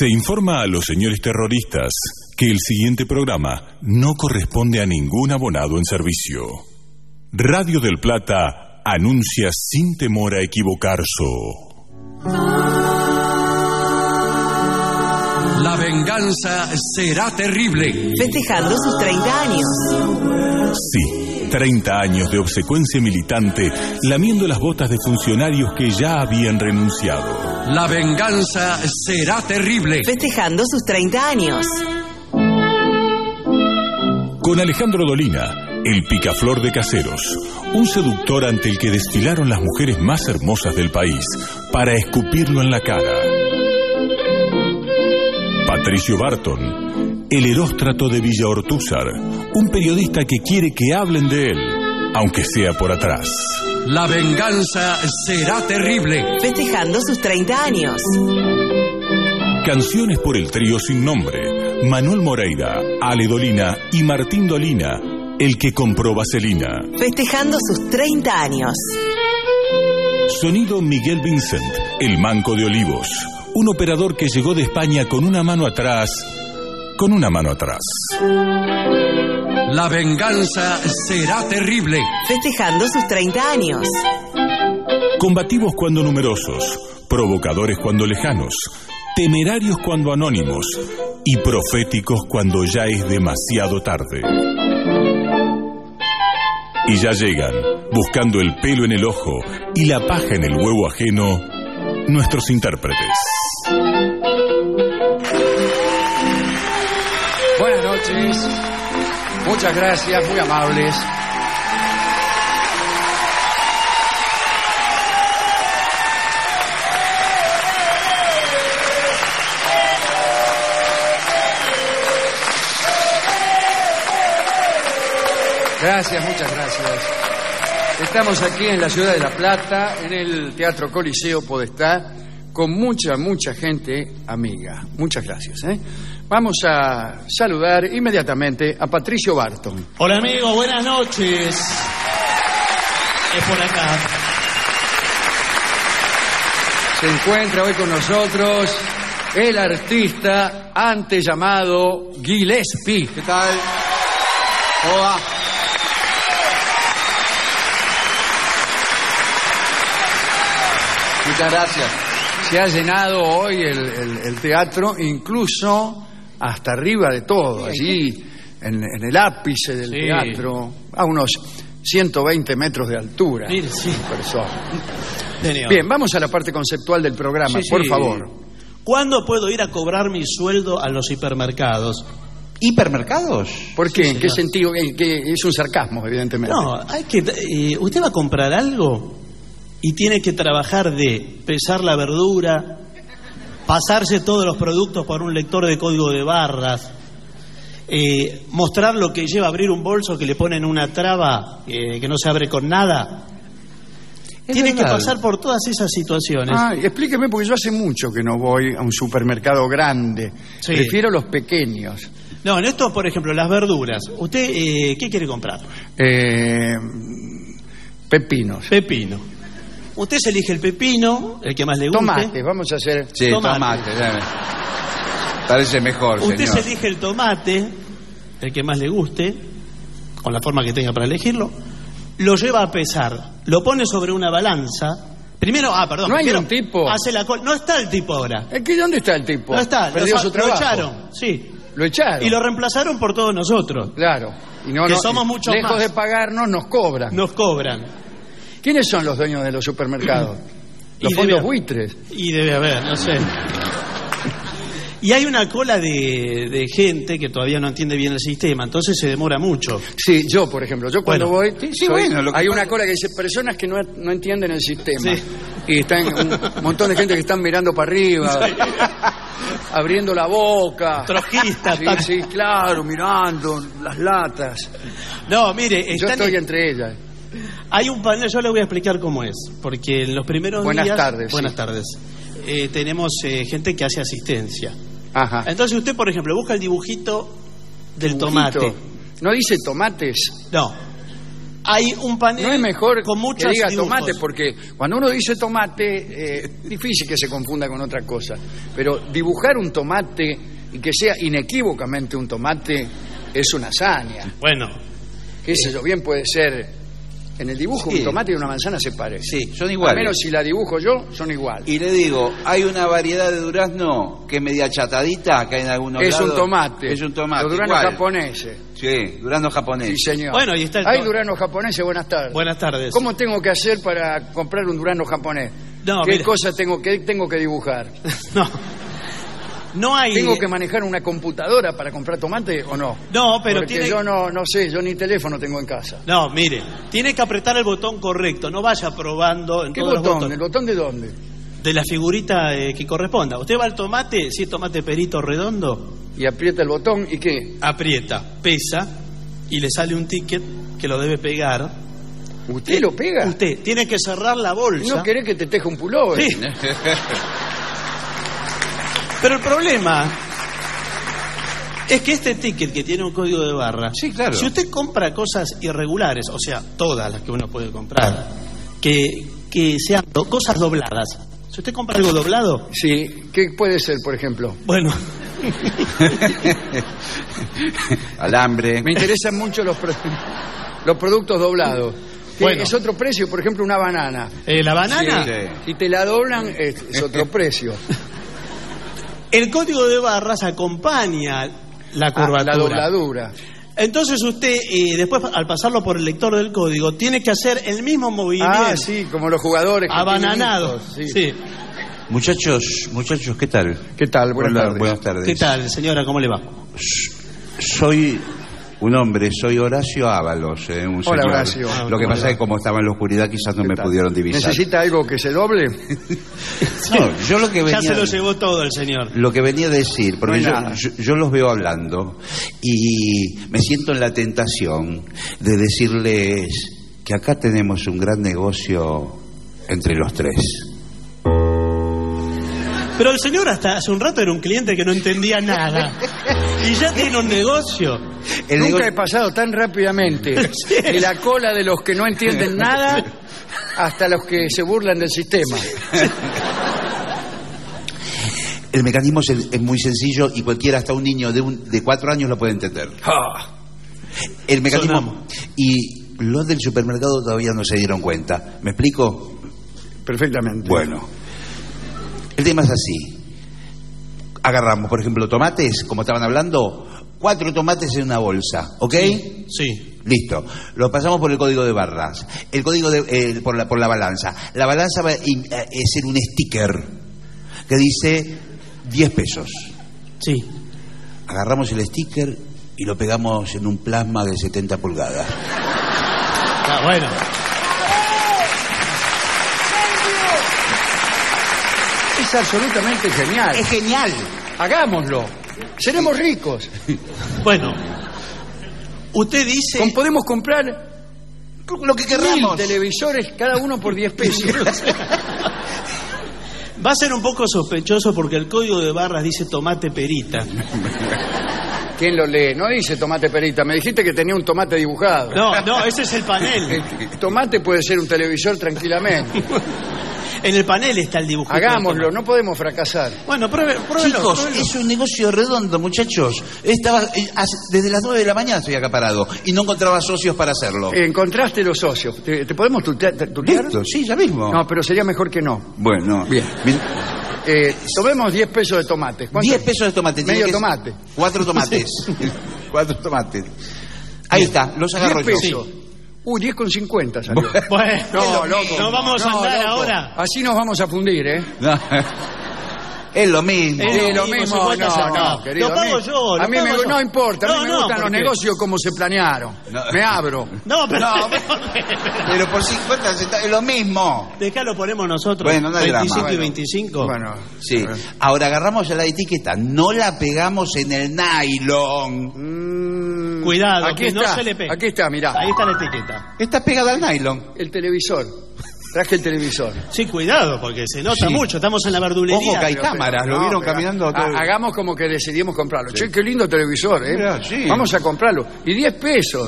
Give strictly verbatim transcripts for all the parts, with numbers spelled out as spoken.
Se informa a los señores terroristas que el siguiente programa no corresponde a ningún abonado en servicio. Radio del Plata anuncia sin temor a equivocarse. La venganza será terrible. Festejando sus treinta años. Sí, treinta años de obsecuencia militante, lamiendo las botas de funcionarios que ya habían renunciado. La venganza será terrible. Festejando sus treinta años. Con Alejandro Dolina, el picaflor de Caseros, un seductor ante el que desfilaron las mujeres más hermosas del país para escupirlo en la cara. Patricio Barton, el Heróstrato de Villa Ortúzar, un periodista que quiere que hablen de él, aunque sea por atrás. La venganza será terrible. Festejando sus treinta años. Canciones por el trío sin nombre, Manuel Moreira, Ale Dolina y Martín Dolina, el que compró vaselina. Festejando sus treinta años. Sonido Miguel Vincent, el Manco de Olivos, un operador que llegó de España con una mano atrás, con una mano atrás. La venganza será terrible. Festejando sus treinta años. Combativos cuando numerosos, provocadores cuando lejanos, temerarios cuando anónimos y proféticos cuando ya es demasiado tarde. Y ya llegan, buscando el pelo en el ojo y la paja en el huevo ajeno, nuestros intérpretes. Buenas noches, muchas gracias, muy amables. Gracias, muchas gracias. Estamos aquí en la ciudad de La Plata, en el Teatro Coliseo Podestá, con mucha, mucha gente amiga. Muchas gracias, ¿eh? Vamos a saludar inmediatamente a Patricio Barton. Hola, amigo, buenas noches. Es por acá. Se encuentra hoy con nosotros el artista antes llamado Gillespie. ¿Qué tal? Hola. Muchas gracias. Se ha llenado hoy el, el, el teatro, incluso hasta arriba de todo, allí en, en el ápice del sí. teatro, a unos ciento veinte metros de altura. Sí, sí. Bien, vamos a la parte conceptual del programa, sí, por sí. favor. ¿Cuándo puedo ir a cobrar mi sueldo a los hipermercados? ¿Hipermercados? ¿Por qué? Sí, ¿En qué sentido? ¿En qué? Es un sarcasmo, evidentemente. No, hay que. Eh, ¿Usted va a comprar algo? Y tiene que trabajar de pesar la verdura, pasarse todos los productos por un lector de código de barras, eh, mostrar lo que lleva abrir un bolso que le ponen una traba eh, que no se abre con nada. Es tiene verdad. que pasar por todas esas situaciones. Ah, explíqueme, porque yo hace mucho que no voy a un supermercado grande. Sí. Prefiero los pequeños. No, en esto, por ejemplo, las verduras. ¿Usted eh, qué quiere comprar? Eh, pepinos. Pepino. Usted se elige el pepino, el que más le guste. Tomate, vamos a hacer... Sí, tomate, tomate parece mejor, Usted señor. se elige el tomate, el que más le guste, con la forma que tenga para elegirlo, lo lleva a pesar, lo pone sobre una balanza. Primero, ah, perdón. ¿No hay primero, un tipo? Hace la col... No está el tipo ahora. ¿Es que dónde está el tipo? No está. Perdió lo, su trabajo. Lo echaron, sí. Lo echaron. Y lo reemplazaron por todos nosotros. Claro. Y no, que no, somos muchos lejos más. de pagarnos, nos cobran. Nos cobran. ¿Quiénes son los dueños de los supermercados? Los y fondos debe, buitres. Y debe haber, no sé. Y hay una cola de, de gente que todavía no entiende bien el sistema, entonces se demora mucho. Sí, yo, por ejemplo, yo cuando bueno, voy, sí, sí, soy, bueno, hay una cola que dice personas que no, no entienden el sistema. Sí. Y están un montón de gente que están mirando para arriba, sí. abriendo la boca. Trojistas. Sí, sí, claro, mirando las latas. No, mire, yo estoy en... entre ellas. Hay un panel, yo le voy a explicar cómo es, porque en los primeros buenas días... Tardes, buenas sí. tardes. Eh, tenemos eh, gente que hace asistencia. Ajá. Entonces usted, por ejemplo, busca el dibujito del ¿Dibujito? tomate. ¿No dice tomates? No. hay un panel No es mejor con que muchos diga dibujos. tomate, porque cuando uno dice tomate, es eh, difícil que se confunda con otra cosa. Pero dibujar un tomate y que sea inequívocamente un tomate es una hazaña. Bueno, Qué sé yo, bien puede ser... En el dibujo Sí. un tomate y una manzana se parecen. Sí, son iguales. Al menos si la dibujo yo, son iguales. Y le digo, hay una variedad de durazno que es media chatadita, que hay en algunos Es lados. un tomate. Es un tomate. Los duranos igual. japoneses. Sí, durazno japonés. Sí, señor. Bueno, y está el Hay to- duranos japoneses, buenas tardes. buenas tardes. ¿Cómo tengo que hacer para comprar un durano japonés? No, ¿Qué mire. cosa tengo que, tengo que dibujar? No, no hay... ¿Tengo que manejar una computadora para comprar tomate o no? No, pero Porque tiene... yo no, no sé, yo ni teléfono tengo en casa. No, mire, tiene que apretar el botón correcto, no vaya probando en ¿Qué todos los botón? botones. ¿El botón de dónde? De la figurita eh, que corresponda. Usted va al tomate, si es tomate perito redondo, Y aprieta el botón y ¿qué? aprieta, pesa y le sale un ticket que lo debe pegar. ¿Usted lo pega? Usted tiene que cerrar la bolsa. ¿No querés que te teja un pullover? Sí. Pero el problema es que este ticket que tiene un código de barra, Sí, claro. si usted compra cosas irregulares, o sea, todas las que uno puede comprar, que, que sean do- cosas dobladas. Si usted compra algo doblado, Sí, ¿qué puede ser, por ejemplo? bueno, Alambre. Me interesan mucho los, pro- los productos doblados. ¿Qué- Bueno. Es otro precio, por ejemplo, una banana. eh, la banana, Sí. Si te la doblan, es, es otro precio. el código de barras acompaña la Ah, curvatura. la dobladura. Entonces usted, eh, después al pasarlo por el lector del código, tiene que hacer el mismo movimiento. Ah, sí, como los jugadores. que Abananado. tienen hijos, sí. Sí. Muchachos, muchachos, ¿qué tal? ¿Qué tal? Buenas Hola, tardes. buenas tardes. ¿Qué tal, señora? ¿Cómo le va? Soy un hombre, soy Horacio Ábalos, eh, un Hola, señor. Horacio. Ah, Lo que ¿cómo pasa le es que como estaba en la oscuridad quizás no ¿Qué me tal? pudieron divisar. ¿Necesita algo que se doble? No, yo lo que venía... Ya se lo llevó todo el señor. Lo que venía a decir, porque No yo, hay nada. yo, yo los veo hablando y me siento en la tentación de decirles que acá tenemos un gran negocio entre los tres. Pero el señor hasta hace un rato era un cliente que no entendía nada. Y ya tiene un negocio. El Nunca nego- he pasado tan rápidamente Sí. de la cola de los que no entienden nada hasta los que se burlan del sistema. el mecanismo es, es muy sencillo y cualquiera, hasta un niño de, un, de cuatro años lo puede entender. Ah, El mecanismo... Sonamos. Y los del supermercado todavía no se dieron cuenta. ¿Me explico? perfectamente. Bueno, el tema es así. Agarramos, por ejemplo, tomates, como estaban hablando, cuatro tomates en una bolsa, ¿ok? Sí. Listo. Lo pasamos por el código de barras. El código de, eh, por, la, por la balanza. La balanza va a in- a ser un sticker que dice diez pesos. Sí. Agarramos el sticker y lo pegamos en un plasma de setenta pulgadas. Ah, bueno. Es absolutamente genial. ¡Es genial! Hagámoslo. Seremos ricos. Bueno. Usted dice... Com- Podemos comprar Lo que mil querramos. televisores, cada uno por diez pesos. Va a ser un poco sospechoso porque el código de barras dice tomate perita. ¿Quién lo lee? No dice tomate perita. Me dijiste que tenía un tomate dibujado. No, no, ese es el panel. El tomate puede ser un televisor tranquilamente. En el panel está el dibujo. Hagámoslo, no podemos fracasar. Bueno, pruebe, pruébelo, Chicos, pruébelo. es un negocio redondo, muchachos. Estaba eh, hace- desde las nueve de la mañana estoy acá parado y no encontraba socios para hacerlo. Encontraste los socios. ¿Te, te podemos tutear? tutear? Listo, sí, ya mismo. No, pero sería mejor que no. Bueno, Bien. Eh, tomemos diez pesos de tomates. ¿Cuánto? diez pesos de tomate. Medio tiene que- tomate. Cuatro tomates. Cuatro tomates. Ahí está, los agarro diez yo. pesos. Uy, diez con cincuenta salió. Bueno, No, loco. no vamos a No, andar loco. ahora. Así nos vamos a fundir, ¿eh? No. Es lo mismo. Es Sí, lo lo mismo, mismo, cincuenta no, no, centavos. querido. Lo pago a mí, yo, lo a mí pago me, yo. no importa, a mí No, me no, gustan los porque- negocios como se planearon. No. Me abro. No, pero... No, Pero por cincuenta centavos es lo mismo. Dejá, lo ponemos nosotros. Bueno, no hay drama. veinticinco y Bueno. veinticinco. Bueno, Sí. Ahora agarramos la etiqueta, no la pegamos en el nylon. mm, Cuidado, aquí que está, no se le pegue. Aquí está, mirá. Ahí está la etiqueta. Está pegada al nylon. El televisor. Traje el televisor. Sí, cuidado, porque se nota Sí. mucho. Estamos en la verdulería. Ojo que hay Pero, cámaras, pero, lo no, vieron pero, caminando ha- todo. Hagamos como que decidimos comprarlo. Che, qué lindo televisor, ¿eh? Mira, sí. Vamos a comprarlo. Y diez pesos.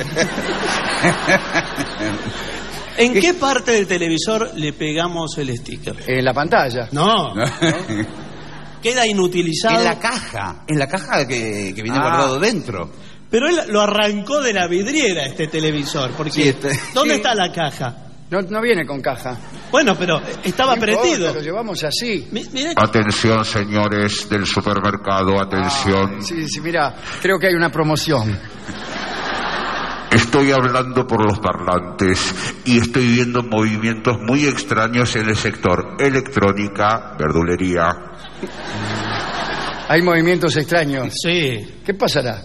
¿En qué parte del televisor le pegamos el sticker? En la pantalla. No, queda inutilizado. En la caja, en la caja que, que viene Ah. guardado dentro. Pero él lo arrancó de la vidriera, este televisor. Porque Sí, este- ¿dónde sí. está la caja? No, no viene con caja. Bueno, pero estaba No importa, prendido. Lo llevamos así. Mi- mira- Atención, señores del supermercado, atención. Ah, sí, sí, mira, creo que hay una promoción. Estoy hablando por los parlantes y estoy viendo movimientos muy extraños en el sector electrónica, verdulería. Hay movimientos extraños. Sí, ¿Qué pasará?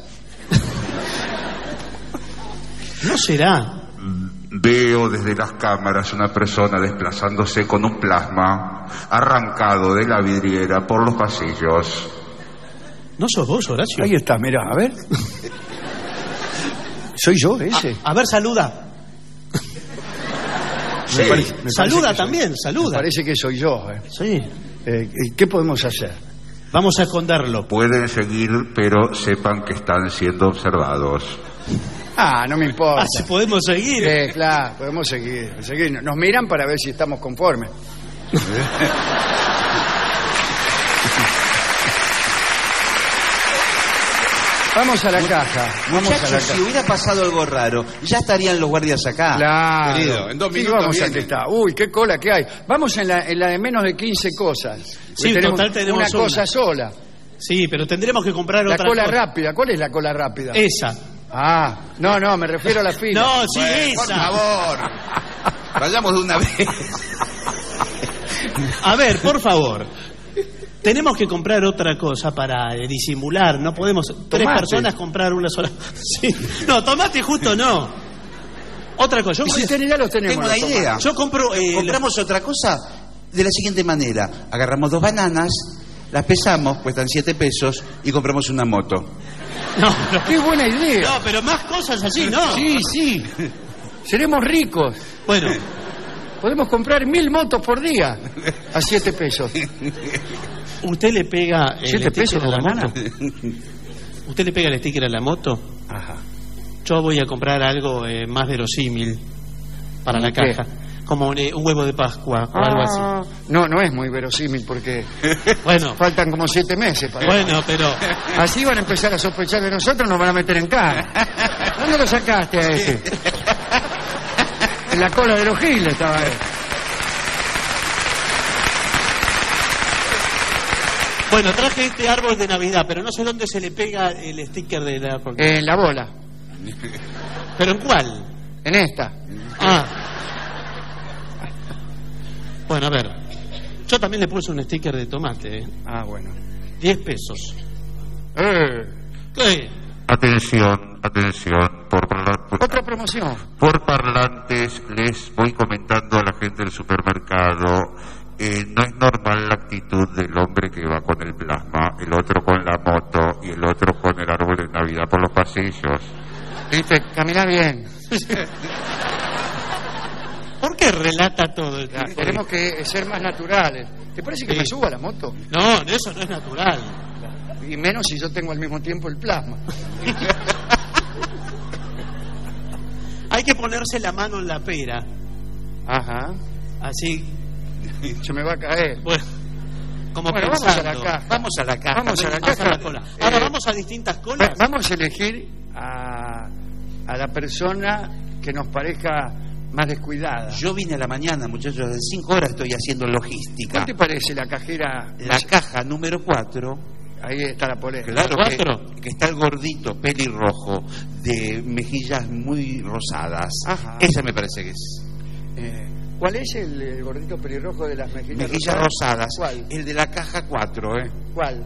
no será. Veo desde las cámaras una persona desplazándose con un plasma arrancado de la vidriera por los pasillos. ¿No sos vos, Horacio? Ahí está, mira, a ver. ¿Soy yo ese? A ver, saluda. Sí. Me parece- me Saluda parece que también, soy- saluda. Me parece que soy yo. eh. Sí. Eh, ¿Qué podemos hacer? Vamos a esconderlo. Pueden seguir, pero sepan que están siendo observados. Ah, no me importa. Ah, si podemos seguir. Eh, claro, podemos seguir, seguir. Nos miran para ver si estamos conformes. Vamos a la caja. Vamos a la Muchachos, caja. si hubiera pasado algo raro, ya estarían los guardias acá. Claro. Querido, en dos Sí, minutos vamos a viene. que está. Uy, qué cola que hay. Vamos en la, en la de menos de quince cosas. Sí, en tenemos total tenemos una una. cosa sola. Sí, pero tendremos que comprar La otra cola cosa. rápida. ¿Cuál es la cola rápida? Esa. Ah, no, no, me refiero a la fila. No, sí, Bueno, por esa. favor. Vayamos de una vez. A ver, por favor. Tenemos que comprar otra cosa para eh, disimular. No podemos tres Tomate. personas comprar una sola. Sí. No, tomate justo no. Otra cosa. Y Yo, si ten- ya los tenemos. Tengo una los idea. yo compro. eh, Compramos otra cosa de la siguiente manera. Agarramos dos bananas, las pesamos, cuestan siete pesos, y compramos una moto. No, no, Qué buena idea. no, pero más cosas así, ¿no? Sí, sí. Seremos ricos. Bueno, Podemos comprar mil motos por día a siete pesos. usted le pega el ¿Siete pesos sticker a la por banana? moto. ¿Usted le pega el sticker a la moto? Ajá. Yo voy a comprar algo eh, más verosímil para la ¿Qué? caja. Como un, eh, un huevo de Pascua o algo así. Ah, no, no es muy verosímil porque Bueno, faltan como siete meses para bueno, pero Así van a empezar a sospechar de nosotros, nos van a meter en cana. ¿Dónde lo sacaste a ese? En la cola de los giles estaba él. bueno, traje este árbol de Navidad, pero no sé dónde se le pega el sticker de la. porque- En la bola. ¿Pero en cuál? En esta. Ah. Bueno, a ver. Yo también le puse un sticker de tomate, ¿eh? Ah, bueno. diez pesos. Eh, ¿Qué? Atención, atención, por, parla- por- otra promoción. por parlantes les voy comentando a la gente del supermercado, eh, no es normal la actitud del hombre que va con el plasma, el otro con la moto y el otro con el árbol de Navidad por los pasillos. Viste, camina bien. ¿Por qué relata todo el Ya, tiempo? tenemos que ser más naturales. ¿Te parece que Sí. me suba a la moto? No, eso no es natural. Y menos si yo tengo al mismo tiempo el plasma. Hay que ponerse la mano en la pera. Ajá. Así, Se me va a caer. bueno, como Bueno, vamos a la pensando. caja. Vamos a la caja. Vamos a la Vamos a caja. la cola. Ahora Eh, vamos a distintas Va- colas. Vamos a elegir a, a la persona que nos parezca más descuidada. Yo vine a la mañana, muchachos, de cinco horas estoy haciendo logística. ¿Qué te parece la cajera? La caja número cuatro, Ahí está la polémica. claro que, ¿Cuatro? que está el gordito pelirrojo de mejillas muy rosadas. Ajá. Esa me parece que es. Eh, ¿Cuál es el, el gordito pelirrojo de las mejillas, Mejillas rosadas. ¿Cuál? El de la caja cuatro, ¿eh? ¿Cuál?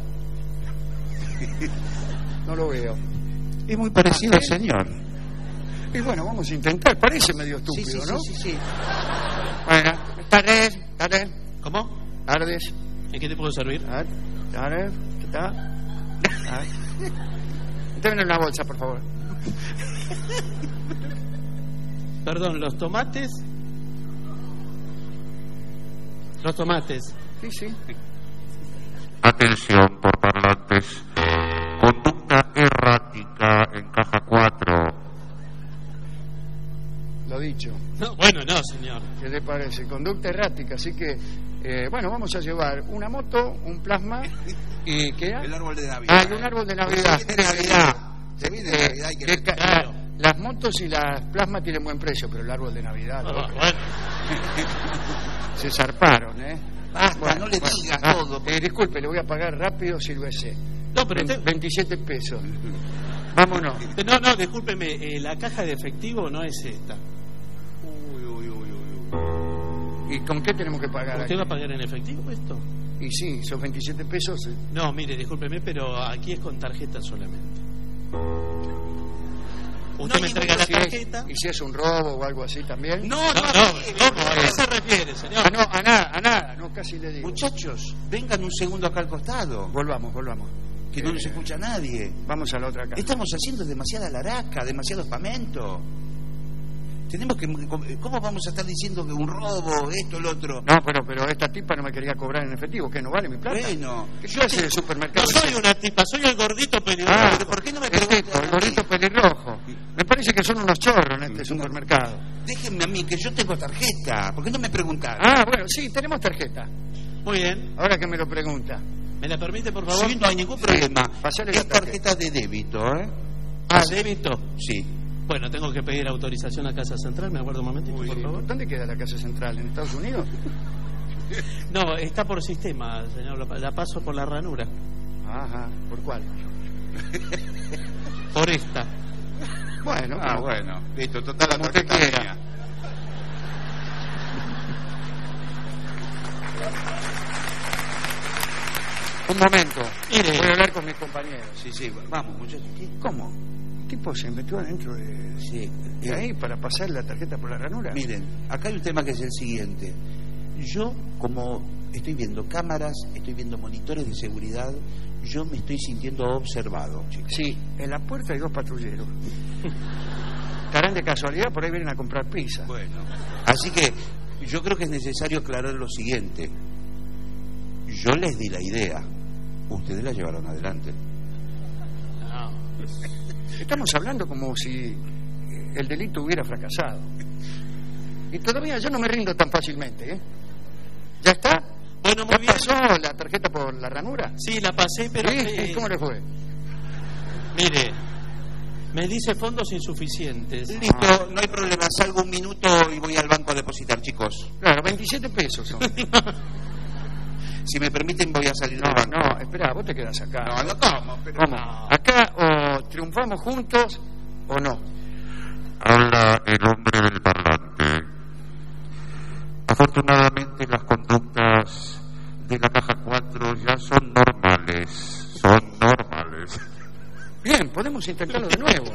No lo veo. Es muy parecido Ah, al ¿sí? señor. Y bueno, vamos a intentar. Parece medio Sí, estúpido, sí, ¿no? sí, sí, sí. Bueno, tardes, tardes, ¿Cómo? tardes. ¿En qué te puedo servir? Tardes, tardes, ¿está? Déme una bolsa, por favor. Perdón, los tomates. Los tomates. Sí, sí. Atención por parlantes. Conducta errática en caja cuatro. Lo dicho. No, bueno, no, señor. ¿Qué te parece? Conducta errática, así que, eh, bueno, vamos a llevar una moto, un plasma y ¿qué era? El árbol de Navidad. Ah, y un árbol de Navidad. Se viene Navidad. Se viene Eh, Navidad. Hay que... que ca- Claro. Las motos y las plasmas tienen buen precio, pero el árbol de Navidad, Ah, loco, bueno. se zarparon, ¿eh? Basta, no le digas ah, todo. eh, disculpe, le voy a pagar rápido, sírvese. No, pero Ve- usted- veintisiete pesos. Vámonos. No, no, discúlpeme, eh, la caja de efectivo no es esta. Uy, uy, uy, uy. ¿Y con qué tenemos que pagar? ¿Usted aquí? va a pagar en efectivo esto? Y sí, son veintisiete pesos. eh. No, mire, discúlpeme, pero aquí es con tarjeta solamente. Usted No, me y entrega la Si es- tarjeta. y si es un robo o algo así también. No, No, no, no, sí, ¿cómo? ¿A qué no. se refiere, señor? Ah, no, a nada, a nada, no, casi le digo. Muchachos, vengan un segundo acá al costado, Volvamos, volvamos. que no Eh, nos escucha nadie. Vamos a la otra casa. Estamos haciendo demasiada laraca, demasiado espamento. Tenemos que... ¿Cómo vamos a estar diciendo que un robo, esto, lo otro? No, pero, pero esta tipa no me quería cobrar en efectivo, que no vale mi plata. Bueno, ¿Qué yo clase te- de supermercado? No es soy este? una tipa, soy el gordito peligroso. Ah, pero ¿por qué no me el preguntan tipo, el a mí? gordito pelirrojo. Me parece que son unos chorros en este supermercado. Déjenme a mí, que yo tengo tarjeta. ¿Por qué no me preguntan? Ah, bueno, sí, tenemos tarjeta. Muy bien. Ahora que me lo pregunta. ¿Me la permite, por favor? Sí, no hay ningún problema. pasale la Es tarjeta de débito, ¿eh? Ah, débito. Sí. Bueno, tengo que pedir autorización a Casa Central, me aguardo un momentito, por favor. ¿Dónde queda la casa central? ¿En Estados Unidos? No, está por sistema, señor, la- la paso por la ranura. Ajá, ¿por cuál? Por esta. Bueno, Ah, bueno. bueno. Listo, total la Como usted tarjeta quiera. mía. Un momento. Mire. Voy a hablar con mis compañeros. Sí, sí, vamos, muchachos. ¿Qué? ¿Cómo? El tipo se metió adentro de, Sí. de ahí para pasar la tarjeta por la ranura. Miren, acá hay un tema que es el siguiente. Yo, como estoy viendo cámaras, estoy viendo monitores de seguridad, yo me estoy sintiendo observado, chicos. Sí, en la puerta hay dos patrulleros. Estarán de casualidad, por ahí vienen a comprar pizza. Bueno, así que yo creo que es necesario aclarar lo siguiente. Yo les di la idea, ustedes la llevaron adelante. No. Estamos hablando como si el delito hubiera fracasado. Y todavía yo no me rindo tan fácilmente, ¿eh? ¿Ya está? Bueno, muy ¿Ya bien. pasó la tarjeta por la ranura? Sí, la pasé, pero... ¿Sí? eh, ¿Cómo le fue? Mire, me dice fondos insuficientes. Listo, no hay problema, salgo un minuto y voy al banco a depositar, chicos. Claro, veintisiete pesos son. Si me permiten voy a salir No, del banco. no, espera, vos te quedas acá. No, no como, pero... Vamos, acá o triunfamos juntos o no. Habla el hombre del parlante. Afortunadamente las conductas de la caja cuatro ya son normales. Son normales. Bien, podemos intentarlo de nuevo.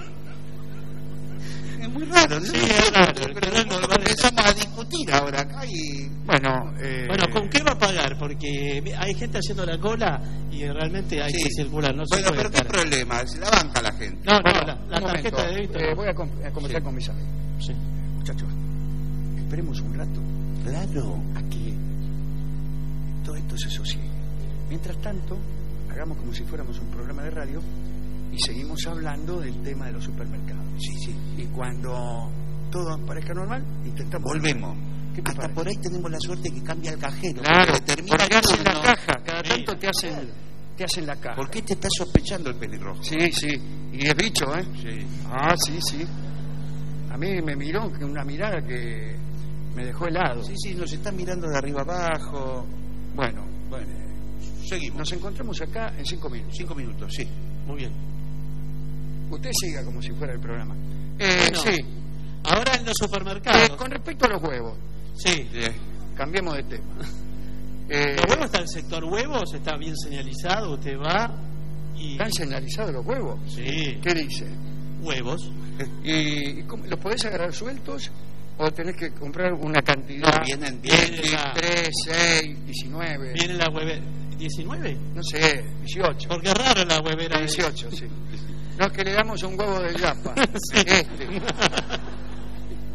Es muy raro, ¿no? Sí, es raro, Pero pero es normal. empezamos a discutir ahora acá y... Bueno, eh, Bueno, ¿con qué va a pagar? Porque hay gente haciendo la cola y realmente hay Sí. que circular, no se Bueno, puede pero ¿qué estar. problema? Se la banca la gente. No, no, bueno, la, un la momento. tarjeta de débito. Eh, no. voy a, com- a conversar Sí. con mis amigos. Sí. Muchachos, esperemos un rato Claro. a que todo esto se sosiegue. Mientras tanto, hagamos como si fuéramos un programa de radio y seguimos hablando del tema de los supermercados. Sí, sí. Y cuando todo parezca normal, intentamos... Volvemos. ¿Qué te Hasta parece? por ahí tenemos la suerte que cambia el cajero. Claro, porque termina porque el hacen la turno. caja, cada Sí. tanto te hacen, te hacen la caja. ¿Por qué te está sospechando el pelirrojo? Sí, sí, y es bicho, ¿eh? Sí. Ah, sí, sí. A mí me miró con una mirada que me dejó helado. Sí, sí, nos están mirando de arriba abajo. Bueno, Bueno, seguimos. nos encontramos acá en cinco minutos. Cinco minutos, sí. Muy bien. Usted siga como si fuera el programa. Eh, Bueno, sí, Ahora en los Eh, supermercados. con respecto a los huevos, Sí. cambiemos de tema. Eh, Los huevos está el sector huevos, está bien señalizado, usted va y... ¿Están señalizados los huevos? Sí, ¿Qué dice? huevos. ¿Y, y cómo- los podés agarrar sueltos o tenés que comprar una cantidad? No, vienen, vienen. Viene la, tres, seis, diecinueve, viene la huevera. ¿diecinueve? no sé, dieciocho. Porque es raro la huevera. de- dieciocho, sí. No, es que le damos un huevo de yapa. Sí. Este.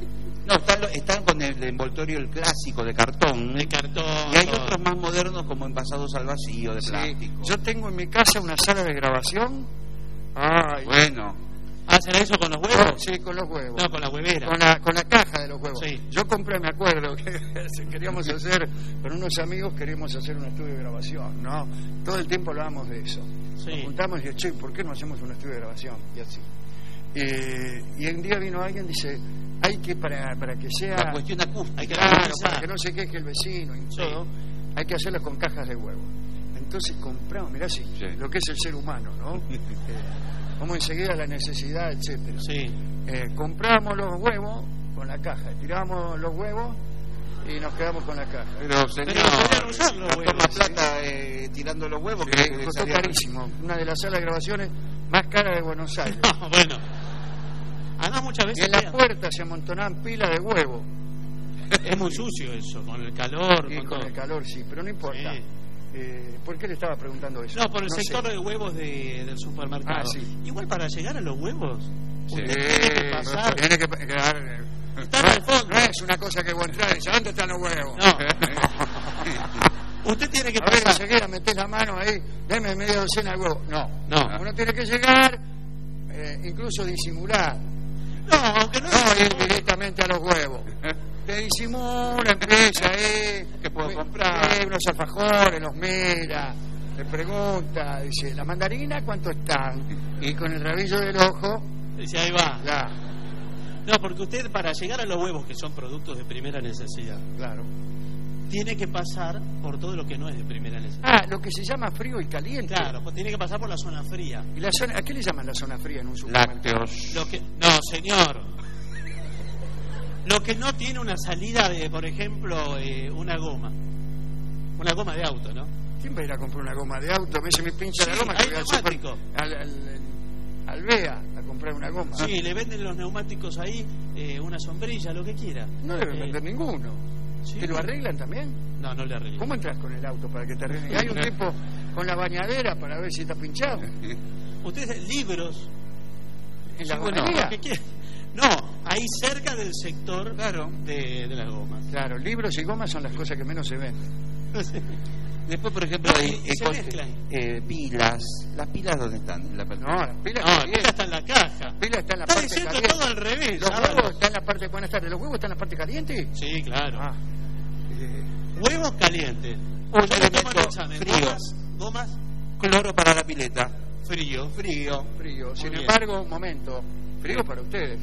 No, están, están con el envoltorio el clásico de cartón. De cartón. Y hay todo. otros más modernos como envasados al vacío, de Sí. plástico. Yo tengo en mi casa una sala de grabación. Ay, Bueno, ¿Hacen eso con los huevos? sí, con los huevos. No, con la huevera. Con la, con la caja de los huevos. Sí. Yo compré, me acuerdo, que queríamos hacer, con unos amigos queríamos hacer un estudio de grabación, ¿no? Todo el tiempo hablábamos de eso. Sí. Nos juntamos y dije, che, ¿por qué no hacemos un estudio de grabación? Y así. Eh, y un día vino alguien y dice, hay que, para, para que sea... la cuestión acústica. Hay que Claro, armonizar. para que no se queje el vecino y Sí. todo, hay que hacerlo con cajas de huevo. Entonces compramos, mirá sí, Sí. lo que es el ser humano, ¿no? Eh, como enseguida la necesidad, etcétera. Sí. Eh, compramos los huevos con la caja, tiramos los huevos y nos quedamos con la caja. Pero, señor, Pero podrían usar los gastó huevos, más sí. plata eh, tirando los huevos que, Eh, que costó salía- carísimo, una de las salas de grabaciones más caras de Buenos Aires. No, bueno. Además muchas Y veces en las queda- puertas se amontonaban pilas de huevos. es muy sucio eso, con el calor, Y con con todo. el calor, sí, pero no importa. Sí. Eh, ¿Por qué le estaba preguntando eso? No, por el sé. sector de huevos de, del supermercado. Ah, sí. Igual para llegar a los huevos, Sí. usted tiene que pasar. Tiene que quedar. Están no, al fondo. no es una cosa que vos entras y dices, ¿dónde están los huevos? No. Usted tiene que A ver, pasar. enseguida metés la mano ahí, deme media docena de huevos. No, No. uno tiene que llegar, eh, incluso disimular. No, aunque no, No ir directamente a los huevos. Te disimula, empieza ahí. ¿Qué puedo eh, comprar? eh, unos alfajores, los mira, le pregunta, dice, ¿la mandarina cuánto están? Y con el rabillo del ojo, dice, ahí va. ya, No, porque usted para llegar a los huevos, que son productos de primera necesidad, claro. tiene que pasar por todo lo que no es de primera necesidad. Ah, lo que se llama frío y caliente. Claro, pues tiene que pasar por la zona fría. ¿Y la zona, a qué le llaman la zona fría en un supermercado? Lácteos. Lo que no, señor. Lo que no tiene una salida de, por ejemplo, eh, una goma. Una goma de auto, ¿no? ¿Quién va a ir a comprar una goma de auto? Me dice, me pincha Sí, la goma hay que voy al, super- neumático. al, al, al Bea a comprar una goma. Sí, le venden los neumáticos ahí, eh, una sombrilla, lo que quiera. No deben Eh, vender ninguno. sí. ¿Te lo arreglan también? No, no le arreglo. ¿Cómo entras con el auto para que te arreglen? Y hay un tipo con la bañadera para ver si está pinchado. Ustedes, libros, En la sí, bueno, gomería. lo que quieran. No, ahí cerca del sector Claro. de, de las gomas. Claro, libros y gomas son las cosas que menos se ven. Después, por ejemplo, No, hay y- y eh, se con- mezclan. eh, pilas. ¿Las pilas dónde están? La No, las pilas No, están el bien. pila está en la caja. Las pilas están en la Está parte diciendo caliente. todo al revés. ¿Los ¿sabes? huevos están en la parte... Buenas tardes. ¿Los huevos están en la parte caliente? Sí, claro. Ah. Eh, Huevos calientes. Un Yo le tomo el elemento examen. frío. Gomas, gomas, Cloro para la pileta. frío. Frío. frío. Sin bien. embargo, un momento. Frío para ustedes.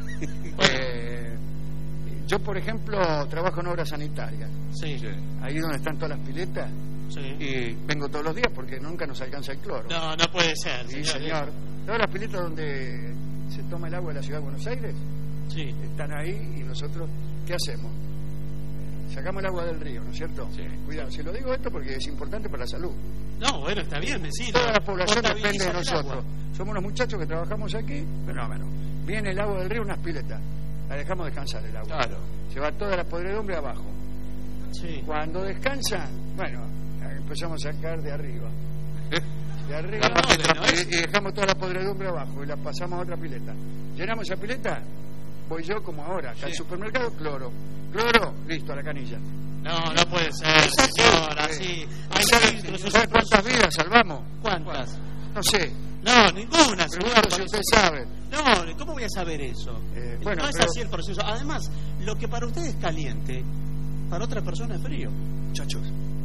Eh, yo, por ejemplo, trabajo en obras sanitarias. Sí, sí. Ahí donde están todas las piletas. Y vengo todos los días porque nunca nos alcanza el cloro. No, no puede ser. Sí, señor. señor. Todas las piletas donde se toma el agua de la ciudad de Buenos Aires Sí. están ahí y nosotros, ¿qué hacemos? Sacamos el agua del río, ¿no es cierto? Sí. Cuidado, se lo digo esto porque es importante para la salud. No, bueno, está bien, vecino. Toda la población Portabiliza depende de el nosotros. agua. Somos los muchachos que trabajamos aquí, fenómeno. Viene el agua del río, unas piletas. La dejamos descansar el agua. Claro. Se va toda la podredumbre abajo. Sí. Cuando descansa, bueno, empezamos a sacar de arriba. De arriba La parte y- no es- y dejamos toda la podredumbre abajo y la pasamos a otra pileta. Llenamos esa pileta, voy yo como ahora, acá al Sí. supermercado, cloro. Cloro, listo, a la canilla. No, no puede ser, señor, así. Hay ¿Sabe, filtros, ¿sabe esos cuántas pozos. vidas salvamos? ¿Cuántas? No sé, No, ninguna, señor. pregunto si usted sabe. No, ¿cómo voy a saber eso? Eh, bueno, no es pero- así el proceso. Además, lo que para usted es caliente, para otra persona es frío. Muchachos,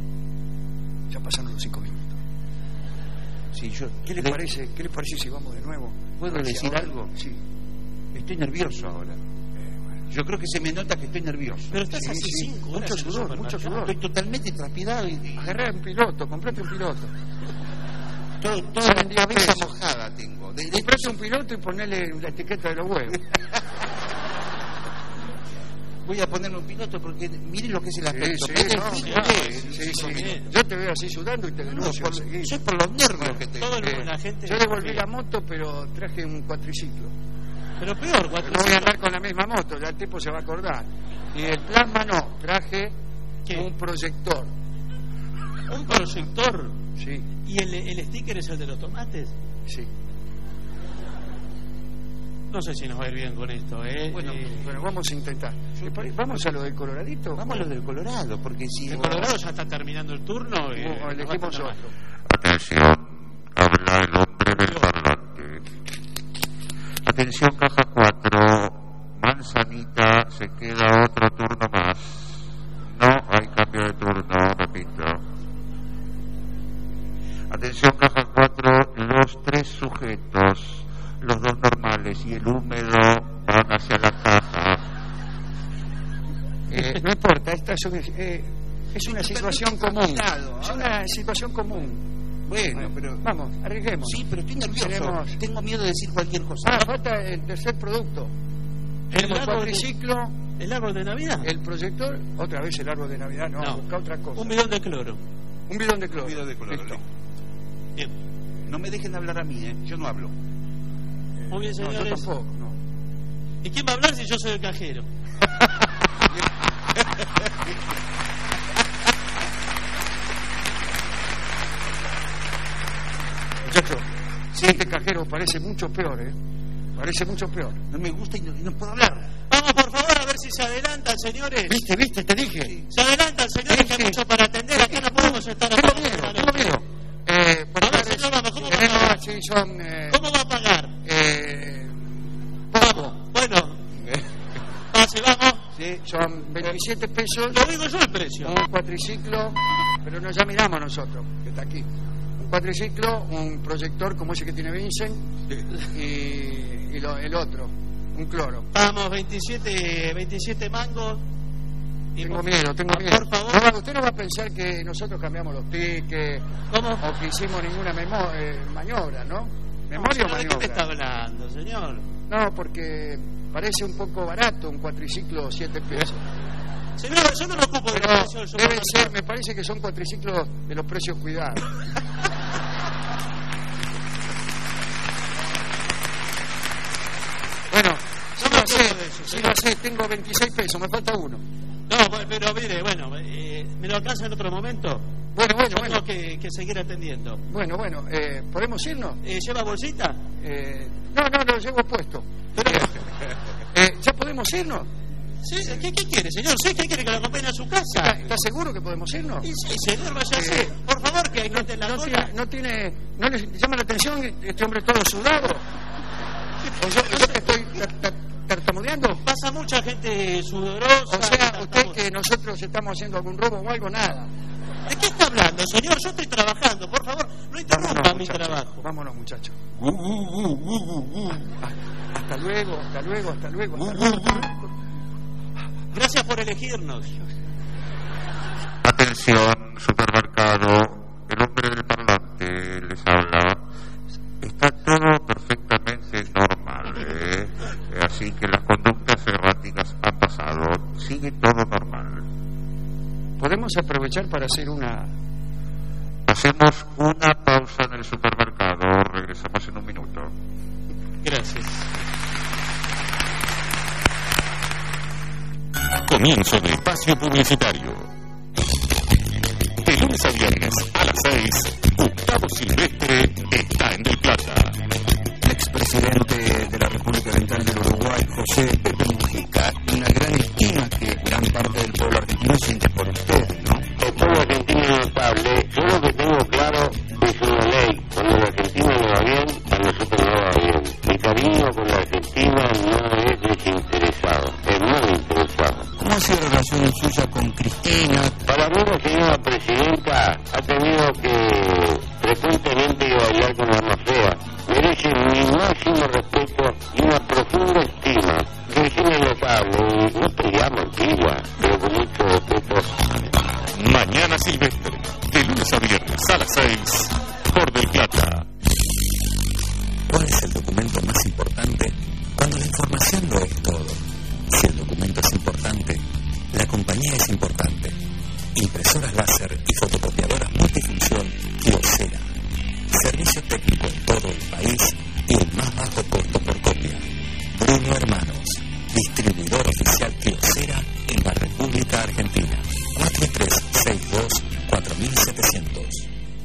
ya pasaron los cinco minutos. Sí, yo, ¿Qué les le- parece? ¿Qué les parece si vamos de nuevo? ¿Puedo Hacia decir ahora? algo? Sí. Estoy nervioso ahora. Eh, bueno. Yo creo que se me nota que estoy nervioso. Pero estás Sí, hace sí. cinco Mucho horas en el sudor, mucho supermercado. sudor. Estoy totalmente transpirado y, y Agarrá un piloto, comprate un piloto. todo, toda Salen la diez cabeza pesos. mojada tengo. De, de- Comprate un piloto y ponele la etiqueta de los huevos. voy a ponerme un piloto porque miren lo que es el Sí, aspecto. sí, Es no, decir, claro, que- sí, sí. bien. Yo te veo así sudando y te No, denuncio por, enseguida. yo es por los nervios que tengo. Todo el Eh, mundo, la gente. Yo devolví la moto, pero traje un cuatriciclo. Pero peor, cuatro. No voy a andar con la misma moto, ya el tipo se va a acordar. Y el plasma no, traje ¿Qué? un proyector. Un proyector. Sí, ¿Y el, el sticker es el de los tomates? sí. no sé si nos va a ir bien con esto, ¿eh? Bueno, Eh, bueno, vamos a intentar. ¿Le pare- ¿Vamos a lo del Coloradito? Vamos a lo del Colorado, porque si... el Colorado ya está terminando el turno. Y, O nos va a elegimos tocar otro. Atención, habla el hombre del parlante. Atención, caja cuatro, Manzanita, se queda otro turno más. No hay cambio de turno, repito. Atención, caja cuatro, los tres sujetos, los dos normales y el húmedo van hacia la caja. Eh, no importa, esta es, un- eh, es una situación común. Es una situación común. Bueno, pero... Vamos, arriesguemos. Sí, pero estoy nervioso. Tenemos- Tengo miedo de decir cualquier cosa. Ah, falta el tercer producto. El Tenemos árbol, cuatriciclo, de, ¿El árbol de Navidad? el proyector, otra vez el árbol de Navidad, no, No. busca otra cosa. Un bidón de cloro. Un bidón de cloro. Un bidón de cloro, Listo. Bien. No me dejen hablar a mí, ¿eh? Yo no hablo. Muy bien, No, yo señores. tampoco, no. ¿Y quién va a hablar si yo soy el cajero? Muchacho, si este cajero parece mucho peor, ¿eh? Parece mucho peor. No me gusta y no, y no puedo hablar. Vamos, por favor, a ver si se adelantan, señores. ¿Viste, viste? Te dije. Se adelantan, señores, que hay mucho para atender. Aquí no podemos estar Tengo hablando miedo, de la tengo noche. miedo. Eh, por A ver, favor, señor, vamos, ¿cómo va a tenemos, pagar? sí, son... Eh, ¿Cómo va a pagar? eh, poco. Bueno, pase, vamos. Sí, son veintisiete pesos. Lo digo yo el precio. Un cuatriciclo, pero no, ya miramos nosotros, que está aquí. Un cuatriciclo, un proyector como ese que tiene Vincent y, y lo- el otro, un cloro. Vamos, veintisiete, veintisiete mangos. Y Tengo por- miedo, tengo Ah, miedo. Por favor. No, usted no va a pensar que nosotros cambiamos los tickets ¿Cómo? o que hicimos ninguna memo- eh, maniobra, ¿no? ¿Memoria o Señor, ¿de qué me está maniobra? hablando, señor? No, porque parece un poco barato un cuatriciclo siete pesos. Señor, yo no me ocupo de Pero los precios del deben supermercado. ser, me parece que son cuatriciclos de los precios cuidados. Bueno, sí No me lo ocupo sé, de eso, sí señor. lo sé, tengo veintiséis pesos, me falta uno. No, bueno, pero mire, bueno, eh, ¿me lo alcanza en otro momento? Bueno, bueno, Yo bueno. tengo que, que seguir atendiendo. Bueno, bueno, eh, ¿podemos irnos? Eh, ¿Lleva bolsita? Eh, no, no, lo llevo puesto. Pero, Eh, ¿Ya podemos irnos? ¿sí? ¿Qué, ¿Qué quiere, señor? ¿Sí? ¿Qué quiere que lo acompañe a su ¿Está, casa? está seguro que podemos irnos? Sí, sí, señor, váyase. Eh, Por favor, que hay gente en la No cola. tiene, no tiene, no le llama la atención este hombre todo sudado. O yo, yo que estoy tar- tar- tartamudeando. Pasa mucha gente sudorosa. O sea, usted tartamuda. que nosotros estamos haciendo algún robo o algo, nada. ¿De qué está hablando, señor? Yo estoy trabajando. Por favor, no interrumpa mi muchachos. trabajo. Vámonos, muchachos. Ah, Hasta luego, hasta luego, hasta luego, hasta luego. Gracias por elegirnos. Atención, supermercado, el hombre del parlante les habla. Está todo perfectamente normal, ¿eh? Así que las conductas erráticas han pasado. Sigue todo normal. Podemos aprovechar para hacer una... Hacemos una pausa en el supermercado. Regresamos en un minuto. Gracias. Comienzo de espacio publicitario. De lunes a viernes a las seis, Gustavo Silvestre está en Del Plata. El expresidente de la República Oriental del Uruguay, José Pepe Mujica, una gran estima que gran parte del pueblo argentino siente por usted, ¿no? El pueblo argentino es notable. Yo lo que tengo claro es una ley. Cuando la Argentina le va bien, a nosotros no va bien. Mi cariño con la Argentina no es desinteresado, es muy interesado. ¿Cómo ha sido la relación suya con Cristina? Para mí la señora presidenta ha tenido que frecuentemente ir a bailar con la más fea. Merece mi máximo respeto y una profunda estima. Cristina es notable y no peleamos antiguas, pero con mucho respeto. Mañana Silvestre, de lunes a viernes a las seis, por Del Plata. ¿Cuál es el documento más importante cuando la información lo es todo? Si el documento es importante, la compañía es importante. Impresoras láser y fotocopiadoras multifunción Kyocera. Servicio técnico en todo el país y el más bajo costo por copia. Bruno Hermanos, distribuidor oficial Kyocera en la República Argentina. cuatro tres seis dos cuatro siete cero cero.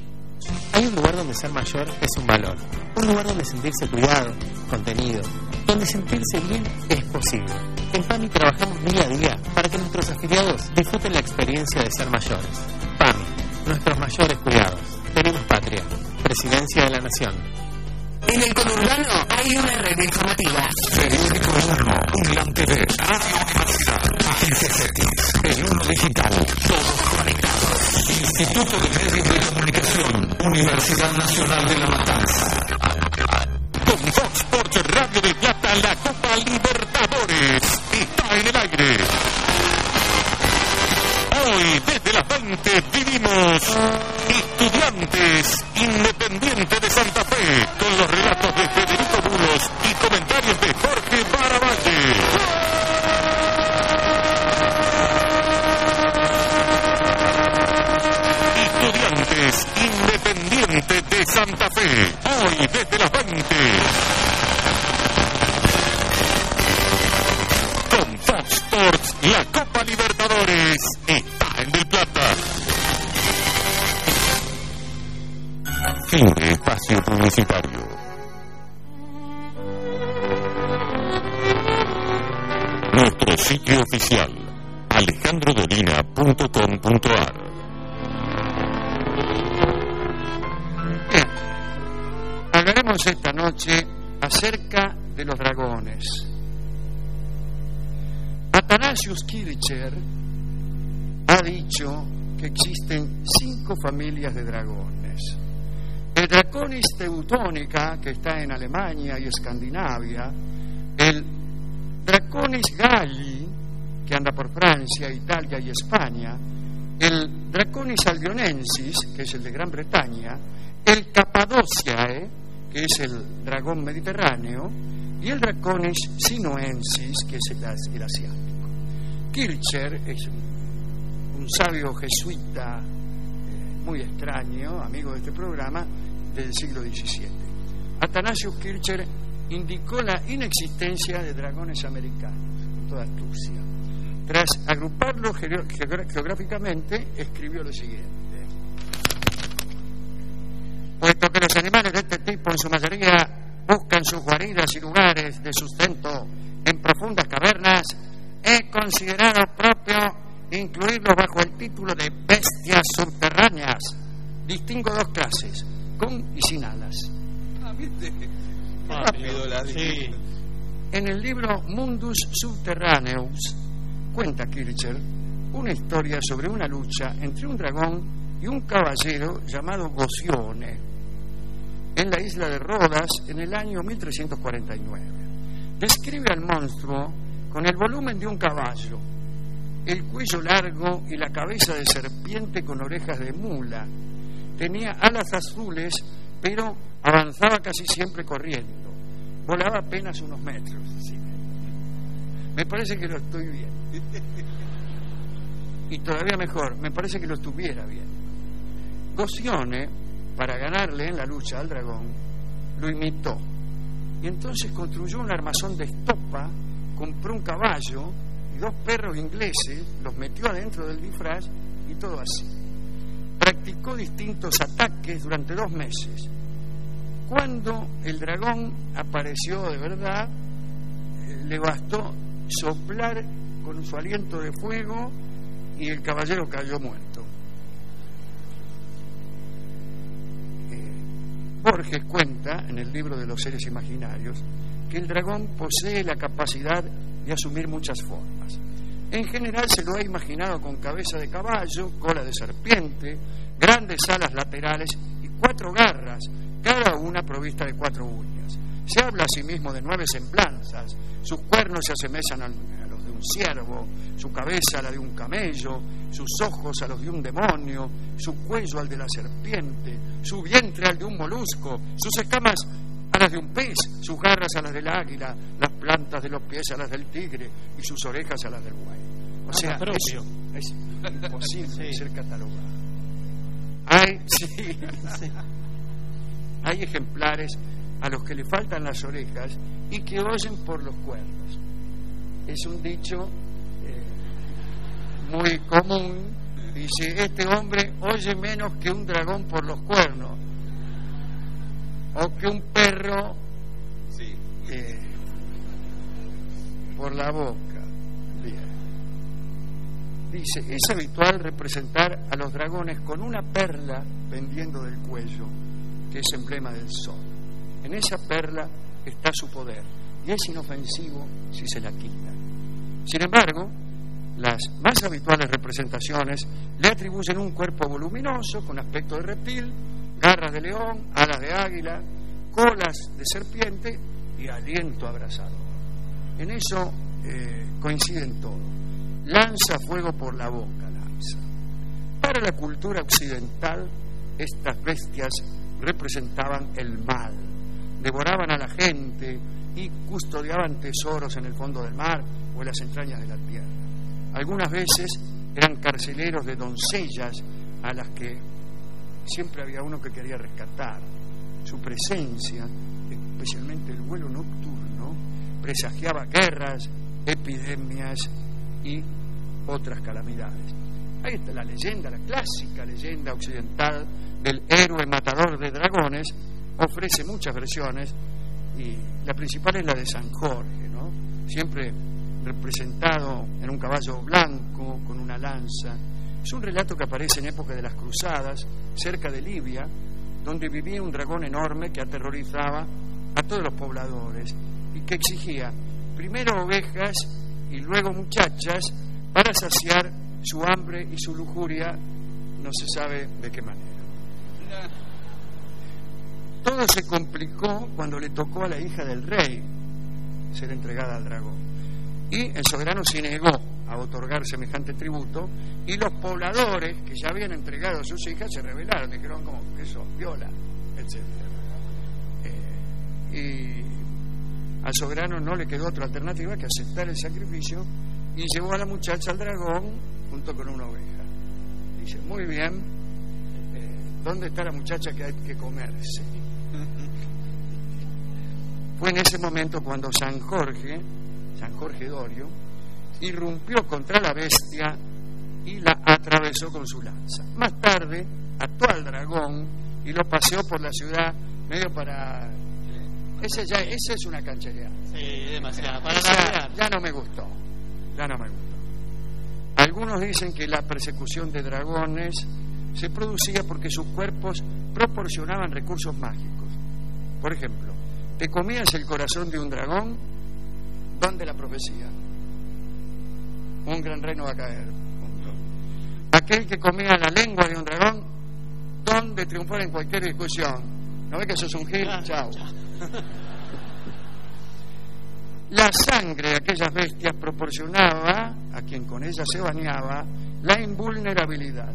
Hay un lugar donde ser mayor es un valor. Un lugar donde sentirse cuidado, contenido, donde sentirse bien es posible. En PAMI trabajamos día a día para que nuestros afiliados disfruten la experiencia de ser mayores. PAMI, nuestros mayores cuidados. Tenemos patria, Presidencia de la Nación. En el conurbano hay una red informativa. Periódico uno, UNLAM T V, Radio Universidad, Agencia CETIS, el uno Digital, todos conectados. Instituto de Medios de Comunicación, Universidad Nacional de La Matanza. Con Fox Sports Radio del Plata, la Copa Libertadores está en el aire. Hoy, desde las veinte, vivimos Estudiantes Independiente de Santa Fe, con los relatos de Federico Bulos y comentarios de Jorge Baravalle. Estudiantes Independiente de Santa Fe, hoy desde las veinte. Con Fox Sports, la Copa Libertadores está en Del Plata. Fin de espacio publicitario. Nuestro sitio oficial, alejandro dolina punto com punto a r. Bien, hablaremos esta noche acerca de los dragones. Athanasius Kircher ha dicho que existen cinco familias de dragones. El Draconis teutónica, que está en Alemania y Escandinavia, el Draconis galli, que anda por Francia, Italia y España, el Draconis albionensis, que es el de Gran Bretaña, el Cappadociae, que es el dragón mediterráneo, y el Draconis sinoensis, que es el, el asiático. Kircher es un, un sabio jesuita eh, muy extraño, amigo de este programa, del siglo diecisiete. Athanasius Kircher indicó la inexistencia de dragones americanos en toda astucia. Tras agruparlos geográficamente, escribió lo siguiente: puesto que los animales de este tipo en su mayoría buscan sus guaridas y lugares de sustento en profundas cavernas, he considerado propio incluirlos bajo el título de bestias subterráneas. Distingo dos clases, con y sin alas. Ah, ¿viste? Rápido la sí. En el libro Mundus Subterraneus cuenta Kircher una historia sobre una lucha entre un dragón y un caballero llamado Gocione en la isla de Rodas en el año mil trescientos cuarenta y nueve. Describe al monstruo con el volumen de un caballo, el cuello largo y la cabeza de serpiente con orejas de mula. Tenía alas azules, pero avanzaba casi siempre corriendo. Volaba apenas unos metros. Sí. Me parece que lo estoy viendo. Y todavía mejor, me parece que lo estuviera viendo. Gocione, para ganarle en la lucha al dragón, lo imitó. Y entonces construyó un armazón de estopa, compró un caballo y dos perros ingleses, los metió adentro del disfraz y todo así. Practicó distintos ataques durante dos meses. Cuando el dragón apareció de verdad, eh, le bastó soplar con su aliento de fuego y el caballero cayó muerto. Eh, Borges cuenta en el libro de los seres imaginarios que el dragón posee la capacidad de asumir muchas formas. En general se lo ha imaginado con cabeza de caballo, cola de serpiente, grandes alas laterales y cuatro garras, cada una provista de cuatro uñas. Se habla asimismo de nueve semblanzas. Sus cuernos se asemejan a los de un ciervo, su cabeza a la de un camello, sus ojos a los de un demonio, su cuello al de la serpiente, su vientre al de un molusco, sus escamas a las de un pez, sus garras a las del águila, las plantas de los pies a las del tigre y sus orejas a las del buey. O sea, es, es imposible sí. ser catalogado. Hay, sí, sí. Hay ejemplares a los que le faltan las orejas y que oyen por los cuernos. Es un dicho eh, muy común. Dice, este hombre oye menos que un dragón por los cuernos, o que un perro sí. eh, por la boca. Bien. Dice, es habitual representar a los dragones con una perla pendiendo del cuello, que es emblema del sol. En esa perla está su poder y es inofensivo si se la quita. Sin embargo, las más habituales representaciones le atribuyen un cuerpo voluminoso con aspecto de reptil, garras de león, alas de águila, colas de serpiente y aliento abrasador. En eso eh, coinciden todos. Lanza fuego por la boca, lanza. Para la cultura occidental, estas bestias representaban el mal, devoraban a la gente y custodiaban tesoros en el fondo del mar o en las entrañas de la tierra. Algunas veces eran carceleros de doncellas a las que siempre había uno que quería rescatar. Su presencia, especialmente el vuelo nocturno, presagiaba guerras, epidemias y otras calamidades. Ahí está la leyenda, la clásica leyenda occidental del héroe matador de dragones. Ofrece muchas versiones y la principal es la de San Jorge, ¿no? Siempre representado en un caballo blanco con una lanza. Es un relato que aparece en época de las cruzadas, cerca de Libia, donde vivía un dragón enorme que aterrorizaba a todos los pobladores y que exigía primero ovejas y luego muchachas para saciar su hambre y su lujuria, no se sabe de qué manera. Todo se complicó cuando le tocó a la hija del rey ser entregada al dragón. Y el soberano se negó a otorgar semejante tributo y los pobladores que ya habían entregado a sus hijas se rebelaron, dijeron como que eso viola, etcétera. Eh, y al soberano no le quedó otra alternativa que aceptar el sacrificio y llevó a la muchacha al dragón junto con una oveja. Dice, muy bien, eh, ¿dónde está la muchacha que hay que comerse? Fue en ese momento cuando San Jorge, San Jorge Dorio, irrumpió contra la bestia y la atravesó con su lanza. Más tarde ató al dragón y lo paseó por la ciudad medio para... Ese ya, esa es una canchereada. Sí, demasiado. Para ya, ya no me gustó. Ya no me gustó. Algunos dicen que la persecución de dragones se producía porque sus cuerpos proporcionaban recursos mágicos. Por ejemplo, ¿te comías el corazón de un dragón? ¿Dónde la profecía? Un gran reino va a caer. Aquel que comía la lengua de un dragón, ¿dónde triunfar en cualquier discusión? ¿No ves que sos un gil? Ah, chao. La sangre de aquellas bestias proporcionaba a quien con ella se bañaba la invulnerabilidad.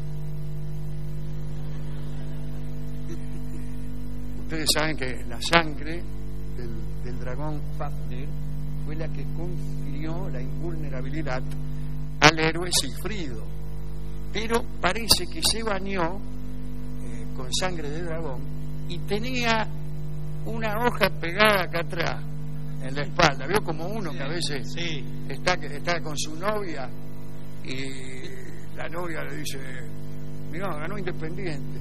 Ustedes saben que la sangre del, del dragón Fafnir fue la que confirió la invulnerabilidad al héroe Sigfrido, pero parece que se bañó eh, con sangre de dragón y tenía una hoja pegada acá atrás en la espalda. Vio como uno que a veces sí. está, está con su novia y la novia le dice, mira, ganó Independiente.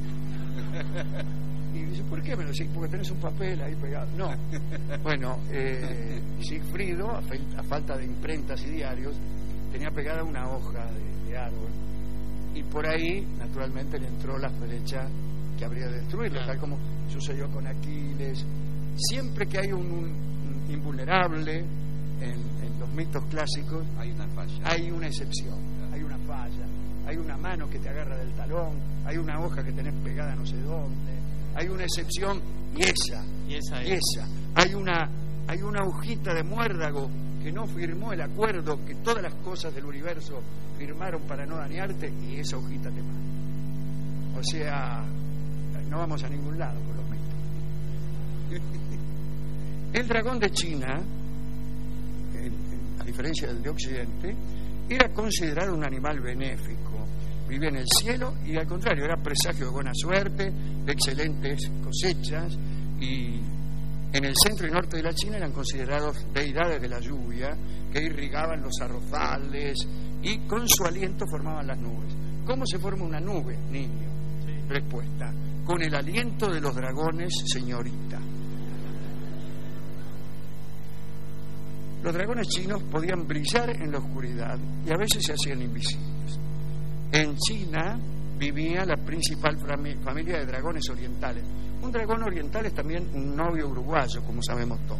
Y dice, ¿por qué me lo decís? Porque tenés un papel ahí pegado. No. Bueno, eh, Sigfrido, a, fe, a falta de imprentas y diarios, tenía pegada una hoja de, de árbol. Y por ahí, naturalmente, le entró la flecha que habría de destruirlo, tal como sucedió con Aquiles. Siempre que hay un, un invulnerable en, en los mitos clásicos, hay una falla, hay una excepción, hay una falla, hay una mano que te agarra del talón, hay una hoja que tenés pegada no sé dónde, hay una excepción y esa, y esa, y esa. Hay una, hay una hojita de muérdago que no firmó el acuerdo que todas las cosas del universo firmaron para no dañarte y esa hojita te mata. O sea, no vamos a ningún lado con los mitos. El dragón de China, en, en, a diferencia del de Occidente, era considerado un animal benéfico. Vivía en el cielo y al contrario, era presagio de buena suerte, de excelentes cosechas, y en el centro y norte de la China eran considerados deidades de la lluvia que irrigaban los arrozales y con su aliento formaban las nubes. ¿Cómo se forma una nube, niño? Sí. Respuesta: con el aliento de los dragones, señorita. Los dragones chinos podían brillar en la oscuridad y a veces se hacían invisibles. En China vivía la principal familia de dragones orientales. Un dragón oriental es también un novio uruguayo, como sabemos todos.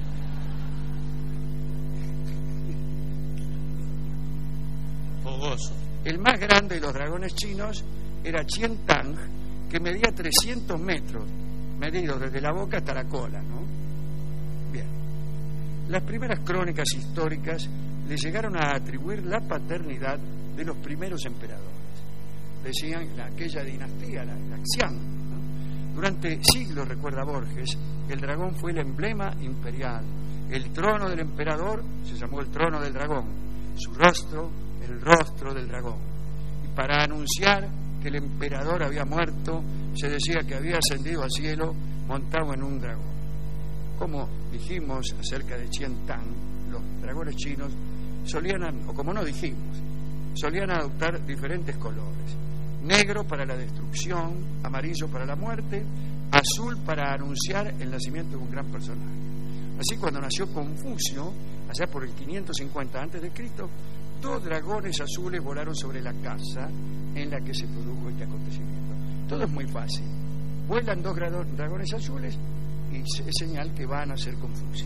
Fogoso. El más grande de los dragones chinos era Qian Tang, que medía trescientos metros, medido desde la boca hasta la cola, ¿no? Bien. Las primeras crónicas históricas le llegaron a atribuir la paternidad de los primeros emperadores. Decían en aquella dinastía, la, la Xian, ¿no? Durante siglos, recuerda Borges, el dragón fue el emblema imperial. El trono del emperador se llamó el trono del dragón. Su rostro, el rostro del dragón. Y para anunciar que el emperador había muerto, se decía que había ascendido al cielo montado en un dragón. Como dijimos acerca de Qian Tang, los dragones chinos solían, o como no dijimos, solían adoptar diferentes colores. Negro para la destrucción, amarillo para la muerte, azul para anunciar el nacimiento de un gran personaje. Así, cuando nació Confucio, allá por el quinientos cincuenta antes de Cristo, dos dragones azules volaron sobre la casa en la que se produjo este acontecimiento. Todo es muy fácil. Vuelan dos dragones azules y es señal que van a ser Confucio.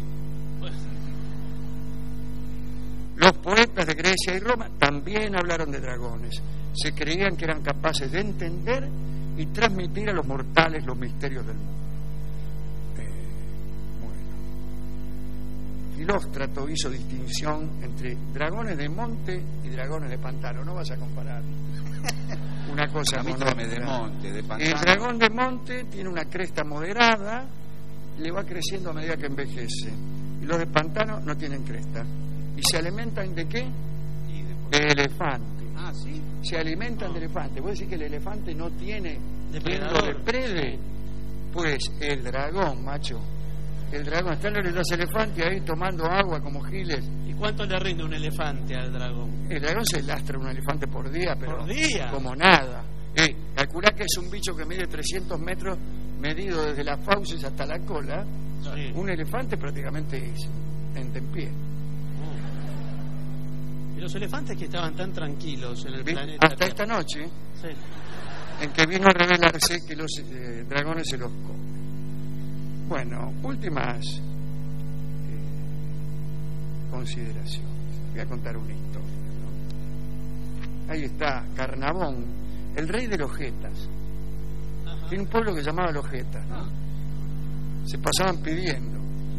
Los poetas de Grecia y Roma también hablaron de dragones. Se creían que eran capaces de entender y transmitir a los mortales los misterios del mundo. Eh, bueno. Filóstrato hizo distinción entre dragones de monte y dragones de pantano. No vas a comparar una cosa con otra. De monte, de pantano. El dragón de monte tiene una cresta moderada, le va creciendo a medida que envejece. Y los de pantano no tienen cresta. ¿Y se alimentan de qué? De elefante. Ah, ¿sí? Se alimentan no. de elefante. ¿Vos decís que el elefante no tiene quien lo deprede? Pues el dragón, macho. El dragón. Están los elefantes ahí tomando agua como giles. ¿Y cuánto le rinde un elefante al dragón? El dragón se lastra un elefante por día, pero ¿Por día? como nada. Eh, calculá que es un bicho que mide trescientos metros, medido desde las fauces hasta la cola. Sí. Un elefante prácticamente es en pie. Los elefantes que estaban tan tranquilos en el ¿Ven? planeta hasta esta noche, sí. en que vino a revelarse que los eh, dragones se los comen. Bueno, últimas eh, consideraciones. Voy a contar una historia, ¿no? Ahí está Carnavón, el rey de los Getas. Ajá. Tiene un pueblo que se llamaba los Getas, ¿no? Se pasaban pidiendo.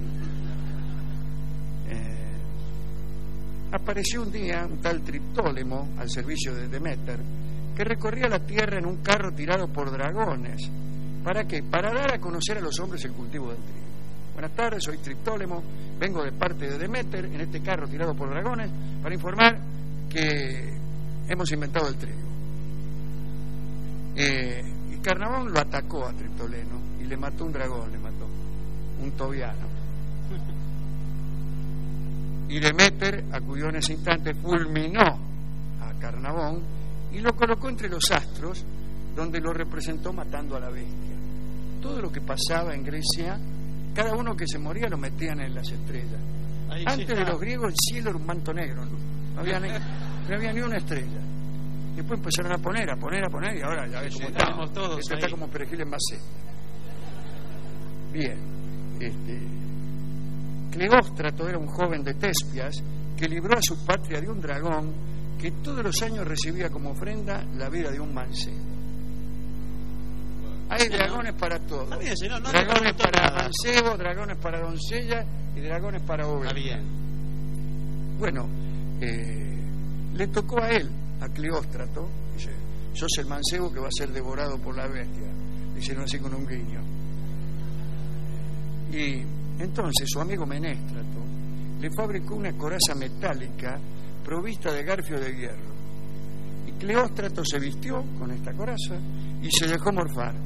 Apareció un día un tal Triptólemo al servicio de Deméter, que recorría la tierra en un carro tirado por dragones. ¿Para qué? Para dar a conocer a los hombres el cultivo del trigo. Buenas tardes, soy Triptólemo, vengo de parte de Deméter en este carro tirado por dragones para informar que hemos inventado el trigo. Eh, y Carnavón lo atacó a Triptolemo y le mató un dragón, le mató un tobiano. Y Deméter acudió en ese instante, fulminó a Carnavón y lo colocó entre los astros, donde lo representó matando a la bestia. Todo lo que pasaba en Grecia, cada uno que se moría lo metían en las estrellas. Ahí Antes sí de los griegos el cielo era un manto negro, no había ni, no había ni una estrella. Después empezaron a poner, a poner, a poner y ahora ya ves cómo está. Todos Esto está como perejil en maceta. Bien, este... Cleóstrato era un joven de Tespias que libró a su patria de un dragón que todos los años recibía como ofrenda la vida de un mancebo. Hay dragones para todo. Dragones para mancebos, dragones para doncellas y dragones para ovejas. Bueno, eh, le tocó a él, a Cleóstrato, dice, sos el mancebo que va a ser devorado por la bestia. Hicieron así con un guiño. Y entonces su amigo Menéstrato le fabricó una coraza metálica provista de garfio de hierro. Y Cleóstrato se vistió con esta coraza y se dejó morfar.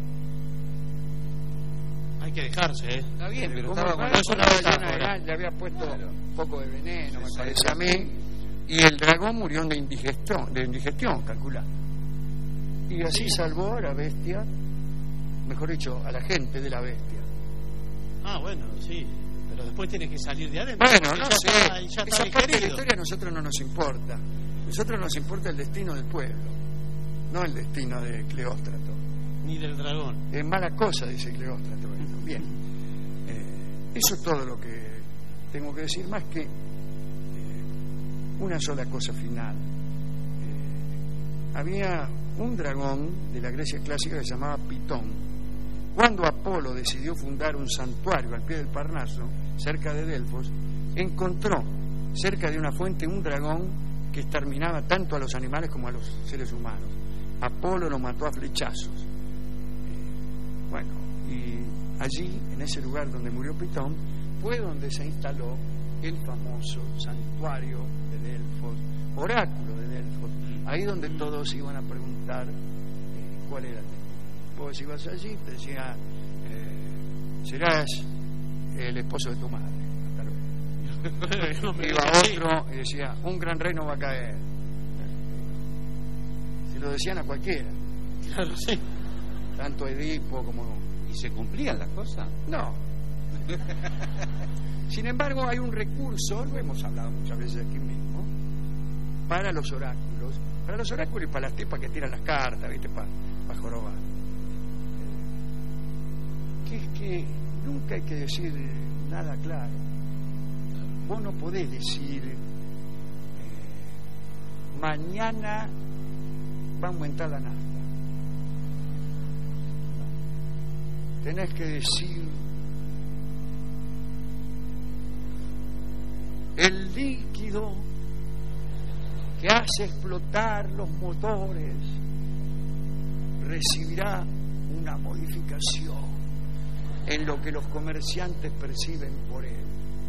Hay que dejarse, ¿eh? Está bien, pero estaba con eso le había puesto claro. un poco de veneno, me parece a mí, y el dragón murió de indigestión, de indigestión, calcula. Y así sí. salvó a la bestia, mejor dicho, a la gente de la bestia. Ah, bueno, sí, pero después tiene que salir de adentro. Bueno, no sé, ya está esa parte de la digerido. historia a nosotros no nos importa. A nosotros nos importa el destino del pueblo, no el destino de Cleóstrato. Ni del dragón. Es mala cosa, dice Cleóstrato. Bien, eh, eso es todo lo que tengo que decir, más que eh, una sola cosa final. Eh, había un dragón de la Grecia clásica que se llamaba Pitón. Cuando Apolo decidió fundar un santuario al pie del Parnaso, cerca de Delfos, encontró cerca de una fuente un dragón que exterminaba tanto a los animales como a los seres humanos. Apolo lo mató a flechazos. Eh, bueno, y allí, en ese lugar donde murió Pitón, fue donde se instaló el famoso santuario de Delfos, oráculo de Delfos, ahí donde todos iban a preguntar eh, cuál era el destino. Vos ibas allí, te decía, eh, serás el esposo de tu madre. Iba otro y decía, un gran reino va a caer. Se lo decían a cualquiera. Claro, sí. Tanto Edipo como... ¿Y se cumplían las cosas? No. Sin embargo, hay un recurso, lo hemos hablado muchas veces aquí mismo, para los oráculos. Para los oráculos y para las tipas que tiran las cartas, ¿viste? Para, para jorobar. Que es que nunca hay que decir nada claro. Vos no podés decir eh, mañana va a aumentar la nafta. Tenés que decir el líquido que hace explotar los motores recibirá una modificación en lo que los comerciantes perciben por él.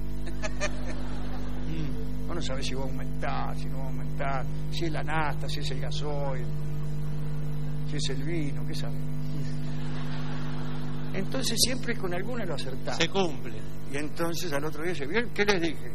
Vos no sabés si va a aumentar, si no va a aumentar, si es la nafta, si es el gasoil, si es el vino, ¿qué sabés? Entonces siempre con alguna lo acertás. Se cumple. Y entonces al otro día dice, bien, ¿qué les dije?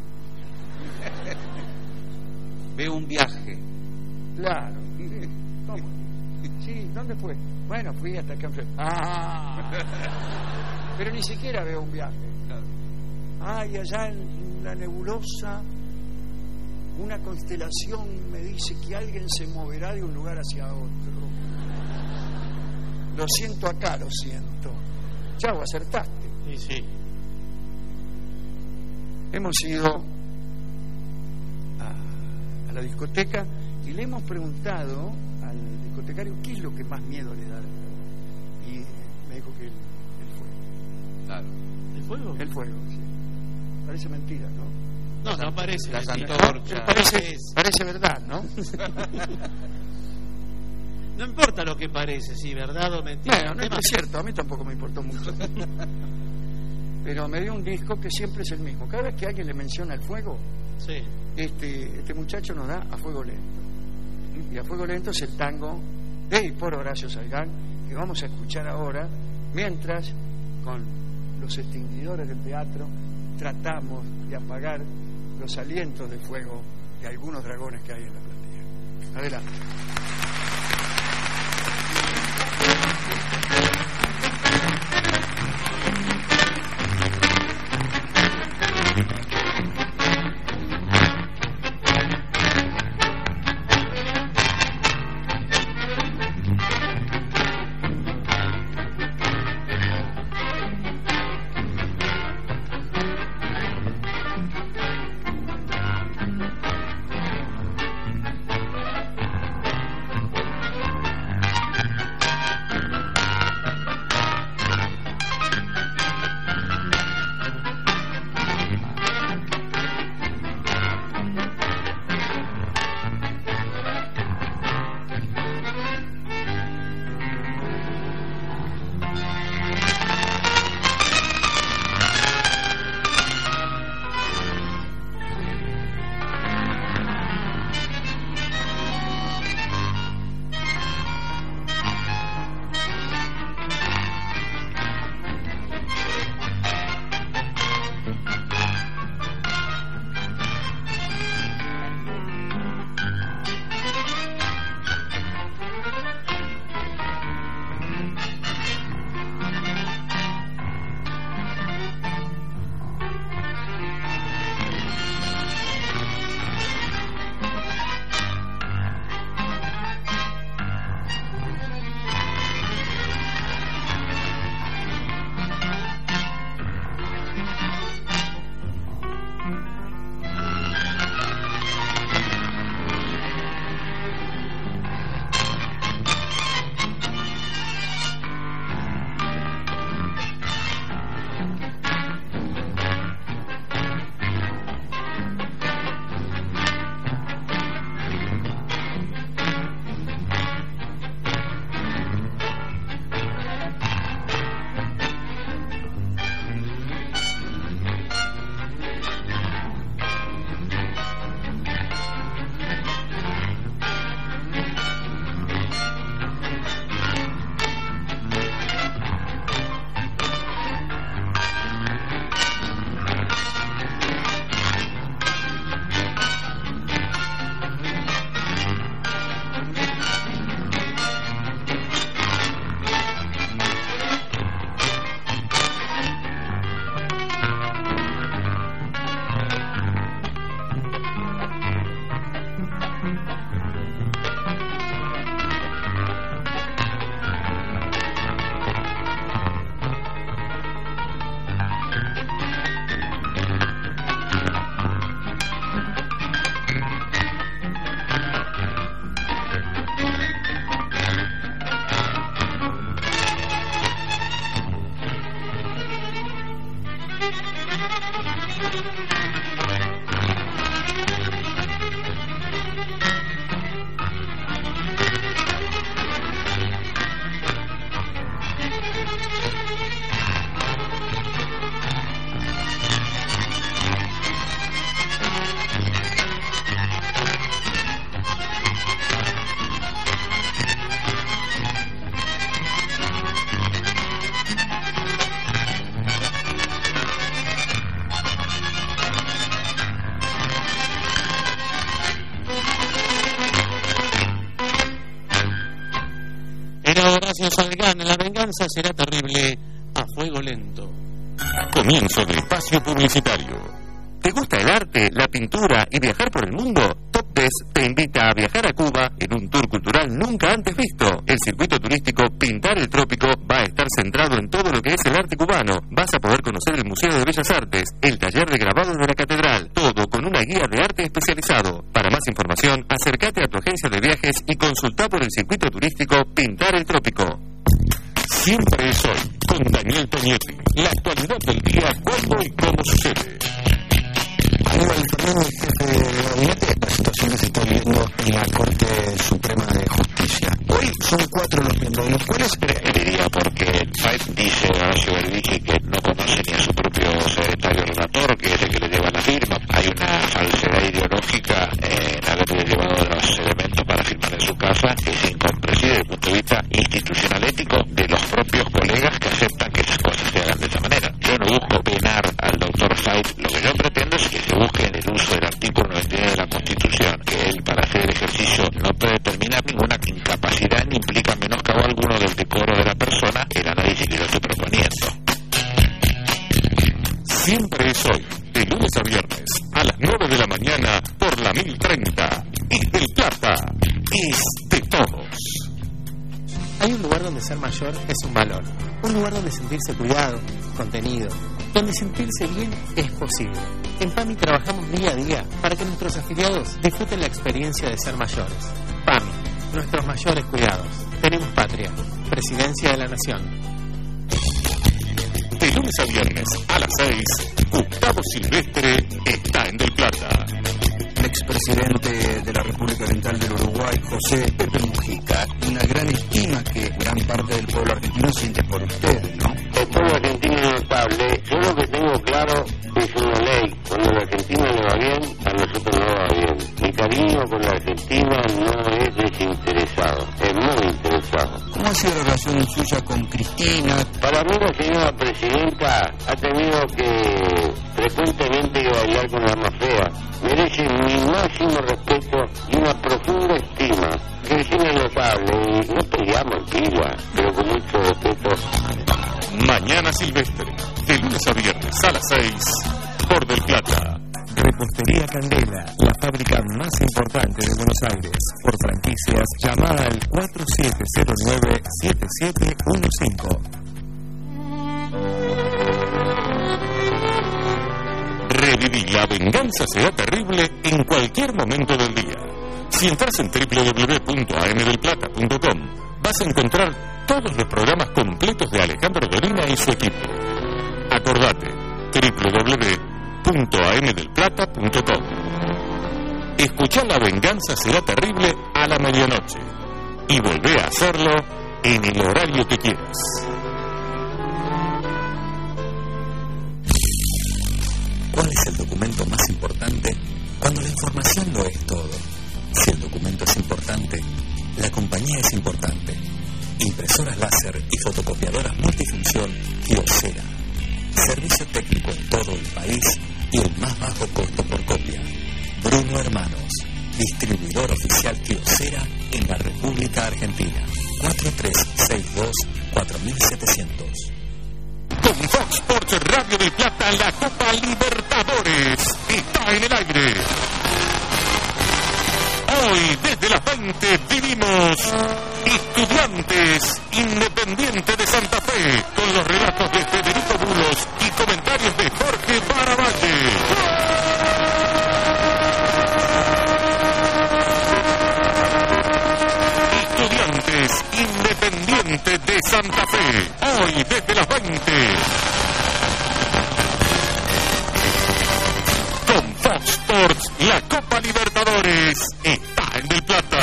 Veo un viaje. Claro. ¿Cómo? Sí, ¿dónde fue? Bueno, fui hasta acá. Ah, pero ni siquiera veo un viaje. Ay, allá en la nebulosa, una constelación me dice que alguien se moverá de un lugar hacia otro. Lo siento acá, lo siento. Chau, acertaste. Sí, sí. Hemos ido a, a la discoteca y le hemos preguntado al discotecario qué es lo que más miedo le da. Y me dijo que el, el fuego. Claro. ¿El fuego? El fuego, sí. Parece mentira, ¿no? No, no parece. Las mentira. antorchas. Parece, parece verdad, ¿no? No importa lo que parece, si verdad o mentira. Bueno, no es cierto, a mí tampoco me importó mucho. Pero me dio un disco que siempre es el mismo. Cada vez que alguien le menciona el fuego, sí. este, este muchacho nos da A Fuego Lento. Y A Fuego Lento es el tango de y por Horacio Salgán, que vamos a escuchar ahora, mientras con los extinguidores del teatro tratamos de apagar los alientos de fuego de algunos dragones que hay en la platea. Adelante. Horacio Salgán, la venganza será terrible a fuego lento. Comienzo de espacio publicitario. ¿Te gusta el arte, la pintura y viajar por el mundo? Top Desk te invita a viajar a Cuba en un tour cultural nunca antes visto. El circuito turístico Pintar el Trópico va a estar centrado en todo lo que es el arte cubano. Vas a poder conocer el Museo de Bellas Artes, el taller de grabados de la Catedral, todo con una guía de arte especializado. Para más información, acércate a tu agencia de viajes y consulta por el circuito turístico Pintar el Trópico. Siempre es hoy, con Daniel Tonietti. La actualidad del día, cuándo y cómo sucede. Aníbal Fernández, jefe de gabinete, la situación que se está viviendo en la Corte Suprema de Justicia. Hoy son cuatro los miembros, los cuales diría porque F A I P dice a Horacio Belvici que no conoce ni a su propio secretario relator, que es el que le lleva la firma. Hay una falsedad ideológica en haberle llevado los elementos para firmar en su casa, que es incomprensible desde el punto de vista institucional ético de los propios colegas que aceptan que esas cosas se hagan de esa manera. Yo no busco penar al doctor F A I P, lo que yo pretendo es que se busque en el uso del artículo noventa y nueve de la Constitución, que él para hacer el ejercicio no puede determinar ninguna incapacidad ni implica menoscabo alguno del decoro de la persona, el análisis que yo estoy proponiendo. Siempre es hoy, de lunes a viernes, a las nueve de la mañana, por la mil treinta. Y del Plata es de todos. Hay un lugar donde ser mayor es un valor. Un lugar donde sentirse cuidado, contenido, donde sentirse bien es posible. En PAMI trabajamos día a día para que nuestros afiliados disfruten la experiencia de ser mayores. PAMI, nuestros mayores cuidados. Tenemos patria, Presidencia de la Nación. De lunes a viernes, a las seis, Gustavo Silvestre está en Del Plata. El expresidente de la República Oriental del Uruguay, José Pepe Mujica, una gran estima que gran parte del pueblo argentino siente por usted, ¿no? El pueblo argentino es notable. Yo lo que tengo claro es una ley. Cuando la Argentina le va bien, a nosotros no va bien. Mi cariño con la Argentina no es desinteresado, es muy interesado. ¿Cómo ha sido la relación suya con Cristina? Para mí la señora presidenta ha tenido que frecuentemente ir a bailar con la más fea. Merece mi máximo respeto y una profunda estima. Cristina es notable y no peleamos antiguas, pero con mucho respeto. Mañana Silvestre, de lunes a viernes a las seis, por Del Plata. Repostería Candela, la fábrica más importante de Buenos Aires. Por franquicias, llamada al cuatro siete cero nueve siete siete uno cinco. Reviví La Venganza Será Terrible en cualquier momento del día. Si entras en doble u doble u doble u punto a m del plata punto com, vas a encontrar todos los programas completos de Alejandro Dolina y su equipo. Acordate, doble u doble u doble u punto a m del plata punto com. Escuchá La Venganza Será Terrible a la medianoche y volvé a hacerlo en el horario que quieras. ¿Cuál es el documento más importante cuando la información lo es todo? Si el documento es importante, la compañía es importante. Impresoras láser y fotocopiadoras multifunción Kyocera. Servicio técnico en todo el país y el más bajo costo por copia. Bruno Hermanos, distribuidor oficial Kyocera en la República Argentina. cuatro tres seis dos cuatro siete cero cero. Con Fox Sports Radio del Plata, la Copa Libertadores está en el aire. Hoy, desde las veinte, vivimos Estudiantes Independiente de Santa Fe, con los relatos de Federico Bulos y comentarios de Jorge Baravalle. Estudiantes Independiente de Santa Fe, hoy desde las veinte. Con Fox Sports, la Copa Libertadores está en Del Plata.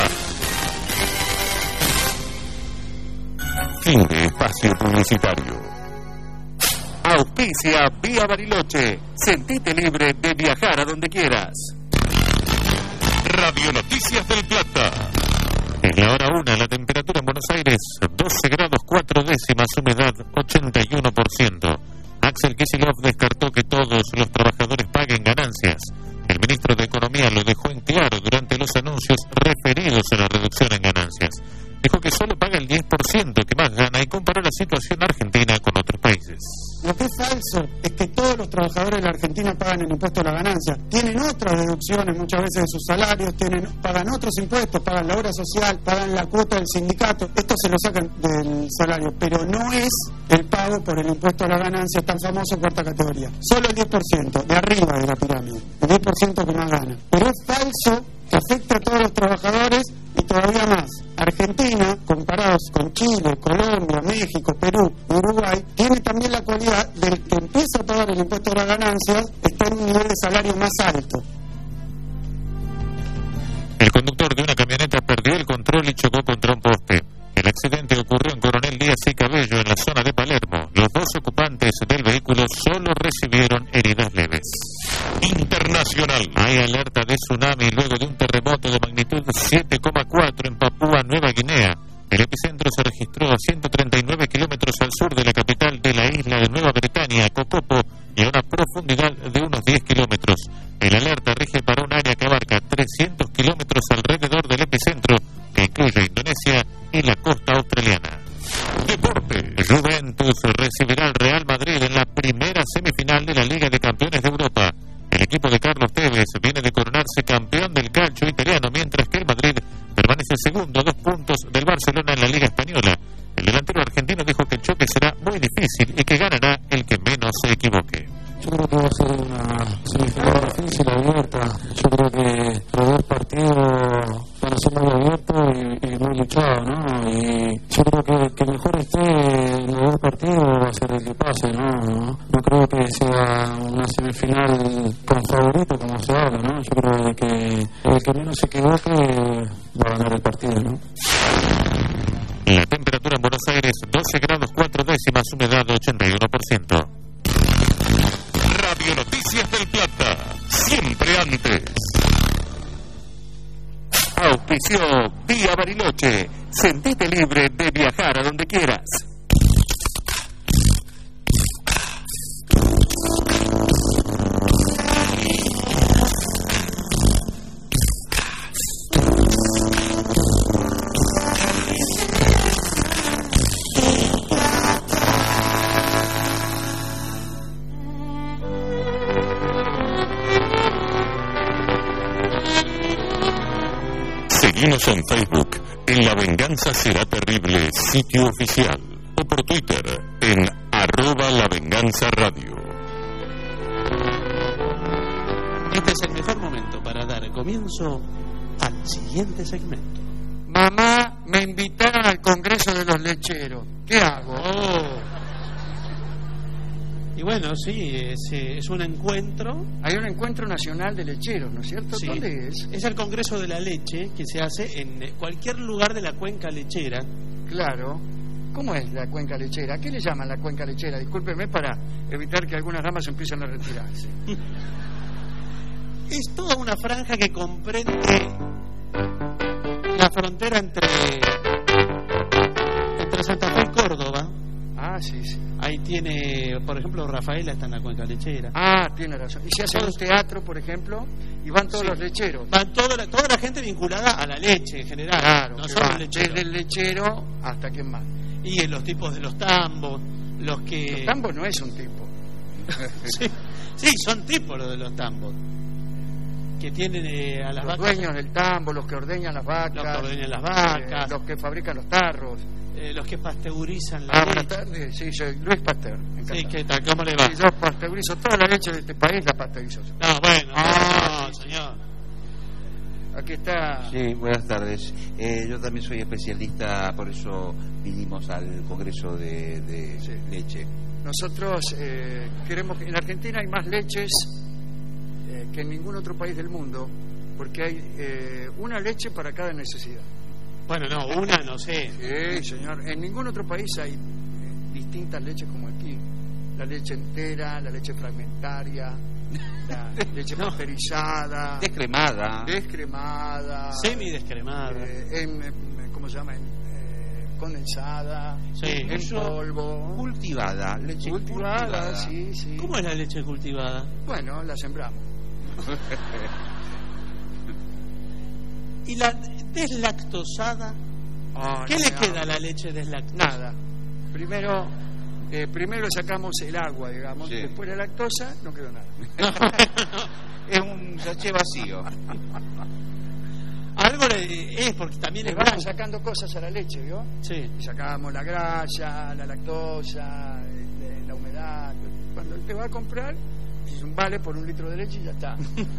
Fin de espacio publicitario. Auspicia Vía Bariloche. Sentite libre de viajar a donde quieras. Radio Noticias del Plata. En la hora una, la temperatura en Buenos Aires, doce grados cuatro décimas, humedad ochenta y uno por ciento. Axel Kicillof descartó que todos los trabajadores paguen ganancias. El ministro de Economía lo dejó en claro durante los anuncios referidos a la reducción en ganancias. Dijo que solo paga el diez por ciento, que más pagan el impuesto a la ganancia. Tienen otras deducciones muchas veces de sus salarios, tienen, pagan otros impuestos, pagan la obra social, pagan la cuota del sindicato. Esto se lo sacan del salario, pero no es el pago por el impuesto a la ganancia tan famoso cuarta categoría. Solo el diez por ciento, de arriba de la pirámide, el diez por ciento que más gana. Pero es falso que afecta a todos los trabajadores y todavía más. Argentina, comparados con Chile, Colombia, México, Perú y Uruguay, tiene también la cualidad del que empieza a pagar el impuesto a las ganancias, está en un nivel de salario más alto. El conductor de una camioneta perdió el control y chocó contra un poste. El accidente ocurrió en Coronel Díaz y Cabello, en la zona de Palermo. Los dos ocupantes del vehículo solo recibieron heridas leves. Internacional. Hay alerta de tsunami luego de un terremoto de magnitud siete coma cuatro en Papúa Nueva Guinea. El epicentro se registró a ciento treinta y nueve kilómetros al sur de la capital de la isla de Nueva Bretaña, Kokopo, y a una profundidad de unos diez kilómetros. El alerta rige para un área que abarca trescientos kilómetros alrededor del epicentro, que incluye Indonesia y la costa australiana. Deporte. Juventus recibirá al Real Madrid en la primera semifinal de la Liga de Campeones de Europa. El equipo de Carlos Tevez viene de coronarse campeón del calcio italiano, mientras que el Madrid permanece segundo a dos puntos del Barcelona en la Liga Española. El delantero argentino dijo que el choque será muy difícil y que ganará el que menos se equivoque. Yo creo que va a ser una semifinal difícil, abierta. Yo creo que los dos partidos van a ser muy abiertos y, y muy luchados, ¿no? Y yo creo que, que mejor esté en los dos partidos va a ser el que pase, ¿no? No creo que sea una semifinal con favorito, como se habla, ¿no? Yo creo que el que menos se equivoque va a ganar el partido, ¿no? La temperatura en Buenos Aires, doce grados cuatro décimas, humedad ochenta y uno por ciento. Radio Noticias del Plata, siempre antes. Auspició Vía Bariloche. Sentite libre de viajar a donde quieras. Seguimos en Facebook, en La Venganza Será Terrible, sitio oficial, o por Twitter, en arroba La Venganza Radio. Este es el mejor momento para dar comienzo al siguiente segmento. Mamá, me invitaron al Congreso de los Lecheros. ¿Qué hago? Oh. Y bueno, sí, es, es un encuentro. Hay un encuentro nacional de lecheros, ¿no es cierto? Sí. ¿Dónde es? Es el Congreso de la Leche, que se hace en cualquier lugar de la cuenca lechera. Claro. ¿Cómo es la cuenca lechera? ¿A qué le llaman la cuenca lechera? Discúlpeme para evitar que algunas damas empiecen a retirarse. Es toda una franja que comprende la frontera entre, entre Santa Fe y Córdoba. Ah, sí, sí. Ahí tiene, por ejemplo, Rafaela está en la cuenca lechera. Ah, tiene razón. Y se hace un teatro, por ejemplo, y van todos sí. los lecheros. Van toda la, toda la gente vinculada a la leche en general. Claro, no solo el lechero. Desde el lechero hasta quién más. Y en los tipos de los tambos, los que... Los tambos no es un tipo. sí, sí, son tipos los de los tambos. Que tienen eh, a las los vacas... dueños del tambo, los que ordeñan las vacas. Los que ordeñan las vacas. Eh, los que fabrican los tarros. Eh, los que pasteurizan la ah, leche. Buenas tardes, sí, soy Luis Pasteur. Sí, ¿qué tal? ¿Cómo le va? Sí, yo pasteurizo toda la leche de este país, la pasteurizo. No, bueno, ah, no, señor. Aquí está. Sí, buenas tardes. Eh, yo también soy especialista, por eso vinimos al Congreso de, de sí. Leche. Nosotros eh, queremos que en Argentina hay más leches eh, que en ningún otro país del mundo, porque hay eh, una leche para cada necesidad. Bueno, no, una no sé. Sí, señor. En ningún otro país hay eh, distintas leches como aquí. La leche entera, la leche fragmentaria, la leche no. pasteurizada, descremada, descremada, semidescremada, eh, en, en, ¿cómo se llama? En, eh, condensada, sí. en Eso, polvo, cultivada, leche cultivada, cultivada, sí, sí. ¿Cómo es la leche cultivada? Bueno, la sembramos. ¿Y la deslactosada? Oh, ¿Qué no le me queda hablo. a la leche deslactosada? Nada. Primero, eh, primero sacamos el agua, digamos, Sí. después la lactosa, no quedó nada. Es un sachet vacío. Algo le- es porque también Le es van blanco. sacando cosas a la leche, ¿vio? Sí. Y sacábamos la grasa, la lactosa, este, la humedad. Cuando él te va a comprar, es un vale por un litro de leche y ya está.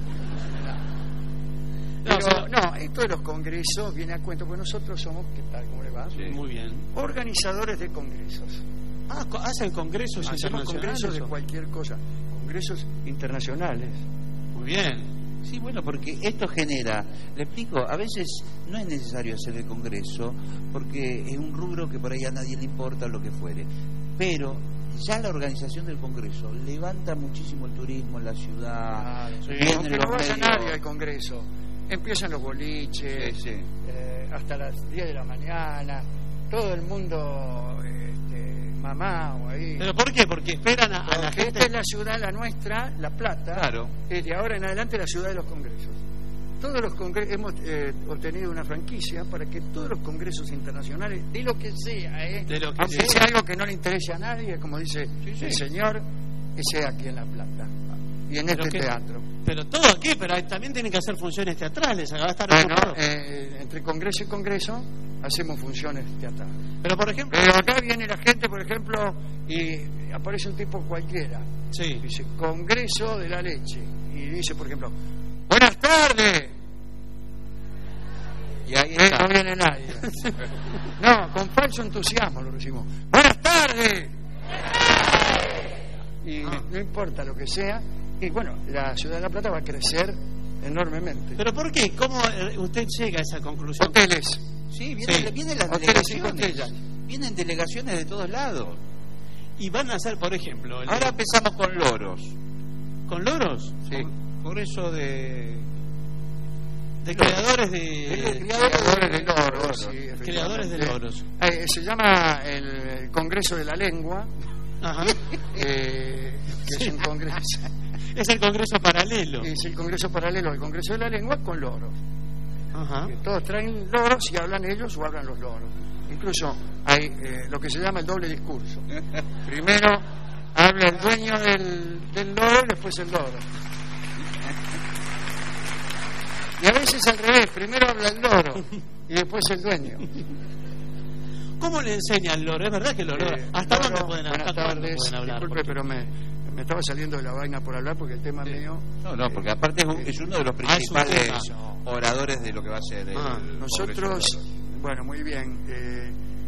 Pero, No, o sea- no, esto de los congresos viene a cuento, porque nosotros somos, ¿qué tal? ¿Cómo le va? Muy bien. Organizadores de congresos. Ah, co- hacen congresos Hacemos internacionales. congresos de o- cualquier cosa. Congresos internacionales. Muy bien. Sí, bueno, porque esto genera, le explico, a veces no es necesario hacer el congreso porque es un rubro que por ahí a nadie le importa lo que fuere, pero ya la organización del congreso levanta muchísimo el turismo en la ciudad, vienen Aunque los no vaya medios- nadie al congreso, empiezan los boliches, Sí, sí. eh, hasta las diez de la mañana, todo el mundo este, mamao ahí. ¿Pero por qué? Porque esperan a, a la Porque gente. esta es la ciudad, la nuestra, La Plata, Claro. es de ahora en adelante la ciudad de los congresos. Todos los congresos, hemos eh, obtenido una franquicia para que todos los congresos internacionales, de lo que sea, ¿eh? De lo que aunque sea. sea algo que no le interese a nadie, como dice el señor, que sea aquí en La Plata y en Pero este que- teatro. Pero todo aquí, pero hay- también tienen que hacer funciones teatrales. Acá va a estar Bueno, ocupado. eh, entre congreso y congreso hacemos funciones teatrales. Pero por ejemplo. Pero acá viene la gente, por ejemplo, y aparece un tipo cualquiera. Sí. Dice, Congreso de la Leche. Y dice, por ejemplo, buenas tardes. Y ahí Eh, está. no viene nadie. No, con falso entusiasmo lo decimos. Buenas tardes. Y no importa lo que sea. Y bueno, la ciudad de La Plata va a crecer enormemente. ¿Pero por qué? ¿Cómo eh, usted llega a esa conclusión? Hoteles. Sí, vienen, Sí. vienen las Hoteles cinco delegaciones. estrellas. Vienen delegaciones de todos lados. Y van a hacer, por ejemplo, el- Ahora empezamos con loros. ¿con loros? Sí. Congreso de... De creadores de... Creadores de loros. sí, efectivamente. Creadores de loros. Eh, se llama el Congreso de la Lengua, Ajá. eh, que Sí. es un congreso. Es el congreso paralelo. Es el congreso paralelo al Congreso de la Lengua con loros. Ajá. Que todos traen loros y hablan ellos o hablan los loros. Incluso hay eh, lo que se llama el doble discurso. Primero habla el dueño del, del loro y después el loro. Y a veces al revés, primero habla el loro y después el dueño. ¿Cómo le enseña al loro? Es verdad que el loro... Eh, ¿Hasta loro, dónde pueden, buenas hasta dónde tardes, pueden hablar? disculpe, Porque- pero me, me estaba saliendo de la vaina por hablar porque el tema mío... No, no, porque aparte es, un- es uno de los Ah, es un principales tema. oradores de lo que va a ser el Ah, Congreso Nosotros, de Loros. bueno, muy bien, eh,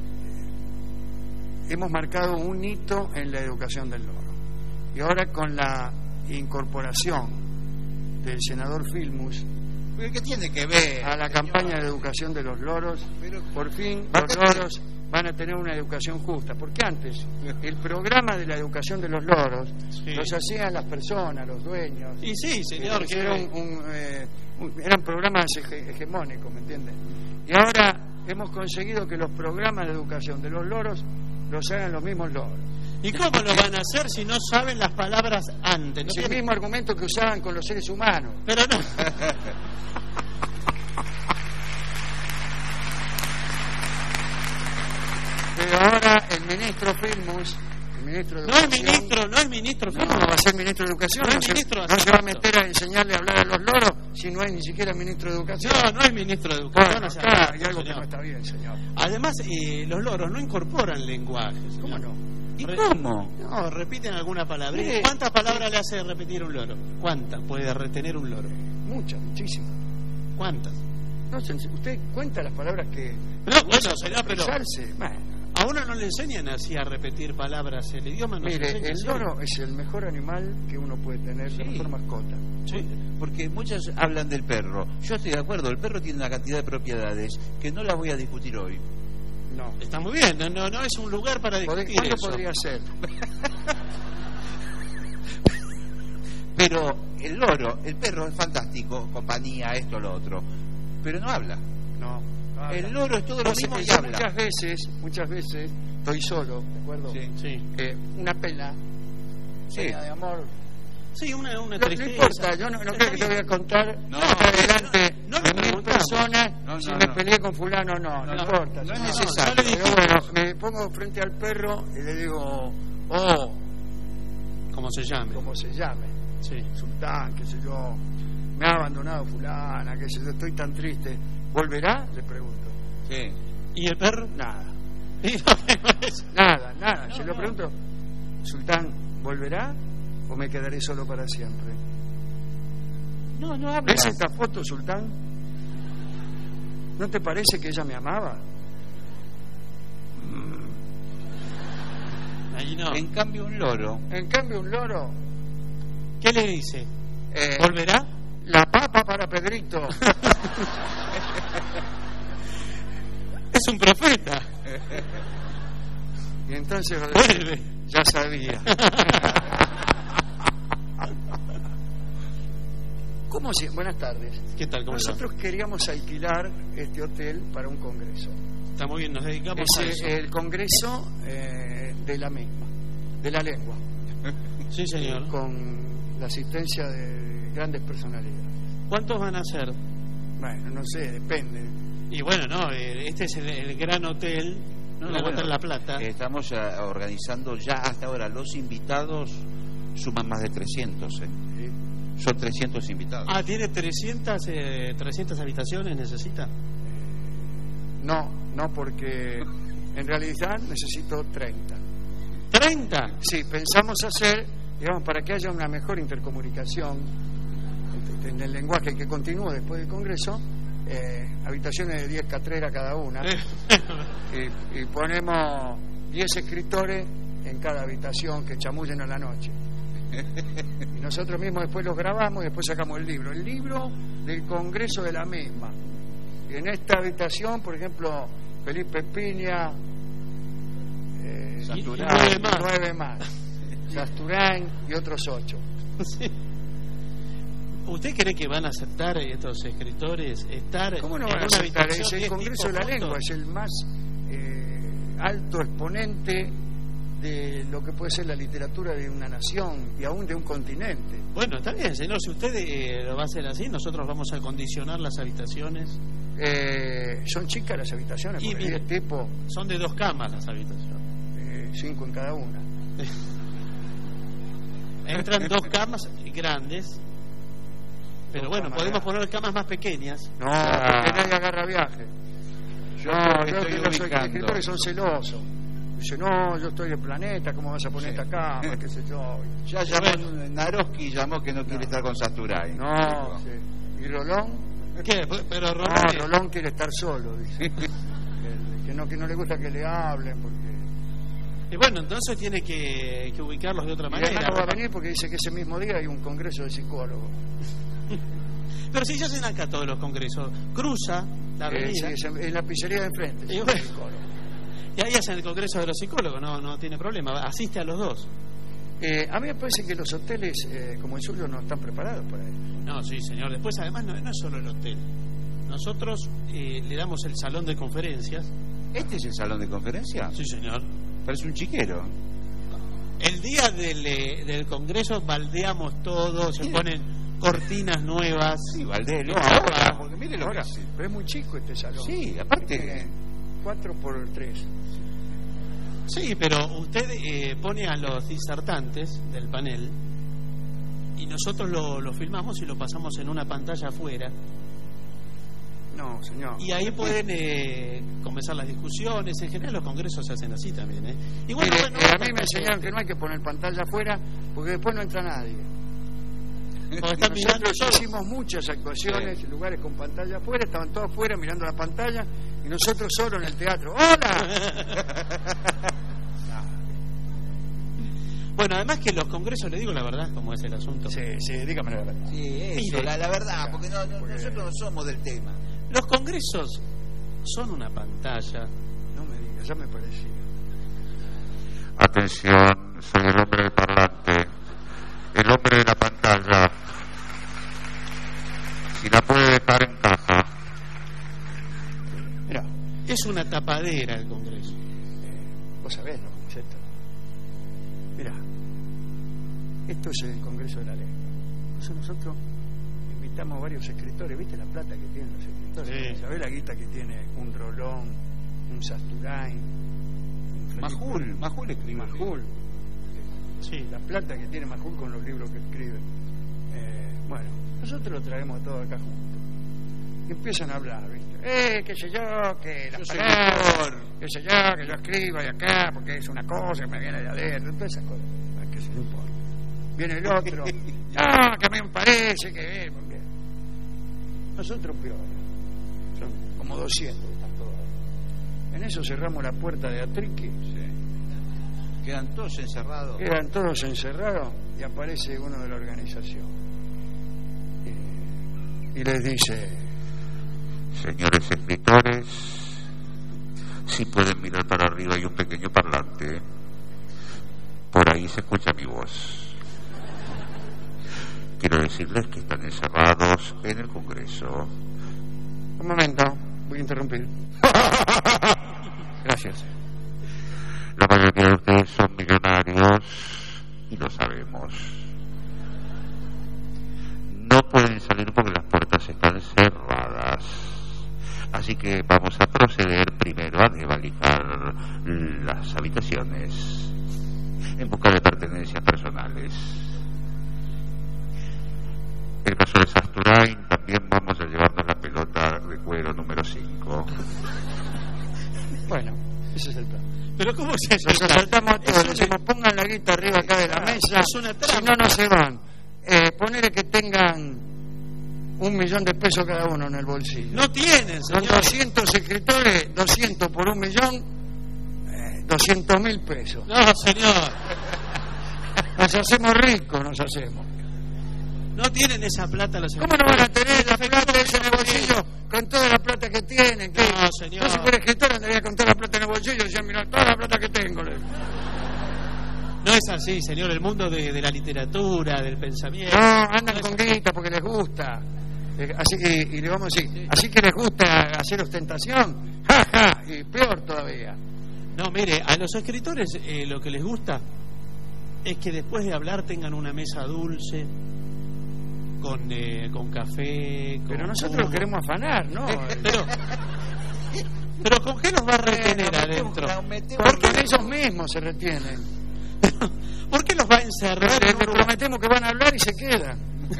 hemos marcado un hito en la educación del loro. Y ahora con la incorporación del senador Filmus ¿Pero qué tiene que ver? a la señor? campaña de educación de los loros, Pero- por fin ¿Va los a tener- loros van a tener una educación justa, porque antes el programa de la educación de los loros Sí. los hacían las personas, los dueños. Y sí, señor. Porque que- era un, un, eh, un- eran programas hege- hegemónicos, ¿me entiendes? Y ahora hemos conseguido que los programas de educación de los loros los hagan los mismos loros. ¿Y cómo lo van a hacer si no saben las palabras antes? ¿No Es el tienen- mismo argumento que usaban con los seres humanos. Pero no. Pero ahora el ministro Filmus, el ministro de No es Educación, ministro, no es ministro. no, va a ser ministro de Educación, No no, es se, ministro de no se va a Educación. meter a enseñarle a hablar a los loros si no hay ni siquiera ministro de Educación. No, no es ministro de educación. Bueno, o sea, acá no, hay algo que señor. no está bien, señor. Además, eh, los loros no incorporan lenguajes. ¿Cómo no? ¿Y Re- cómo? No, repiten alguna palabra. Mire. ¿Cuántas palabras le hace repetir un loro? ¿Cuántas puede retener un loro? Muchas, muchísimas. ¿Cuántas? No, se- usted cuenta las palabras que No, bueno, usa será, para pero- expresarse. Bueno, A uno no le enseñan así a repetir palabras. El idioma no se mire, enseña el así. loro es el mejor animal que uno puede tener, la Sí. mejor mascota. Sí. Porque muchos hablan del perro. Yo estoy de acuerdo, el perro tiene una cantidad de propiedades que no las voy a discutir hoy. No. Está muy bien, no, no, no es un lugar para Pod- discutir ¿Cuándo eso. podría ser? Pero el loro, el perro es fantástico, compañía, esto, lo otro. Pero no habla. No. no habla. El loro es todo lo Entonces, mismo y yo habla. muchas veces, muchas veces estoy solo, ¿de acuerdo? Sí. Sí, Eh, una pena, Sí. pena de amor. sí una, una No, no tristeza. importa, yo no, no creo que te voy a contar No, más adelante no, no de le mil preguntamos. personas No, si no, me no. peleé con fulano o no, no, No, importa. no es señor. necesario. No le Pero bueno, me pongo frente al perro y le digo, o como se llame, como se llame, sí. Sultán, qué sé yo, me ha abandonado fulana, qué sé yo, estoy tan triste, ¿volverá? Le pregunto. Sí. ¿Y el perro? Nada. Nada, nada. No, Se lo no. pregunto, Sultán, ¿volverá o me quedaré solo para siempre? No, no habla. ¿Ves esta foto, Sultán? ¿No te parece que ella me amaba? Mm. Ahí no. En cambio un loro. En cambio un loro. ¿Qué le dice? Eh, ¿Volverá? La papa para Pedrito. Es un profeta. Y entonces vuelve. Ya sabía. ¿Cómo se... Buenas tardes. ¿Qué tal? ¿Cómo Nosotros está? queríamos alquilar este hotel para un congreso. Está muy bien, nos dedicamos es a eso. El congreso eh, de la misma, de la lengua. Sí, señor. Con la asistencia de grandes personalidades. ¿Cuántos van a ser? Bueno, no sé, depende. Y bueno, no, este es el, el gran hotel, no, la no, Vuelta bueno, en La Plata. Estamos uh, organizando ya hasta ahora, los invitados suman más de trescientos, ¿eh? Sí. Son trescientos invitados. Ah, ¿tiene trescientas, eh, trescientas habitaciones? ¿Necesita? No, no, porque en realidad necesito treinta. ¿treinta? Sí, pensamos hacer, digamos, para que haya una mejor intercomunicación en el lenguaje que continúe después del Congreso, eh, habitaciones de diez catreras cada una, y, y ponemos diez escritores en cada habitación que chamullen a la noche. Y nosotros mismos después los grabamos y después sacamos el libro. El libro del Congreso de la misma. Y en esta habitación, por ejemplo, Felipe Piña, eh, y, y nueve más, nueve más. Sasturain y otros ocho. Sí. ¿Usted cree que van a aceptar estos escritores estar ¿Cómo no en van a una aceptar? habitación? Es el Congreso de la fotos? Lengua, es el más eh, alto exponente de lo que puede ser la literatura de una nación y aún de un continente. Bueno, está bien, señor, si usted eh, lo va a hacer así, nosotros vamos a condicionar las habitaciones. Eh, ¿Son chicas las habitaciones? Y Porque mire, el tipo, son de dos camas las habitaciones. eh, cinco en cada una. Entran dos camas grandes, pero Dos bueno, camas podemos grandes. poner camas más pequeñas. No, porque nadie agarra viaje. Yo No, estoy creo que los ubicando. escritores son celosos. Dice, no, yo estoy de planeta, ¿cómo vas a poner Sí. esta cama? ¿Qué sé yo? Ya llamó, Naroski llamó que no quiere No. estar con Sasturain. No, sí. ¿Y Rolón? ¿Qué? Pero Rolón, No, eh, Rolón quiere estar solo, dice. que, que, no, que no le gusta que le hablen, porque... y bueno, entonces tiene que, que ubicarlos de otra Y manera. además no va a venir porque dice que ese mismo día hay un congreso de psicólogos. Pero si ya hacen acá todos los congresos, cruza la Eh, sí, avenida es en, en la pizzería de enfrente. Y sí, bueno. psicólogo. y ahí hacen el congreso de los psicólogos, no, no tiene problema, asiste a los dos. Eh, a mí me parece que los hoteles eh, como el suyo no están preparados para eso. No, sí, señor. Después, además, no, no es solo el hotel. Nosotros eh, le damos el salón de conferencias. ¿Este es el salón de conferencia? Sí, señor. Parece un chiquero. El día del, eh, del congreso baldeamos todo, se ponen cortinas nuevas. Sí, baldeo, no, ahora, porque mire lo Ahora, que hace. pero es muy chico este salón. Sí, aparte... Tiene cuatro por tres. Sí, pero usted eh, pone a los disertantes del panel y nosotros lo, lo filmamos y lo pasamos en una pantalla afuera. No, señor. Y ahí pueden eh, comenzar las discusiones. En general los congresos se hacen así también, ¿eh? Y bueno, Mire, bueno, eh, a bueno, mí me enseñaron que no hay que poner pantalla afuera porque después no entra nadie. Cuando están mirando Nosotros solo. hicimos muchas actuaciones en lugares con pantalla afuera, estaban todos afuera mirando la pantalla y nosotros solo en el teatro. ¡Hola! Bueno, además que los congresos, le digo la verdad, como es el asunto. Sí, sí, dígame la verdad. Sí, eso, Mire, la, la verdad, porque, no, no, porque- nosotros no somos del tema. Los congresos son una pantalla. No me digas, ya me parecía. Atención, soy el hombre del parlante, el hombre de la pantalla. Si la puede dejar en casa. Mira, Es una tapadera el congreso. eh, vos sabés lo que es esto. Mira, esto es el Congreso de la Lengua. Entonces nosotros invitamos varios escritores. ¿Viste la plata que tienen los escritores? Sí. ¿Sabés la guita que tiene un Rolón, un Sasturain, un Felipe- Majul, Majul escribe. Majul? Sí. La plata que tiene Majul con los libros que escribe. Eh, bueno, nosotros lo traemos todo acá juntos. Y empiezan a hablar, ¿viste? Eh, qué sé yo, que la palabra, qué sé yo, que yo escribo de acá, porque es una cosa que me viene de adentro, todas esas cosas. Ah, que se no importa. Viene el otro, no, que me parece que... Porque nosotros peor. Son como doscientos que están todos ahí. En eso cerramos la puerta de Atrique. Sí. Quedan todos encerrados. Quedan todos encerrados y aparece uno de la organización. Y, y les dice... Señores escritores, si pueden mirar para arriba hay un pequeño parlante. Por ahí se escucha mi voz. Quiero decirles que están encerrados en el Congreso. Un momento, voy a interrumpir. Gracias. La mayoría de ustedes son millonarios y lo sabemos. No pueden salir porque las puertas están cerradas. Así que vamos a proceder primero a desvalijar las habitaciones en busca de pertenencias personales. En el caso de Sasturain también vamos a llevarnos la pelota de cuero número cinco. Bueno, ese es el plan. ¿Pero cómo es eso? Nos saltamos a todos, le decimos pongan la guita arriba acá de la mesa, es una trampa. si no, no se van. Eh, ponele que tengan un millón de pesos cada uno en el bolsillo. No tienen, Son señor. doscientos escritores, doscientos por un millón, eh, doscientos mil pesos. No, señor. Nos hacemos ricos, nos hacemos. No tienen esa plata los ¿Cómo no van a tener la plata esa en el bolsillo con toda la plata que tienen? ¿Qué? No, señor. Yo si fuera escritor andaría con toda la plata en el bolsillo y decía, mira, toda la plata que tengo. No es así, señor. El mundo de, de la literatura, del pensamiento. No, andan no con guita porque les gusta. Eh, así que, y le vamos a decir, sí. Así que les gusta hacer ostentación. Ja, ja, y peor todavía. No, mire, a los escritores eh, lo que les gusta es que después de hablar tengan una mesa dulce, con, eh, con café. Con pero nosotros lo queremos afanar, ¿no? pero, pero ¿con qué nos va a retener eh, adentro? Porque ellos mismos se retienen. ¿Por qué los va a encerrar? Les prometemos que van a hablar y se quedan.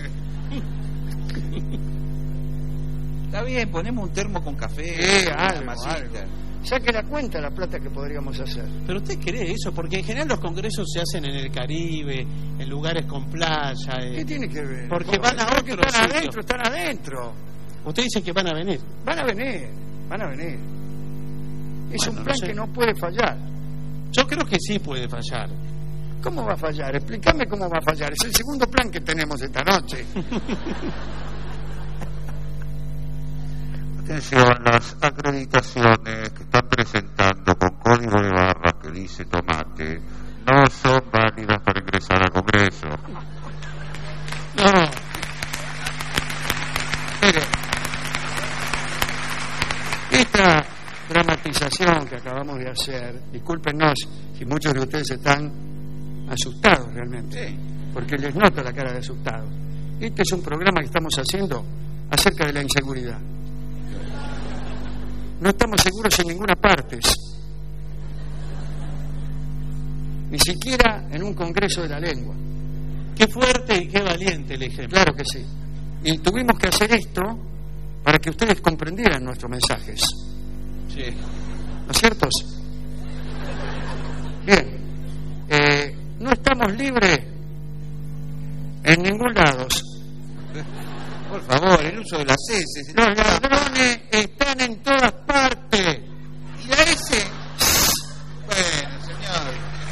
Está bien, ponemos un termo con café. Sí, algo, algo. Saque la cuenta de la plata que podríamos hacer. ¿Pero usted cree eso? Porque en general los congresos se hacen en el Caribe, en lugares con playa. Eh. ¿Qué tiene que ver? Porque van a otro están sitio. adentro, están adentro. Usted dice que van a venir. Van a venir, van a venir. Es bueno, un plan no sé. que no puede fallar. Yo creo que sí puede fallar. ¿Cómo va a fallar? Explícame cómo va a fallar. Es el segundo plan que tenemos esta noche. Atención, las acreditaciones que están presentando con código de barras que dice tomate no son válidas para ingresar al Congreso. No. Mire, esta dramatización que acabamos de hacer, discúlpenos si muchos de ustedes están asustados realmente, sí, porque les noto la cara de asustados. Este es un programa que estamos haciendo acerca de la inseguridad. No estamos seguros en ninguna parte, ni siquiera en un congreso de la lengua. Qué fuerte y qué valiente el ejemplo. Claro que sí. Y tuvimos que hacer esto para que ustedes comprendieran nuestros mensajes. Sí. ¿No es cierto? Bien. Eh, no estamos libres en ningún lado. Por favor, el uso de las heces. Los ladrones están en todas partes. ¿Y la S? Bueno, señor.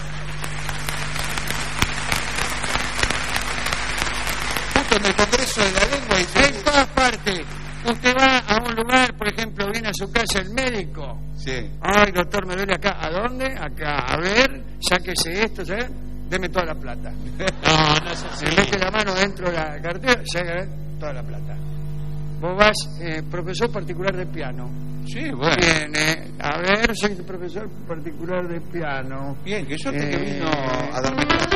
Justo en el Congreso de la Lengua y en todas partes. Usted va a un lugar, por ejemplo, viene a su casa el médico. Sí. Ay, doctor, me duele acá. ¿A dónde? Acá. A ver, sáquese esto, ¿sabes? Deme toda la plata. No, no es así. Se mete la mano dentro de la cartera, saca toda la plata. Vos vas, eh, profesor particular de piano. Sí, bueno. Viene, a ver, soy profesor particular de piano. Bien, qué suerte eh, que vino a darme clase.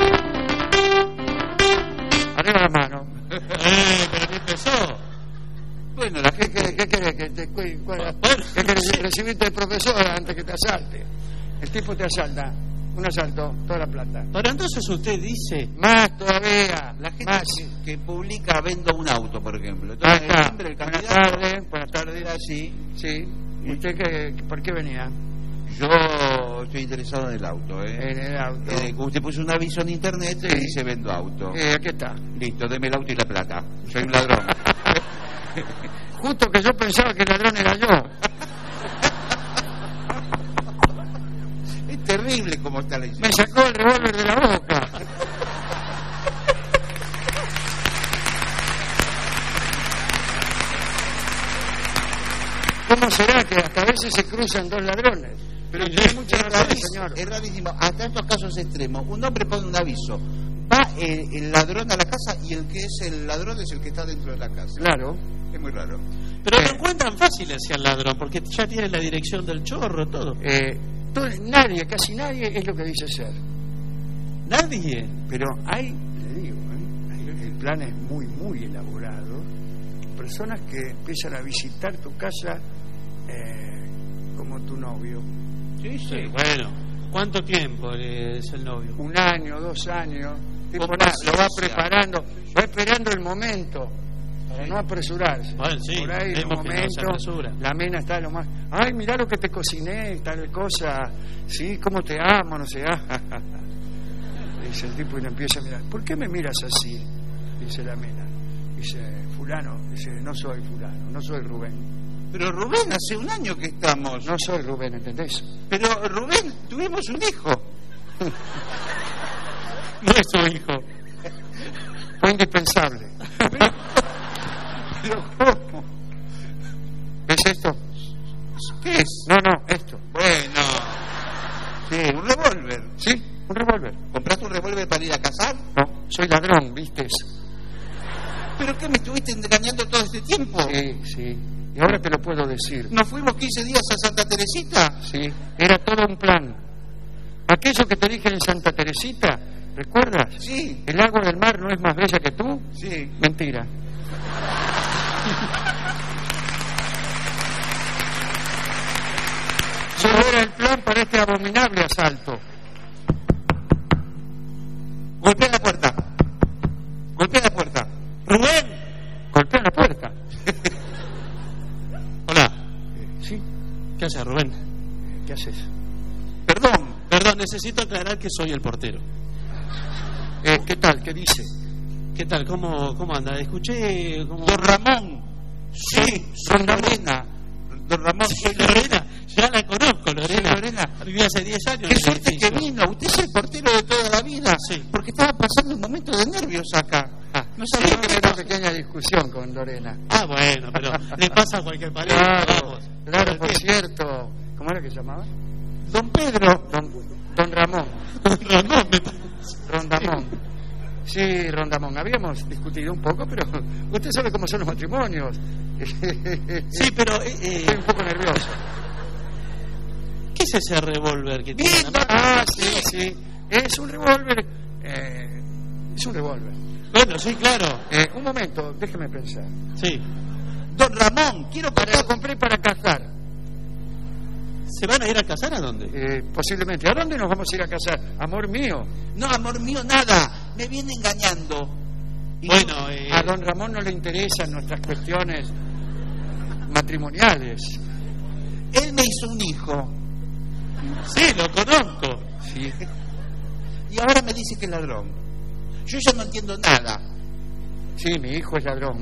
Arriba la mano. Eh, pero ¿qué empezó? Bueno, la ¿qué querés que te, que te, ¿qué querés recibirte de profesor antes que te asalte? El tipo te asalta. un asalto, toda la plata. Pero entonces usted dice... Más todavía. La gente más. Que, que publica vendo un auto, por ejemplo. Ah, Entonces, está. el nombre del Buenas candidato tardes, buenas tardes. era así. Sí. ¿Usted qué, por qué venía? Yo estoy interesado en el auto, ¿eh? En el auto. Eh, usted puso un aviso en internet y dice vendo auto. Eh, aquí está. Listo, deme el auto y la plata. Soy un ladrón. Justo que yo pensaba que el ladrón era yo. Es terrible como está la historia. Me sacó el revólver de la boca. ¿Cómo será que hasta a veces se cruzan dos ladrones? Pero tiene mucha razón, señor. Es rarísimo. Hasta estos casos extremos, un hombre pone un aviso. Va el, el ladrón a la casa y el que es el ladrón es el que está dentro de la casa. Claro. Es muy raro. Pero lo encuentran fácil hacia el ladrón, porque ya tiene la dirección del chorro, todo. Eh, todo. Nadie, casi nadie es lo que dice ser. Nadie. Pero hay, le digo, ¿eh? hay planes muy, muy elaborados. Personas que empiezan a visitar tu casa eh, como tu novio. Sí, sí. Bueno, ¿cuánto tiempo es el novio? Un año, dos años. Tipo, Con nada, lo va paciencia. preparando, va esperando el momento para no apresurarse. Bueno, sí, Por ahí, en un vemos que no se momento, apresura. la mena está lo más. Ay, mirá lo que te cociné, tal cosa. Sí, cómo te amo, no sé. Dice el tipo y le empieza a mirar. ¿Por qué me miras así? Dice la mena. Dice, fulano, dice, no soy fulano, no soy Rubén. Pero Rubén, hace un año que estamos. No soy Rubén, ¿entendés? Pero Rubén, tuvimos un hijo. No es su hijo. Fue indispensable. Pero ¿cómo? ¿Ves esto? ¿Qué es? No, no, esto. Bueno. Sí, un revólver. Sí, un revólver. ¿Compraste un revólver para ir a cazar? No, soy ladrón, ¿viste? ¿Pero qué me estuviste engañando todo este tiempo? Sí, sí. Y ahora te lo puedo decir. ¿Nos fuimos quince días a Santa Teresita? Sí, era todo un plan. Aquello que te dije en Santa Teresita, ¿recuerdas? Sí. ¿El agua del mar no es más bella que tú? Sí. Mentira. Solo era el plan para este abominable asalto. Golpea la puerta. Golpea la puerta. ¡Rubén! Golpea la puerta. Hola. ¿Sí? ¿Qué haces, Rubén? ¿Qué haces? Perdón. Perdón, necesito aclarar que soy el portero. Eh, ¿Qué tal? ¿Qué dice? ¿Qué tal? ¿Cómo, cómo anda? Escuché... Cómo... Don Ramón. Sí, soy Lorena. Don Ramón, soy Lorena. Ya la conozco, Lorena. Lorena. Viví hace diez años. Qué en el suerte que edificio. vino. Usted es el portero de toda la vida. Sí. Porque estaba pasando un momento de nervios acá. Ah, no sabía sí, que tuve era una pequeña discusión con Lorena. Ah, bueno, pero le pasa a cualquier pareja. Claro, Vamos. claro, por ¿Qué? cierto. ¿Cómo era que se llamaba? Don Pedro. Don, don Ramón. Ramón, me parece. Rondamón. Sí, Rondamón. Habíamos discutido un poco, pero usted sabe cómo son los matrimonios. Sí, pero... Eh, eh, Estoy un poco nervioso. ¿Qué es ese revólver que tiene? Bien, en la mano? Ah, sí, sí. Es un revólver. Eh, es un revólver. Bueno, sí, claro. Eh, un momento, déjeme pensar. Sí. Don Ramón, quiero Para, para... lo compré para cazar. ¿Se van a ir a casar a dónde? Eh, posiblemente. ¿A dónde nos vamos a ir a casar? Amor mío. No, amor mío, nada. Me viene engañando. Y Bueno, eh... A don Ramón no le interesan nuestras cuestiones matrimoniales. él me hizo un hijo. Sí, lo conozco. Sí. Y ahora me dice que es ladrón. Yo ya no entiendo nada. Sí, mi hijo es ladrón.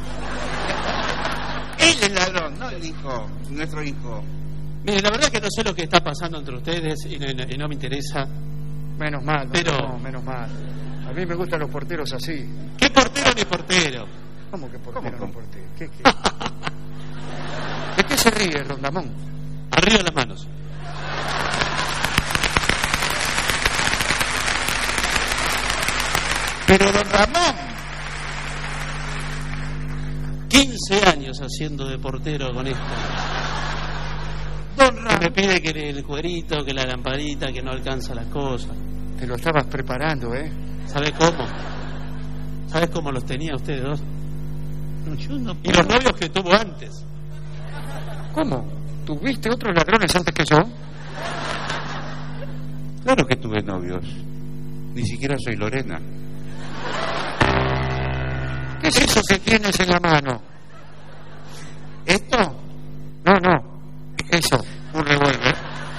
Él es ladrón, no el hijo, nuestro hijo. Mire, la verdad que no sé lo que está pasando entre ustedes y no, y no me interesa. Menos mal, Pero- no, menos mal. A mí me gustan los porteros así. ¿Qué portero ni portero? ¿Cómo que portero? ¿Cómo, no cómo? portero? ¿Qué, qué? ¿De qué se ríe, Rondamón? Arriba las manos. Pero don Ramón, quince años haciendo de portero con esto. don Que me Ramón, pide que el cuerito, que la lamparita, que no alcanza las cosas. Te lo estabas preparando, ¿eh? ¿Sabes cómo? ¿Sabes cómo los tenía ustedes dos? yo no Y los novios que tuvo antes. ¿Cómo? ¿Tuviste otros ladrones antes que yo? Claro que tuve novios. Ni siquiera soy Lorena. ¿Qué es eso que tienes en la mano? ¿Esto? No, no. Eso. Un revólver.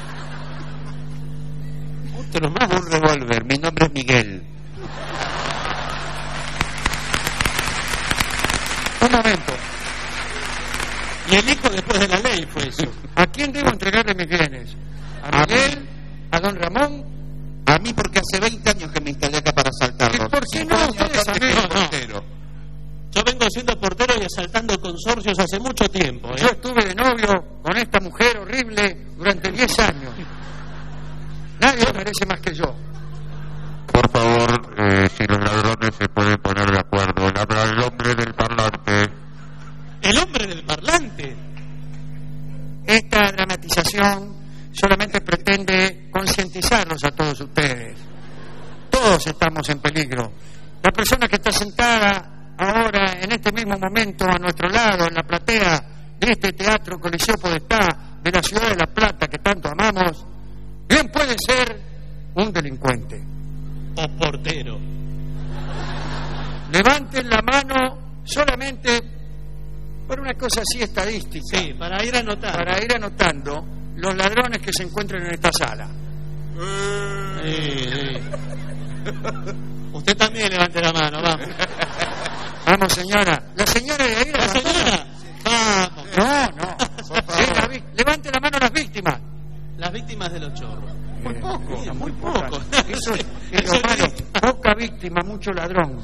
Otro más, un revólver. Mi nombre es Miguel. Un momento. Y el hijo después de la ley fue eso. ¿A quién debo entregarle mis bienes? ¿A Miguel? ¿A don Ramón? A mí, porque hace veinte años que me instalé acá para asaltarlos. ¿Por qué no? Ustedes Antes que No, el no. portero. Yo vengo siendo portero y asaltando consorcios hace mucho tiempo, ¿eh? Yo estuve de novio con esta mujer horrible durante diez años. Nadie lo merece más que yo. Por favor, eh, si los ladrones se pueden poner de acuerdo. Le habla el hombre del parlante. El hombre del parlante. Esta dramatización solamente pretende concientizarlos a todos ustedes. Todos estamos en peligro. La persona que está sentada ahora, en este mismo momento, a nuestro lado, en la platea de este Teatro Coliseo Podestá de la ciudad de La Plata que tanto amamos, bien puede ser un delincuente. O portero. Levanten la mano solamente por una cosa así estadística. Sí, para ir anotando. Para ir anotando los ladrones que se encuentran en esta sala. Sí, sí. Usted también levante la mano, vamos. Vamos, señora. La señora de ahí. ¿La señora? Vamos. No, no. Sí, la vi- levante la mano las víctimas. Las víctimas de los chorros. Muy poco, Sí, muy muy poco. poco. Eso es, Eso es lo es malo. víctima. Poca víctima, mucho ladrón.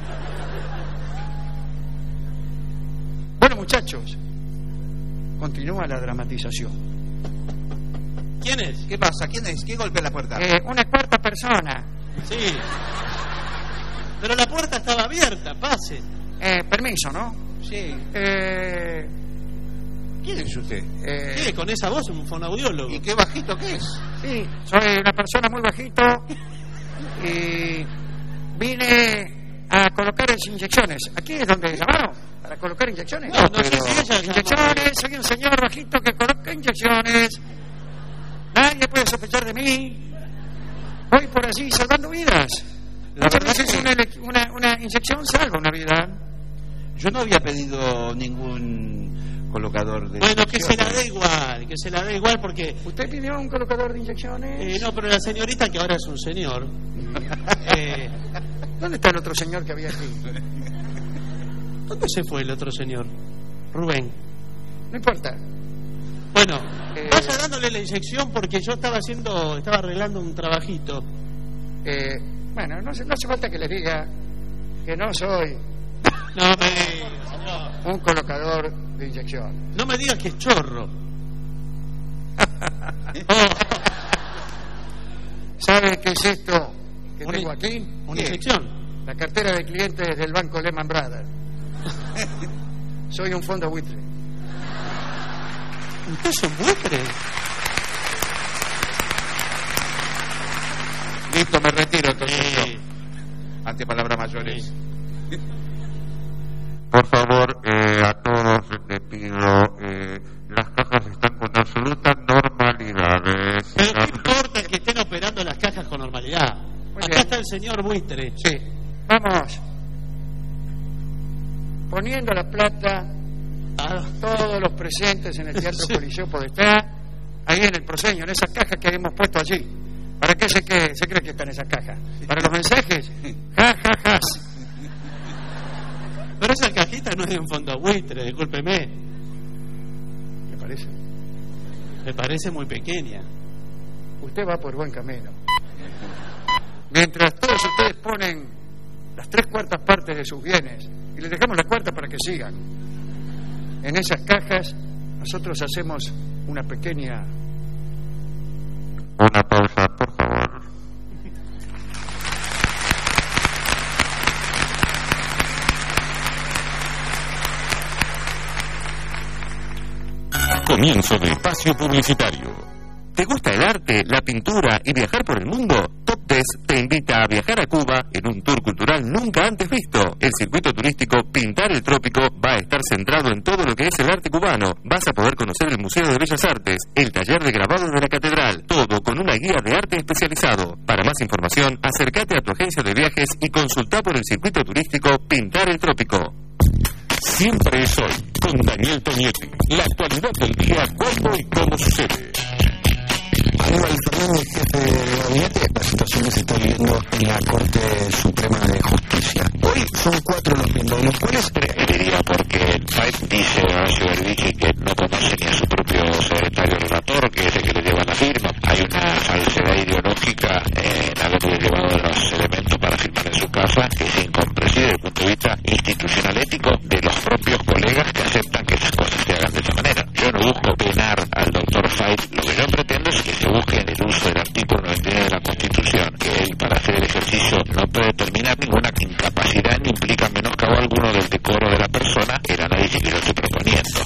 Bueno, muchachos, continúa la dramatización. ¿Quién es? ¿Qué pasa? ¿Quién es? ¿Quién golpea la puerta? Eh, una cuarta persona. Sí. Pero la puerta estaba abierta, pase. Eh, permiso, ¿no? Sí. Eh, ¿Quién es usted? eh, ¿Qué? Con esa voz, un fonaudiólogo. ¿Y qué bajito que es? Sí, soy una persona muy bajito y vine a colocar las inyecciones. ¿Aquí es donde llamaron? ¿Para colocar inyecciones? No, no sé si ella llamó. Inyecciones, soy un señor bajito que coloca inyecciones. Nadie puede sospechar de mí. Voy por allí salvando vidas. La Muchas verdad veces que- una, ele- una, una inyección salva una vida. Yo no había pedido ningún colocador de... Bueno, que se la inyecciones. dé igual, que se la dé igual porque... ¿Usted pidió un colocador de inyecciones? Eh, no, pero la señorita, que ahora es un señor... eh, ¿Dónde está el otro señor que había aquí? ¿Dónde se fue el otro señor? Rubén. No importa. Bueno, Eh, vaya dándole la inyección porque yo estaba haciendo, estaba arreglando un trabajito. Eh, bueno, no, se- no hace falta que les diga que no soy No me digas, señor. un colocador de inyección. No me digas que es chorro. Oh, ¿Sabe qué es esto que Una- tengo aquí? una ¿Qué? inyección. La cartera de clientes del banco Lehman Brothers. Soy un fondo buitre. ¿Usted es un buitre? Listo, me retiro entonces Eh, yo. Ante palabras mayores. Por favor, eh, a todos les pido, eh, las cajas están con absoluta normalidad. eh, Pero señor. qué importa que estén operando las cajas con normalidad. Muy Acá bien. está el señor buitre. Sí. Vamos. Poniendo la plata Ah, todos los presentes en el Teatro Sí. Coliseo Podestá, ahí en el proscenio, en esas cajas que hemos puesto allí. ¿Para qué se, que, se cree que están esas cajas? ¿Para los mensajes? Ja, ja, ja. pero esa cajita no es de un fondo buitre, discúlpeme. ¿Le parece? Me parece muy pequeña. Usted va por buen camino. Mientras todos ustedes ponen las tres cuartas partes de sus bienes y les dejamos la cuarta para que sigan, en esas cajas nosotros hacemos una pequeña... Una pausa, por favor. Comienzo de espacio publicitario. ¿Te gusta el arte, la pintura y viajar por el mundo? Top de Deportes te invita a viajar a Cuba en un tour cultural nunca antes visto. El circuito turístico Pintar el Trópico va a estar centrado en todo lo que es el arte cubano. Vas a poder conocer el Museo de Bellas Artes, el taller de grabado de la Catedral, todo con una guía de arte especializado. Para más información, acércate a tu agencia de viajes y consulta por el circuito turístico Pintar el Trópico. Siempre es hoy, con Daniel Tonietti. La actualidad del día, cuándo y cómo sucede. Aníbal Fernández, jefe de gabinete, la situación que se está viviendo en la Corte Suprema de Justicia. Hoy son cuatro los miembros, los cuales diría porque el F A I P dice a Cibervici que no conoce ni a su propio secretario relator, que es el que le lleva la firma. Hay una falsedad ideológica en haberle llevado los elementos para firmar en su casa, que es incomprensible desde el punto de vista institucional ético de los propios colegas que aceptan que esas cosas se hagan de esa manera. Yo no busco penar al doctor F A I P, lo que yo pretendo es que se busque en el uso del artículo noventa y nueve de la Constitución, que él para hacer el ejercicio no puede determinar ninguna incapacidad ni implica menoscabo alguno del decoro de la persona, el análisis que yo estoy proponiendo.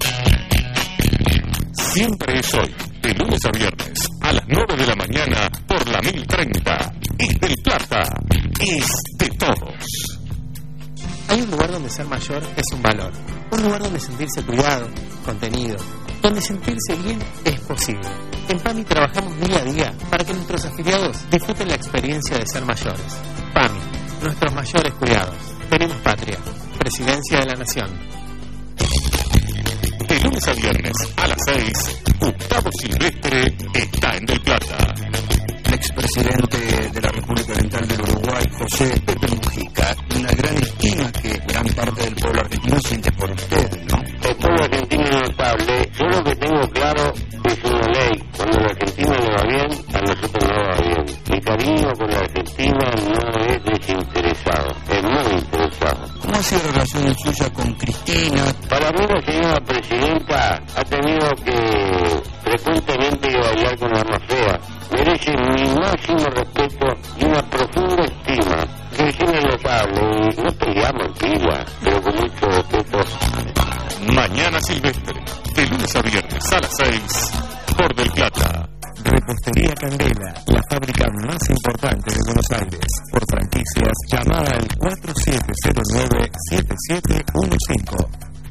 Siempre es hoy, de lunes a viernes, a las nueve de la mañana, por la mil treinta. Es del Plata, es de todos. Hay un lugar donde ser mayor es un valor. Un lugar donde sentirse cuidado, contenido, donde sentirse bien es posible. En PAMI trabajamos día a día para que nuestros afiliados disfruten la experiencia de ser mayores. PAMI, nuestros mayores cuidados. Tenemos patria, Presidencia de la Nación. De lunes a viernes, a las seis, Gustavo Silvestre está en Del Plata. El expresidente de la República Oriental del Uruguay, José Pepe Mujica, una gran estima que gran parte del pueblo argentino siente por ustedes, ¿no? El pueblo argentino es notable. Yo lo que tengo claro es una ley. Cuando la Argentina le va bien, a nosotros no va bien. Mi cariño con la Argentina no es desinteresado, es muy interesado. ¿Cómo ha sido la relación suya con Cristina? Para mí la señora presidenta ha tenido que frecuentemente ir a bailar con la más fea. Merece mi máximo respeto y una profunda estima. Cristina es notable y no peleamos en pila, pero con mucho respeto. Mañana Silvestre, de lunes a viernes a las seis, por Del Plata. Repostería Candela, la fábrica más importante de Buenos Aires. Por franquicias, llamada al cuatro siete cero nueve siete siete uno cinco.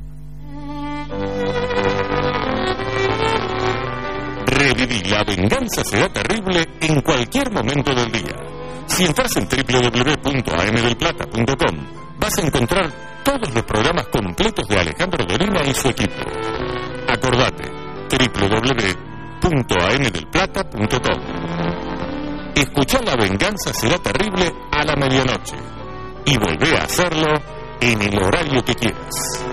Reviví La Venganza Será Terrible en cualquier momento del día. Si entras en doble u doble u doble u punto a m del plata punto com, vas a encontrar todos los programas completos de Alejandro Dolina y su equipo. Acordate, doble u doble u doble u punto a m del plata punto com. Escuchá La Venganza Será Terrible a la medianoche y volvé a hacerlo en el horario que quieras.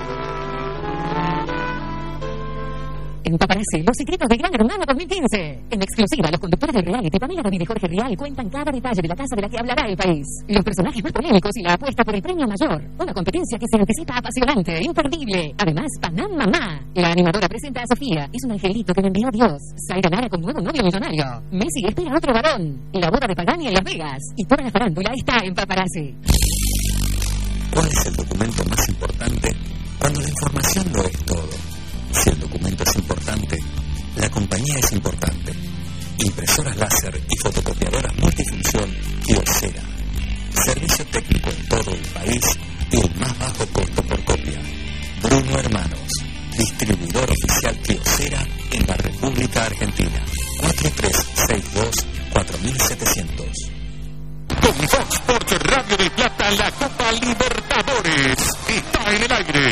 En Paparazzi, los secretos de Gran Hermano dos mil quince. En exclusiva, los conductores del reality Pamela David y Jorge Rial cuentan cada detalle de la casa de la que hablará el país. Los personajes más polémicos y la apuesta por el premio mayor. Una competencia que se anticipa apasionante, imperdible. Además, Panam Mamá. La animadora presenta a Sofía. Es un angelito que me envió Dios. Zaira Nara con nuevo novio millonario. Messi espera otro varón. La boda de Pagani en Las Vegas. Y toda la farándula está en Paparazzi. ¿Cuál es el documento más importante cuando la información lo es todo? Si el documento es importante, la compañía es importante. Impresoras láser y fotocopiadoras multifunción Kyocera. Servicio técnico en todo el país y el más bajo costo por copia. Bruno Hermanos, distribuidor oficial Kyocera en la República Argentina. cuatro tres seis dos cuatro siete cero cero. Con Fox Sports Radio del Plata, la Copa Libertadores está en el aire.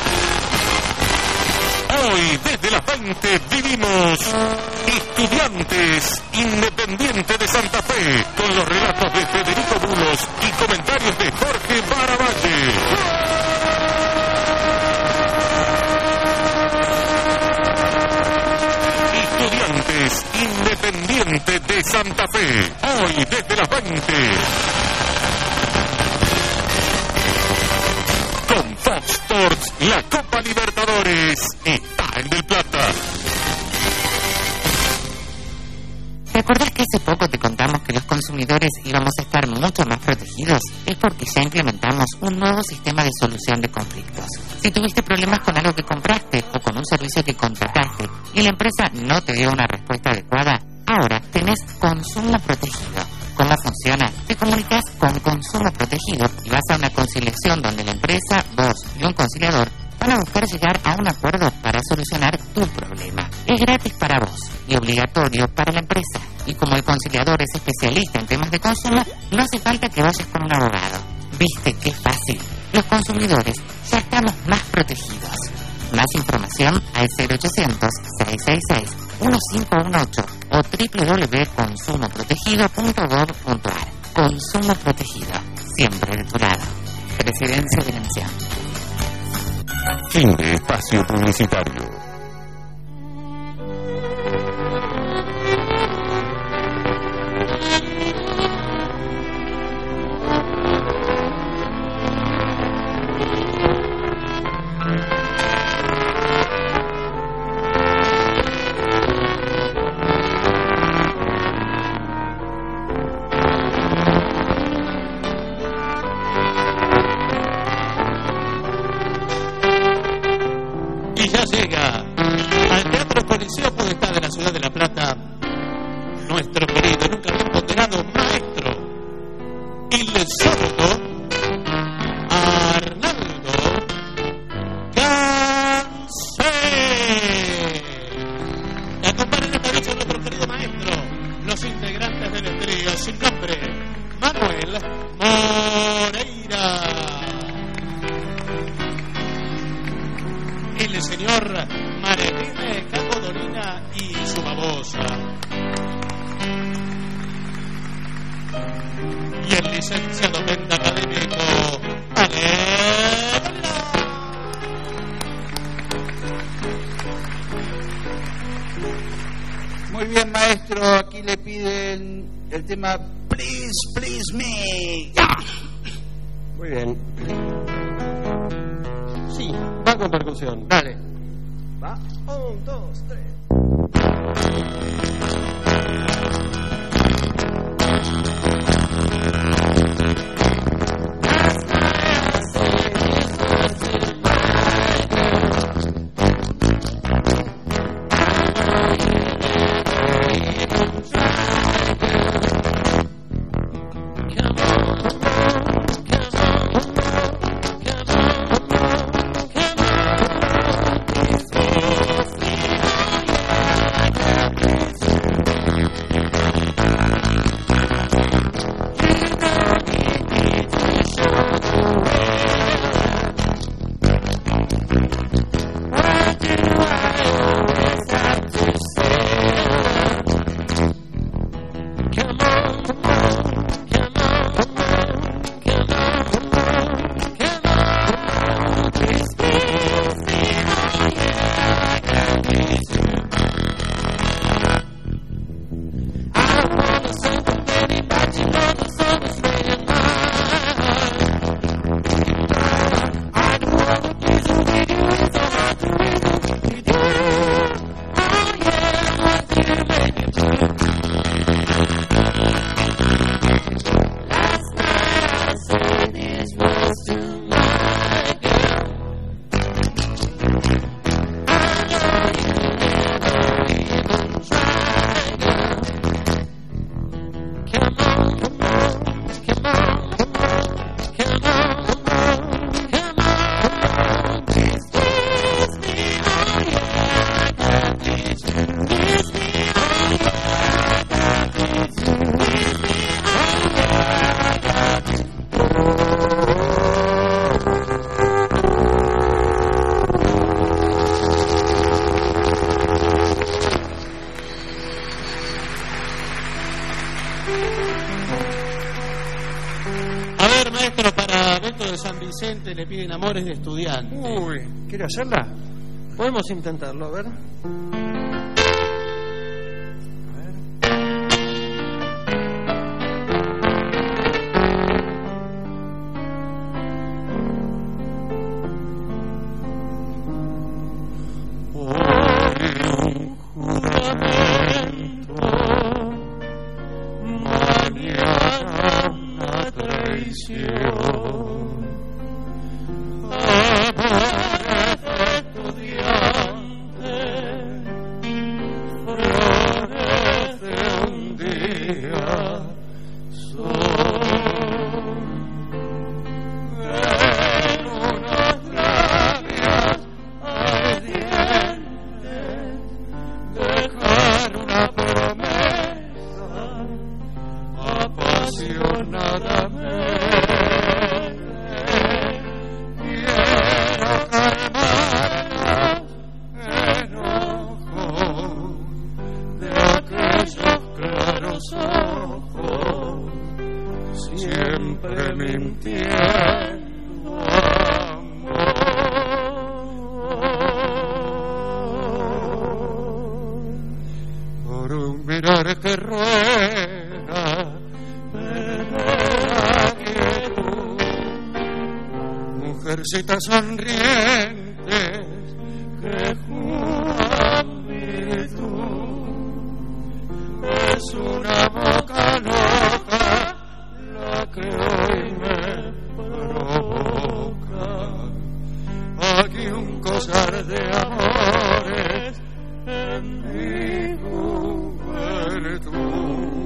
Hoy, desde las veinte, vivimos Estudiantes Independiente de Santa Fe, con los relatos de Federico Bulos y comentarios de Jorge Baravalle. Estudiantes Independiente de Santa Fe, hoy desde las veinte. Con Fox Sports, la Copa Libertadores está en Del Plata. ¿Te acordás que hace poco te contamos que los consumidores íbamos a estar mucho más protegidos? Es porque ya implementamos un nuevo sistema de solución de conflictos. Si tuviste problemas con algo que compraste o con un servicio que contrataste y la empresa no te dio una respuesta adecuada, ahora tenés Consumo Protegido. ¿Cómo funciona? Te comunicas con Consumo Protegido y vas a una conciliación donde la empresa, vos y un conciliador van a buscar llegar a un acuerdo para solucionar tu problema. Es gratis para vos y obligatorio para la empresa. Y como el conciliador es especialista en temas de consumo, no hace falta que vayas con un abogado. ¿Viste qué fácil? Los consumidores ya estamos más protegidos. Más información al cero ochocientos, seiscientos sesenta y seis, quince dieciocho o doble u doble u doble u punto consumo protegido punto gov punto a r. Consumo Protegido, siempre de tu lado. Presidencia de la Nación. Fin de espacio publicitario. Muy bien, maestro, aquí le piden el tema Please, Please Me. Muy bien. Sí, va con percusión. Dale. Va. Un, dos, tres. Le piden Amores de Estudiante. Uy, ¿quiere hacerla? Podemos intentarlo, a ver. te ruega, perdoa quietud. Mujercitas sonrientes que juran virtud, es una boca loca la que hoy me provoca. Aquí un collar de amores en mi juventud.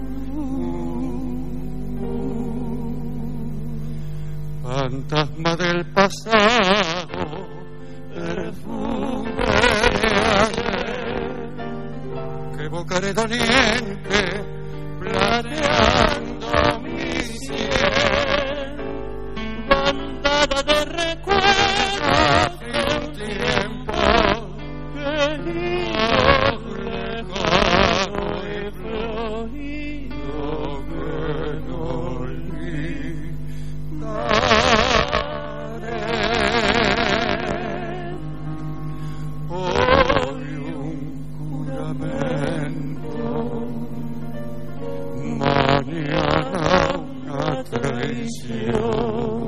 Fantasma del pasado, perfume de ayer, que evocaré doliente, plateando mi sien, bandada de recuerdos de un tiempo querido, lejano y florido que no olvidaré. Hoy un juramento, mañana una traición.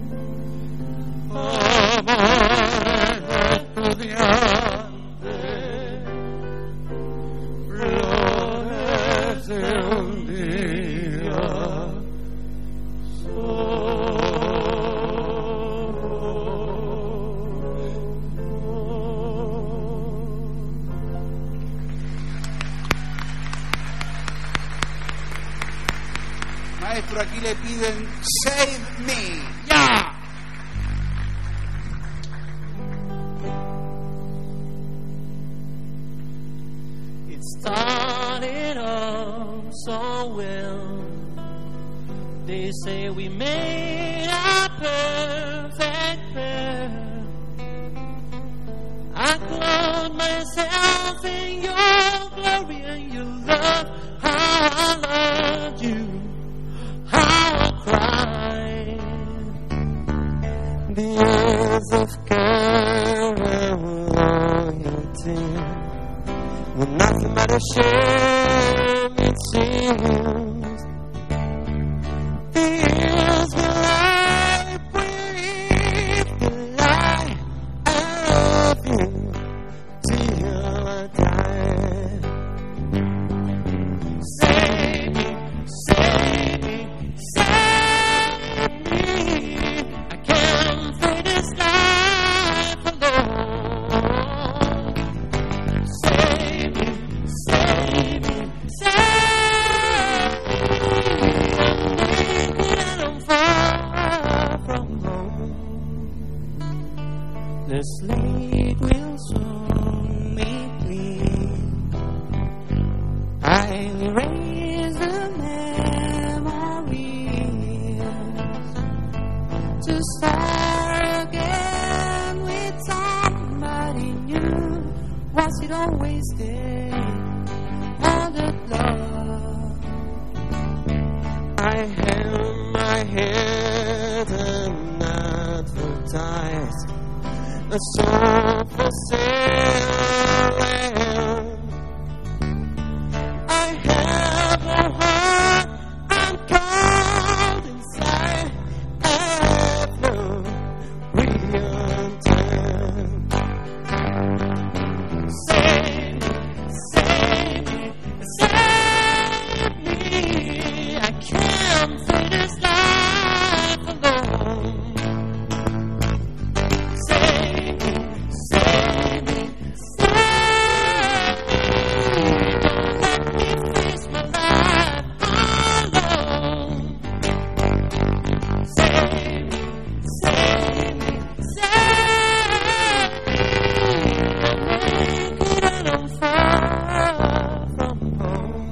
Amor estudiante, flores de un día Maestro, aquí le piden Save Me. ¡Ya! It started off so well. They say we made a perfect pair. I clothed myself in your glory and your love. How I loved you, how I cried. The years of care and loyalty were nothing but a shame, it seems. The years will I breathe the light of you till I die. Save me, save me, save me. I can't face this life alone. Save me, save me, save me. I'm far from home. The slate will soon be clean. I erase the memories to start again with somebody new. Was it all wasted? All that love. I held my head and advertised a soul for sale. I have no heart, I'm cold inside. I have no real time. Save me, save me, save me. I can't face this life alone. Save me, save me, save me. Don't let me face my life alone. Save me, save me, save me. I'm naked and I'm far from home.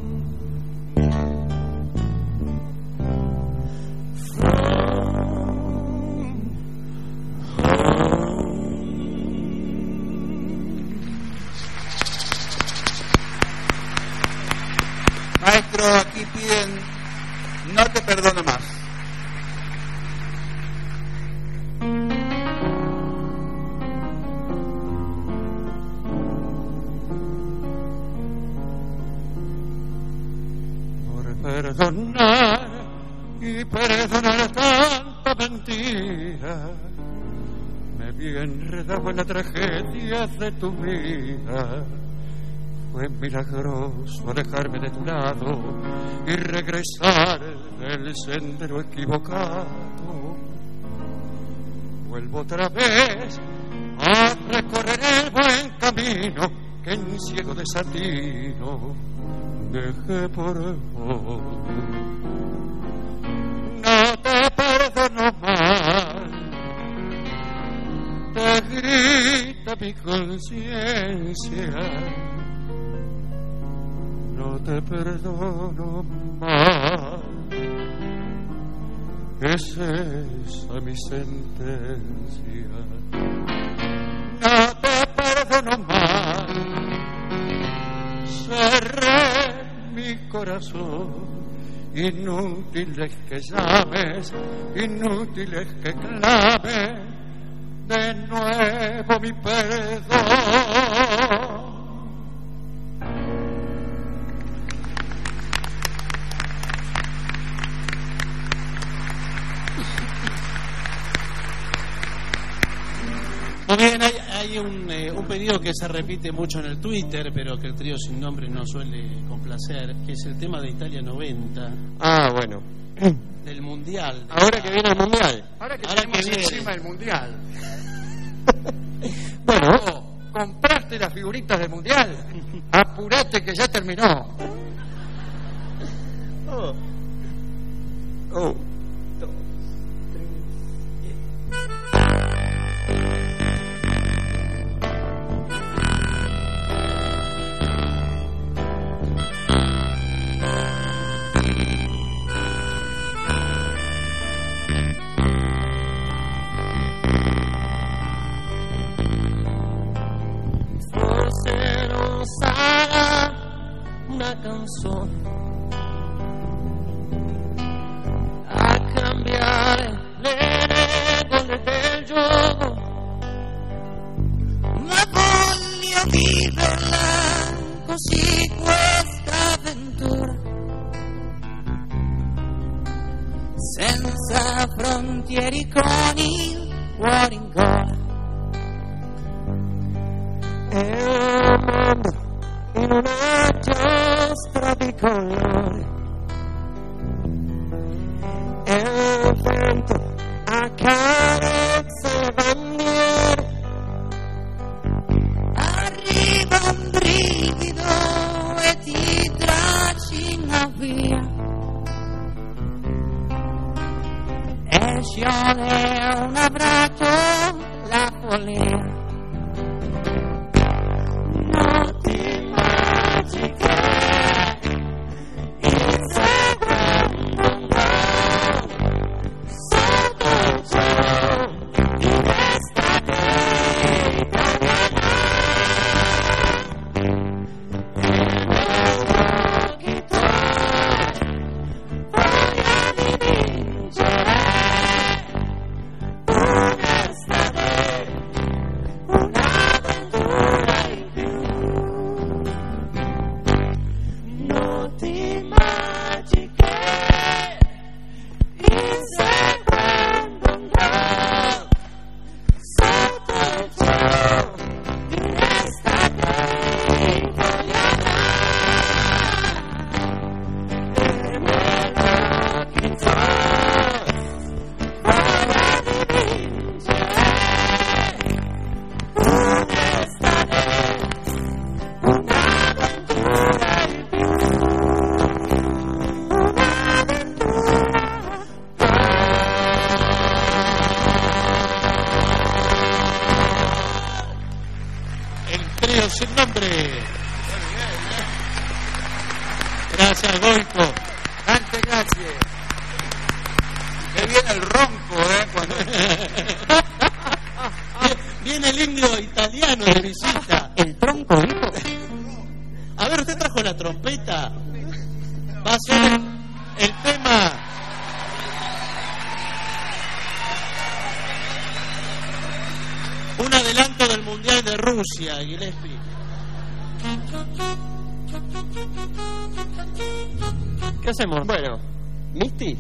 Maestro, aquí piden No te perdono más. perdonar y perdonar tanta mentira. Me vi enredado en la tragedia de tu vida. Fue milagroso alejarme de tu lado y regresar del sendero equivocado. Vuelvo otra vez a recorrer el buen camino que en ciego desatino dejé por vos. No te perdono más, te grita mi conciencia. No te perdono más, es esa mi sentencia. No te perdono más, cerré mi corazón. Inútil es que llames, inútil es que clames de nuevo mi perdón. Muy bien, hay, hay un, eh, un pedido que se repite mucho en el Twitter, pero que el trío sin nombre no suele complacer, que es el tema de Italia noventa. Ah, bueno. Del Mundial. De Ahora la... que viene el Mundial. Ahora que Ahora tenemos que viene. encima el Mundial. Bueno, ¿compraste las figuritas del Mundial? Apurate que ya terminó. oh. Oh. Forse non sarà una canzone a cambiare le regole del gioco, ma voglio viverla così questa avventura, senza frontiere con il cuore in gola. È un mondo in una giostra di colori, è un vento accarezza le bandiere, Arriva un brivido e ti trascina via, e scioglie un abbraccio la follia. Noti magiche, inseguendo un gol, sotto il cielo di un'estate italiana. E negli occhi tuoi voglia di vincere un'estate, un'avventura in più. Noti magiche, inseguendo un gol, sotto il cielo di un'estate italiana. E negli occhi tuoi voglia di vincere un'estate, un'avventura in più, El trío sin nombre. Gracias, Goico. Tante grazie. que viene el ronco, ¿eh? Cuando... Viene el indio italiano de visita. El tronco, hijo. A ver, ¿usted trajo la trompeta? Va a ser el, el tema. Un adelanto del Mundial de Rusia, Gillespie. ¿Qué hacemos? Bueno, Misty.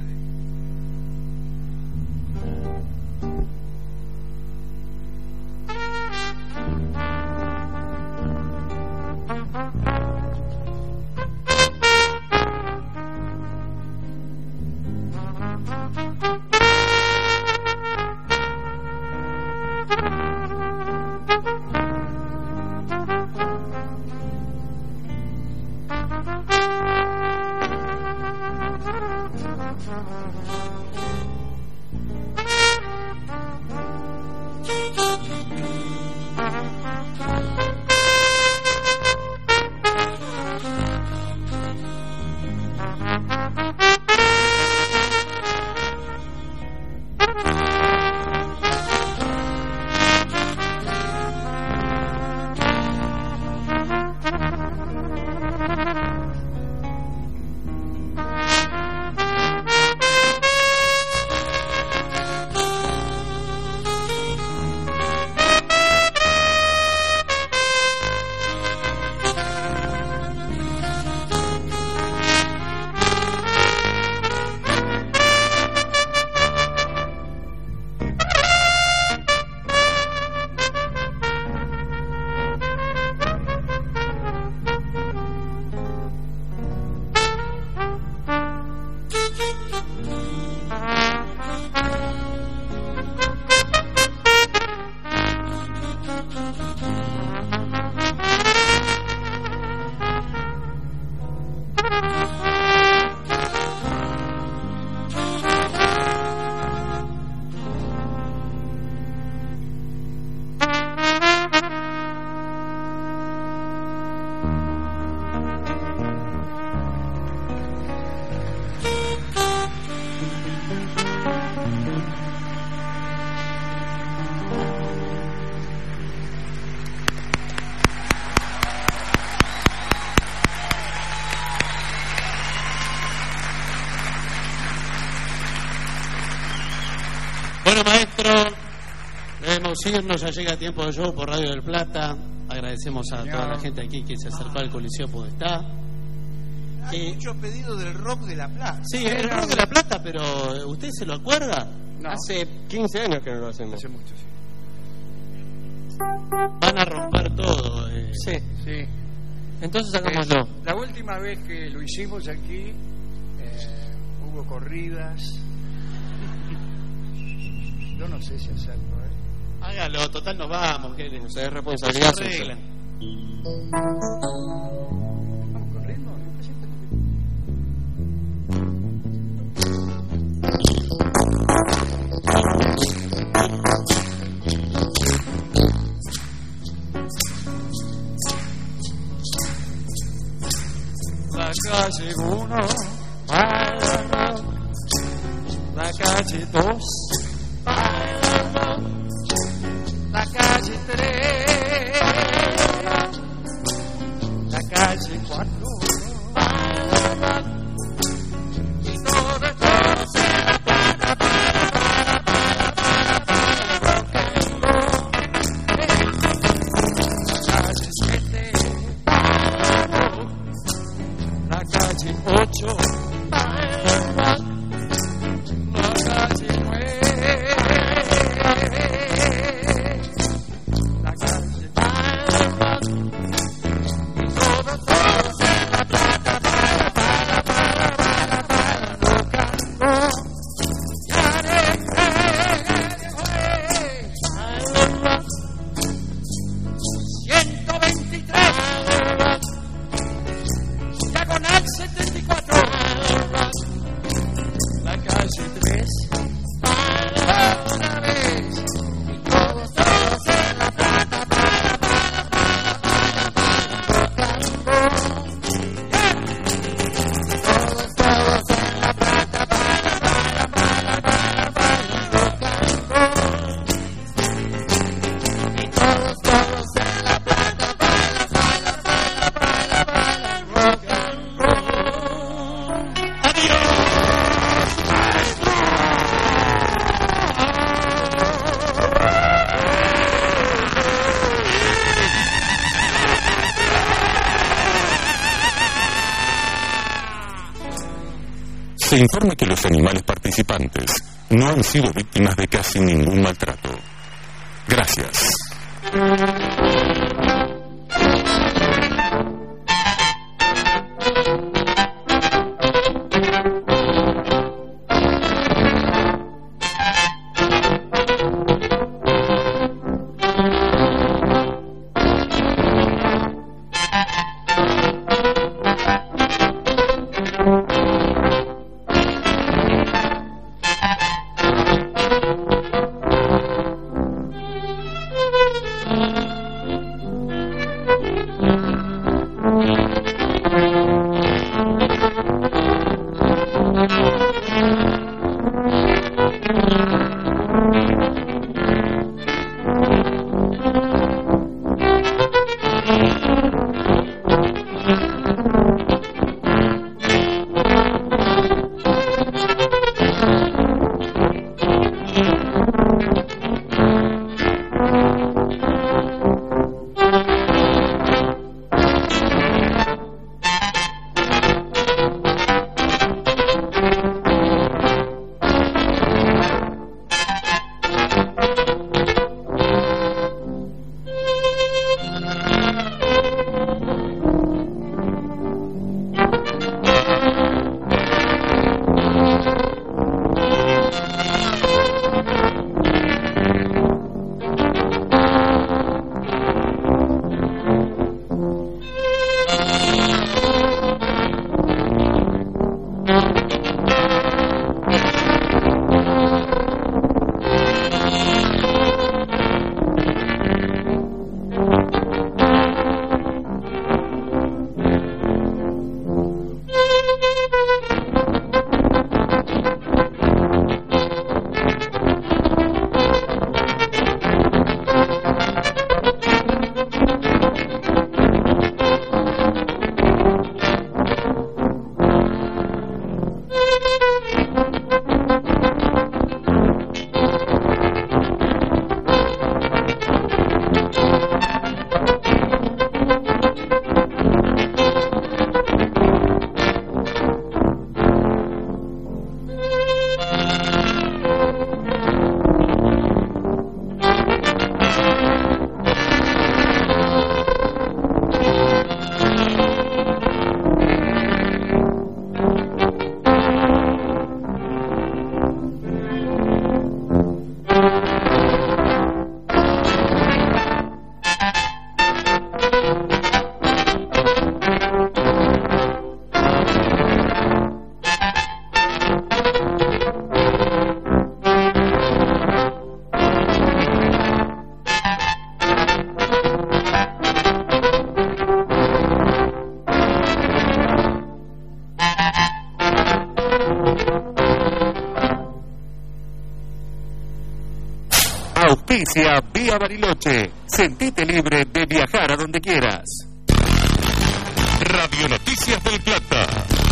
Bueno, maestro, debemos irnos, ya llega tiempo de show por Radio del Plata. Agradecemos a toda la gente aquí que se acercó al Coliseo Podestá. Hay Eh, muchos pedidos del rock de La Plata. sí, es el rock de La Plata, pero ¿usted se lo acuerda? No. Hace quince años que no lo hacemos. Hace mucho, sí. Van a romper todo. eh. Sí. Sí. Entonces Eh, hagámoslo. la última vez que lo hicimos aquí, eh, hubo corridas. Yo no sé si hacerlo, ¿eh? Hágalo, total nos vamos. Que O sea, es responsabilidad se arreglan. Vamos corriendo, ¿no? Siempre La calle uno, baila rock. La calle dos, baila rock. La calle tres, la calle cuatro, baila rock. Y todo esto se la para, para, para, para, para, para, rock and roll. La calle siete, baila rock. La calle ocho, baila rock. La calle nueve, la calle baila rock. Y todo, todo se la plata para, para, para, para, para, rock and roll. Ya de baila rock. ciento veintitrés, diagonal setenta y cuatro, la calle tres, otra vez, y todos, todos en la plata, para, para, para, para, se informa que los animales participantes no han sido víctimas de casi ningún maltrato. Gracias. Auspicia Vía Bariloche. Sentite libre de viajar a donde quieras. Radio Noticias del Plata.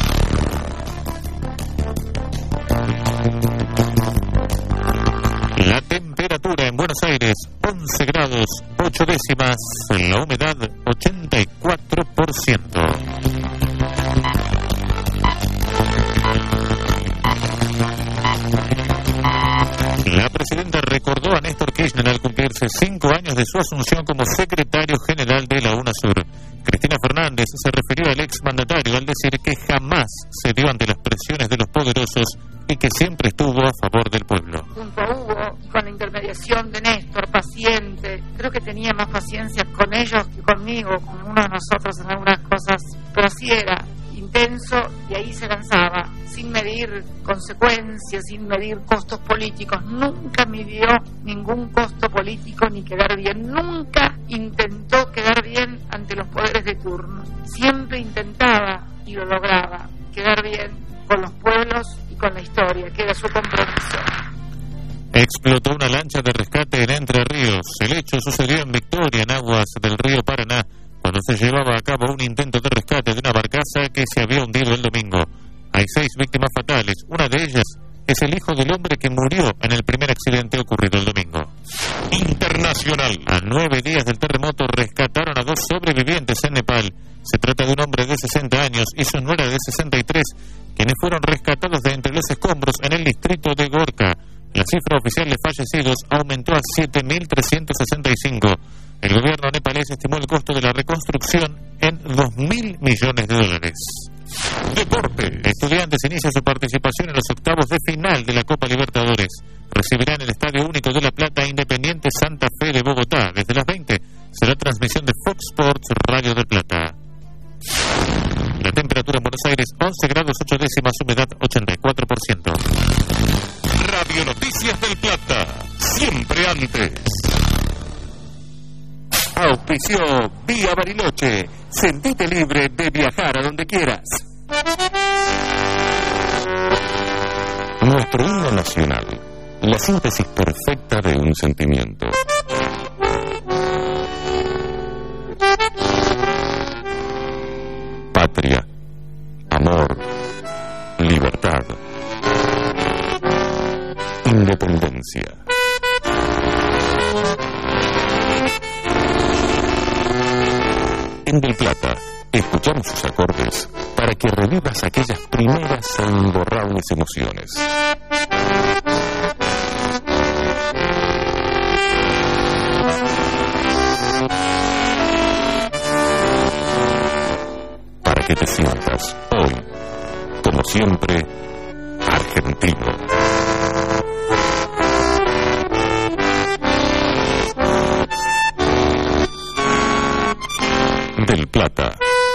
La temperatura en Buenos Aires, once grados, ocho décimas. La humedad, ochenta y cuatro por ciento. La presidenta recordó a Néstor Kirchner al cumplirse cinco años de su asunción como secretario general de la UNASUR. Cristina Fernández se refirió al exmandatario al decir que jamás se dio ante las presiones de los poderosos y que siempre estuvo a favor del pueblo. Junto a Hugo y con la intermediación de Néstor, paciente, creo que tenía más paciencia con ellos que conmigo, con uno de nosotros en algunas cosas, pero así era, intenso, y ahí se lanzaba, sin medir consecuencias, sin medir costos políticos. Nunca midió ningún costo político ni quedar bien, nunca intentó quedar bien ante los poderes de turno. Siempre intentaba, y lo lograba, quedar bien con los pueblos y con la historia, que era su compromiso. Explotó una lancha de rescate en Entre Ríos. El hecho sucedió en Victoria, en aguas del río Paraná, cuando se llevaba a cabo un intento de rescate de una barcaza que se había hundido el domingo. Hay seis víctimas fatales, una de ellas es el hijo del hombre que murió en el primer accidente ocurrido el domingo. Internacional. A nueve días del terremoto rescataron a dos sobrevivientes en Nepal. Se trata de un hombre de sesenta años y su nuera de sesenta y tres, quienes fueron rescatados de entre los escombros en el distrito de Gorka. La cifra oficial de fallecidos aumentó a siete mil trescientos sesenta y cinco. El gobierno nepalés estimó el costo de la reconstrucción en dos mil millones de dólares. Deporte. Estudiantes inicia su participación en los octavos de final de la Copa Libertadores. Recibirá en el Estadio Único de La Plata Independiente Santa Fe de Bogotá. Desde las veinte será transmisión de Fox Sports Radio del Plata. La temperatura en Buenos Aires once grados ocho décimas, humedad ochenta y cuatro por ciento. Radio Noticias del Plata, siempre antes. Auspició Vía Bariloche. Sentite libre de viajar a donde quieras. Nuestro himno nacional, la síntesis perfecta de un sentimiento. Patria, amor, libertad, independencia. En Del Plata, escuchamos sus acordes para que revivas aquellas primeras e imborrables emociones. Para que te sientas hoy, como siempre, argentino. Del Plata.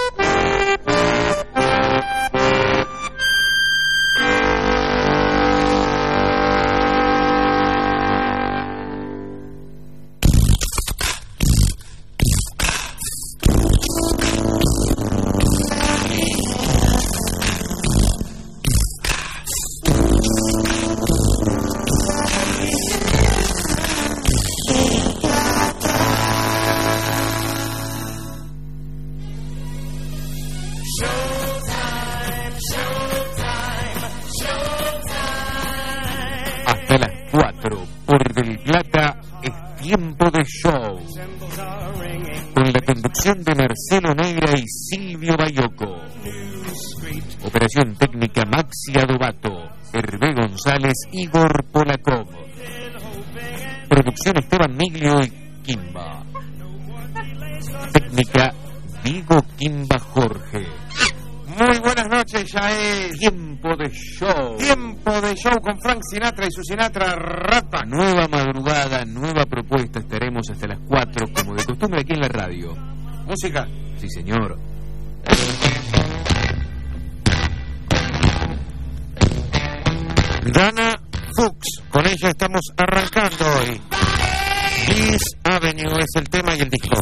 De Marcelo Negra y Silvio Bayoco. Operación técnica Maxi Adobato, Hervé González, Igor Polakov. Producción Esteban Miglio y Kimba. Técnica Diego Kimba Jorge. Muy buenas noches, ya es Tiempo de Show. Tiempo de Show con Frank Sinatra y su Sinatra Rapa. Nueva madrugada, nueva propuesta. Estaremos hasta las cuatro, como de costumbre, aquí en la radio. Música. Sí, señor. Dana Fuchs, con ella estamos arrancando hoy. Bliss Avenue es el tema y el disco.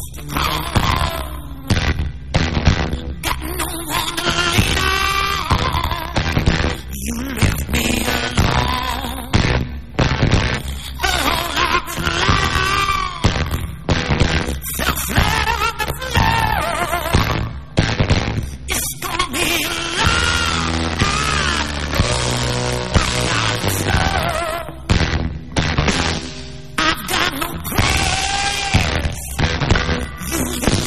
I've got no place. You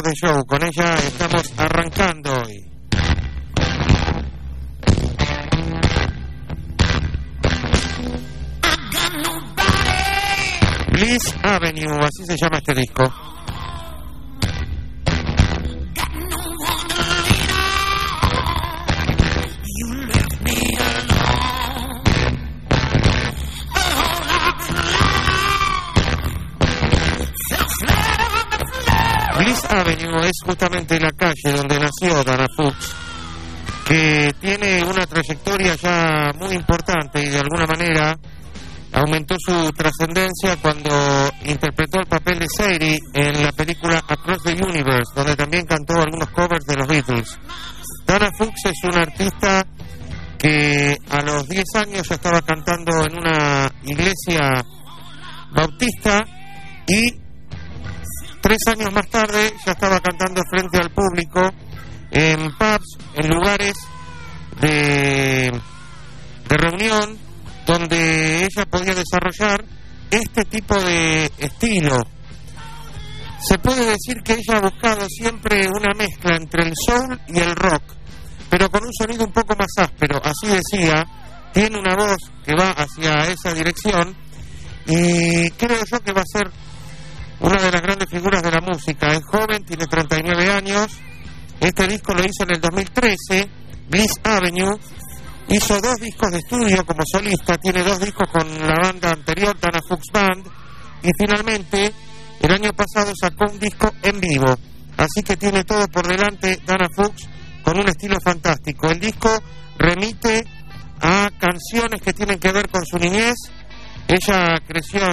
de show. Con ella estamos arrancando hoy. Bliss Avenue, así se llama este disco. Bliss Avenue es justamente la calle donde nació Dana Fuchs, que tiene una trayectoria ya muy importante y de alguna manera aumentó su trascendencia cuando interpretó el papel de Sadie en la película Across the Universe, donde también cantó algunos covers de los Beatles. Dana Fuchs es una artista que a los diez años ya estaba cantando en una iglesia bautista y tres años más tarde ya estaba cantando frente al público en pubs, en lugares de, de reunión, donde ella podía desarrollar este tipo de estilo. Se puede decir que ella ha buscado siempre una mezcla entre el soul y el rock, pero con un sonido un poco más áspero. Así decía, tiene una voz que va hacia esa dirección y creo yo que va a ser una de las grandes figuras de la música. Es joven, tiene treinta y nueve años. Este disco lo hizo en el dos mil trece, Bliss Avenue. Hizo dos discos de estudio como solista, tiene dos discos con la banda anterior, Dana Fuchs Band, y finalmente el año pasado sacó un disco en vivo. Así que tiene todo por delante Dana Fuchs con un estilo fantástico. El disco remite a canciones que tienen que ver con su niñez. Ella creció